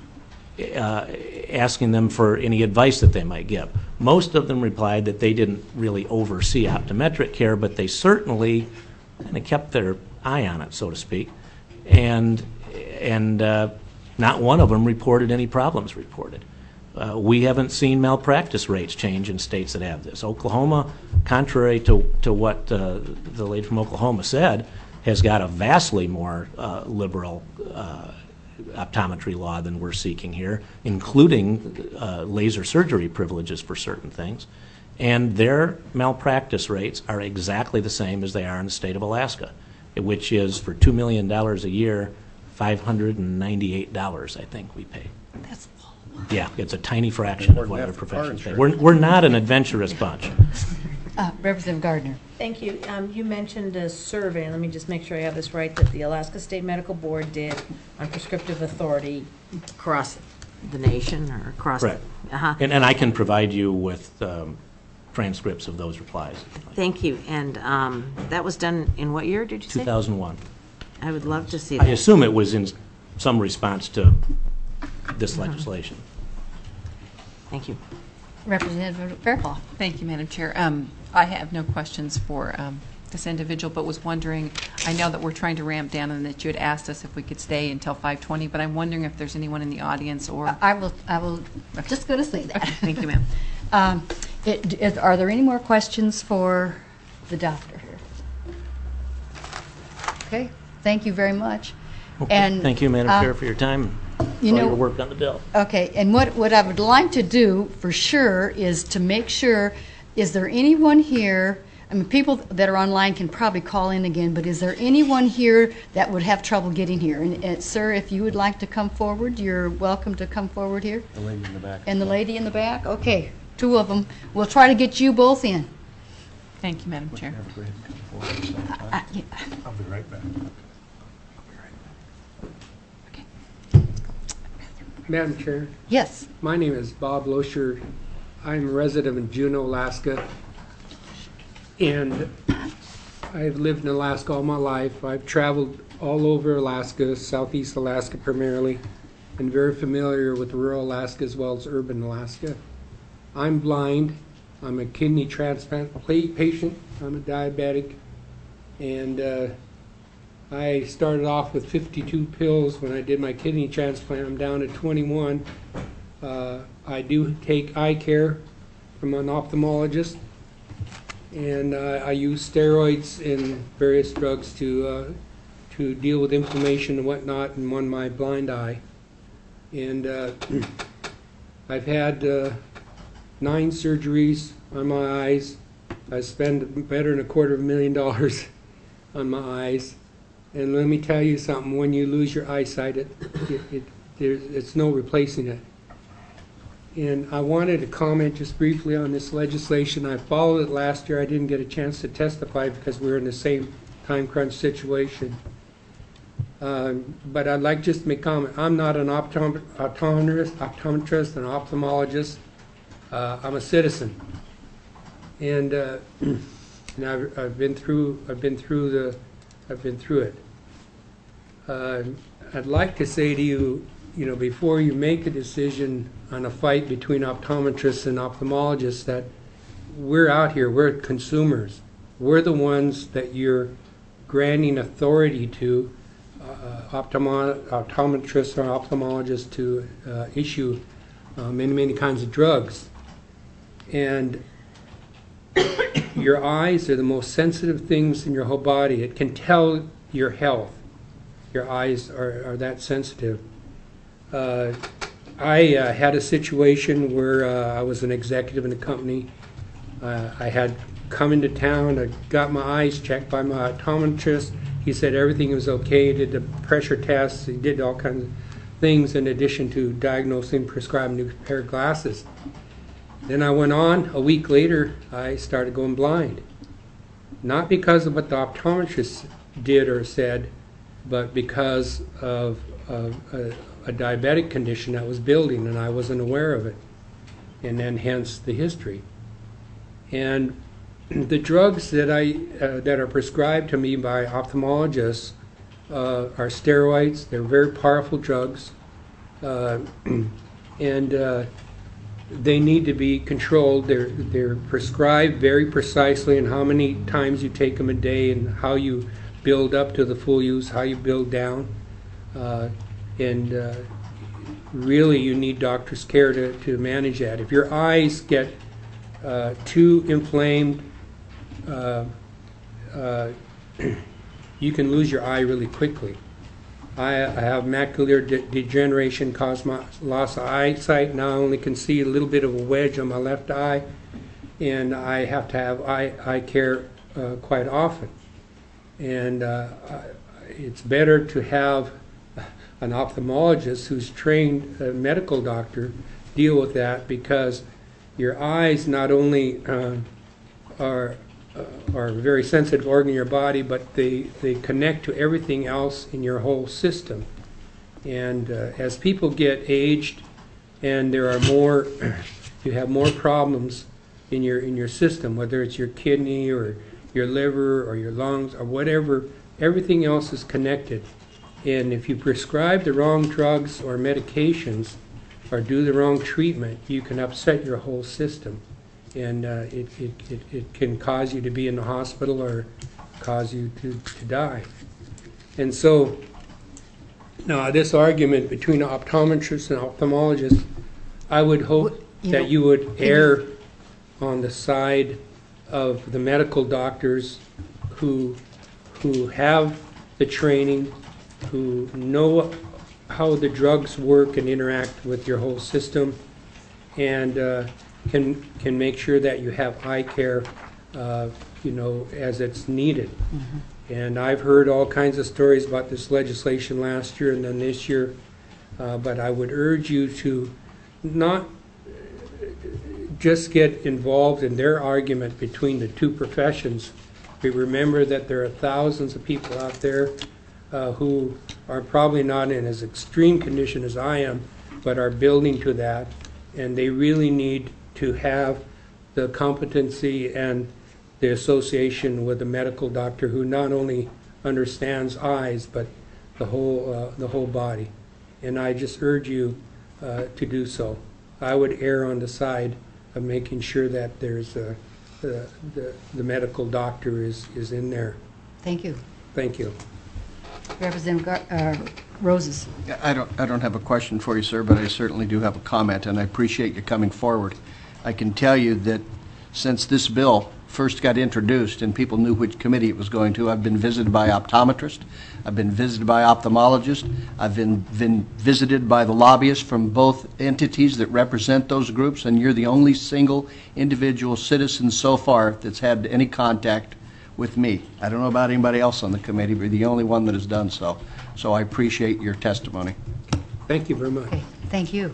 asking them for any advice that they might give. Most of them replied that they didn't really oversee optometric care, but they certainly kind of kept their eye on it, so to speak, and not one of them reported any problems reported. We haven't seen malpractice rates change in states that have this. Oklahoma, contrary to what the lady from Oklahoma said, has got a vastly more liberal optometry law than we're seeking here, including laser surgery privileges for certain things. And their malpractice rates are exactly the same as they are in the state of Alaska, which is for $2 million a year, $598, I think we pay. That's yeah, it's a tiny fraction of what other professions pay. We're not an adventurous bunch. Representative Gardner. Thank you. You mentioned a survey, and let me just make sure I have this right, that the Alaska State Medical Board did on prescriptive authority across the nation or across. Correct. And I can provide you with transcripts of those replies. Thank you. And that was done in what year, did you say? 2001. I would love to see that. I assume it was in some response to this legislation. Thank you. Representative Fairclough. Thank you, Madam Chair. I have no questions for this individual, but was wondering, I know that we're trying to ramp down and that you had asked us if we could stay until 5:20, but I'm wondering if there's anyone in the audience or... I will, I'm just going to say that. Okay, thank you, ma'am. Are there any more questions for the doctor here? Okay, thank you very much. Okay. And thank you, Madam Chair, for your time. You all know- your work on the bill. Okay, and what I would like to do for sure is to make sure, is there anyone here, I mean, people that are online can probably call in again, but is there anyone here that would have trouble getting here? And sir, if you would like to come forward, you're welcome to come forward here. The lady in the back. And the lady in the back? Okay, two of them. We'll try to get you both in. Thank you, Madam Chair. Yeah. I'll be right back. Madam Chair, Yes. my name is Bob Loescher. I'm a resident of Juneau, Alaska, and I've lived in Alaska all my life. I've traveled all over Alaska, southeast Alaska primarily, and very familiar with rural Alaska as well as urban Alaska. I'm blind. I'm a kidney transplant patient. I'm a diabetic, and I started off with 52 pills when I did my kidney transplant. I'm down to 21. I do take eye care from an ophthalmologist, and I use steroids and various drugs to deal with inflammation and whatnot in my blind eye. And I've had 9 surgeries on my eyes. I spend better than $250,000 on my eyes. And let me tell you something, when you lose your eyesight, it's no replacing it. And I wanted to comment just briefly on this legislation. I followed it last year. I didn't get a chance to testify because we were in the same time crunch situation. But I'd like just to make a comment. I'm not an optometrist, an ophthalmologist. I'm a citizen. And I've been through it. I'd like to say to you, before you make a decision on a fight between optometrists and ophthalmologists, that we're out here, we're consumers. We're the ones that you're granting authority to, optometrists or ophthalmologists, to issue many kinds of drugs. And your eyes are the most sensitive things in your whole body. It can tell your health. Your eyes are that sensitive. I had a situation where I was an executive in a company. I had come into town. I got my eyes checked by my optometrist. He said everything was okay. He did the pressure tests. He did all kinds of things in addition to diagnosing and prescribing a new pair of glasses. Then I went on. A week later, I started going blind. Not because of what the optometrist did or said, but because of a diabetic condition that was building, and I wasn't aware of it. And then hence the history. And the drugs that that are prescribed to me by ophthalmologists are steroids. They're very powerful drugs. And they need to be controlled. They're prescribed very precisely in how many times you take them a day and how you build up to the full use, how you build down. And really you need doctor's care to manage that. If your eyes get too inflamed, you can lose your eye really quickly. I have macular degeneration, caused my loss of eyesight. Now I only can see a little bit of a wedge on my left eye, and I have to have eye care quite often. And it's better to have an ophthalmologist who's trained, a medical doctor, deal with that, because your eyes not only are a very sensitive organ in your body, but they connect to everything else in your whole system. And as people get aged, and there are more, you have more problems in your system, whether it's your kidney or your liver or your lungs or whatever, everything else is connected. And if you prescribe the wrong drugs or medications or do the wrong treatment, you can upset your whole system. And it can cause you to be in the hospital or cause you to die. And so, now this argument between optometrists and ophthalmologists, I would hope that you would err on the side of the medical doctors who have the training, who know how the drugs work and interact with your whole system, and can make sure that you have eye care, as it's needed. And I've heard all kinds of stories about this legislation last year and then this year, but I would urge you to not just get involved in their argument between the two professions. We remember that there are thousands of people out there who are probably not in as extreme condition as I am, but are building to that, and they really need to have the competency and the association with a medical doctor who not only understands eyes but the whole body. And I just urge you to do so. I would err on the side of making sure that there's the medical doctor is in there. Thank you. Thank you. Representative Roses. I don't have a question for you, sir, but I certainly do have a comment, and I appreciate you coming forward. I can tell you that since this bill first got introduced and people knew which committee it was going to, I've been visited by optometrists, I've been visited by ophthalmologists, I've been visited by the lobbyists from both entities that represent those groups, and you're the only single individual citizen so far that's had any contact with me. I don't know about anybody else on the committee, but you're the only one that has done so. So I appreciate your testimony. Thank you very much. Okay, thank you.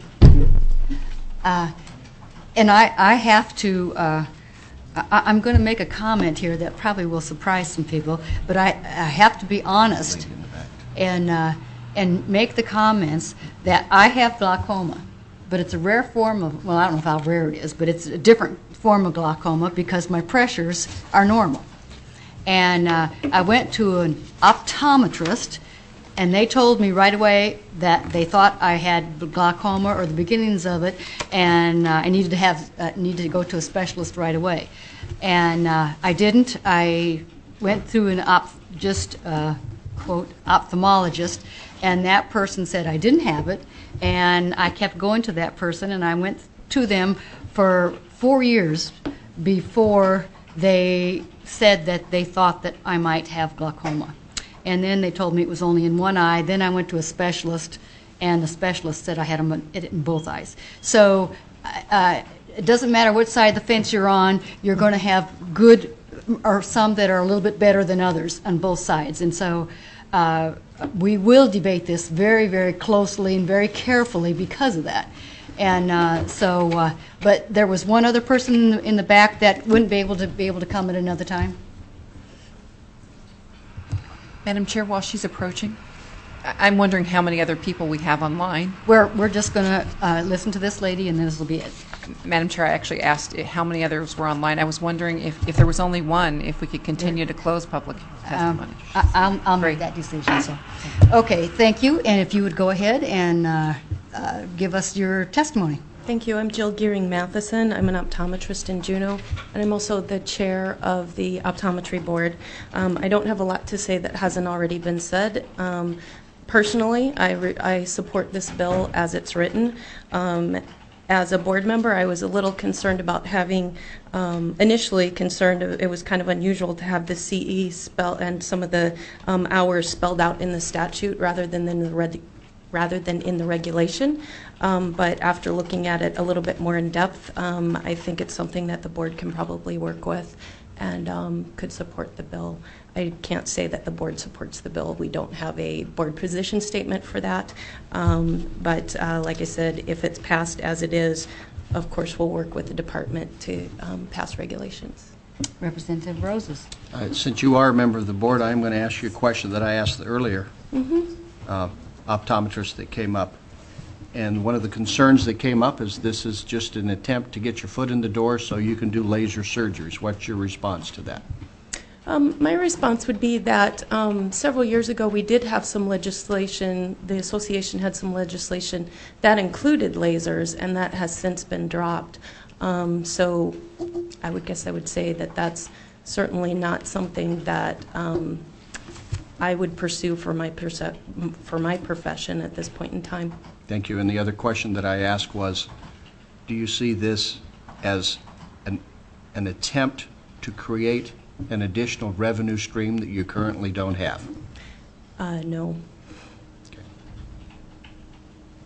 And I have to, I'm going to make a comment here that probably will surprise some people, but I have to be honest and make the comments that I have glaucoma, but it's a rare form of, well, I don't know how rare it is, but it's a different form of glaucoma because my pressures are normal. And I went to an optometrist, and they told me right away that they thought I had glaucoma or the beginnings of it, and I needed to go to a specialist right away. And I didn't. I went through an quote ophthalmologist, and that person said I didn't have it, and I kept going to that person, and I went to them for 4 years before they said that they thought that I might have glaucoma. And then they told me it was only in one eye. Then I went to a specialist, and the specialist said I had it in both eyes. So it doesn't matter what side of the fence you're on, you're going to have good, or some that are a little bit better than others on both sides. And so we will debate this very, very closely and very carefully because of that. And but there was one other person in the back that wouldn't be able to come at another time. Madam Chair, while she's approaching, I'm wondering how many other people we have online. We're just going to listen to this lady, and then this will be it. Madam Chair, I actually asked how many others were online. I was wondering if there was only one, if we could continue to close public testimony. I'll make that decision. So. Okay, thank you. And if you would go ahead and give us your testimony. Thank you. I'm Jill Gearing Matheson. I'm an optometrist in Juneau, and I'm also the chair of the optometry board. I don't have a lot to say that hasn't already been said. Personally, I support this bill as it's written. As a board member, I was a little concerned about having, initially concerned, it was kind of unusual to have the CE spell and some of the hours spelled out in the statute rather than in the regulation. But after looking at it a little bit more in depth, I think it's something that the board can probably work with and could support the bill. I can't say that the board supports the bill. We don't have a board position statement for that. But like I said, if it's passed as it is, of course we'll work with the department to pass regulations. Representative Roses. Since you are a member of the board, I'm going to ask you a question that I asked the earlier optometrist that came up. And one of the concerns that came up is this is just an attempt to get your foot in the door so you can do laser surgeries. What's your response to that? My response would be that several years ago we did have some legislation, the association had some legislation that included lasers, and that has since been dropped. So I would say that that's certainly not something that I would pursue for my profession at this point in time. Thank you. And the other question that I asked was, do you see this as an attempt to create an additional revenue stream that you currently don't have? No. Okay.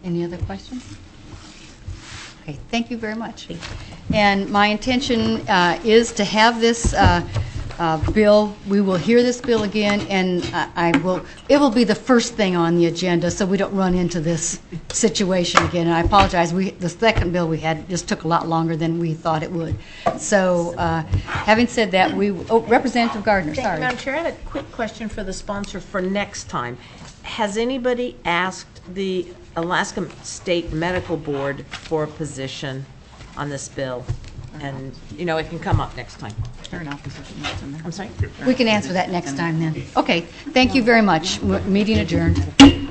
Any other questions? Okay, thank you very much. And my intention is to have this bill, we will hear this bill again, and it will be the first thing on the agenda so we don't run into this situation again. And I apologize, the second bill we had just took a lot longer than we thought it would. So having said that, Representative Gardner, Thank you, sorry. Madam Chair, I had a quick question for the sponsor for next time. Has anybody asked the Alaska State Medical Board for a position on this bill? And, it can come up next time. I'm sorry? We can answer that next time then. Okay, thank you very much. Meeting adjourned.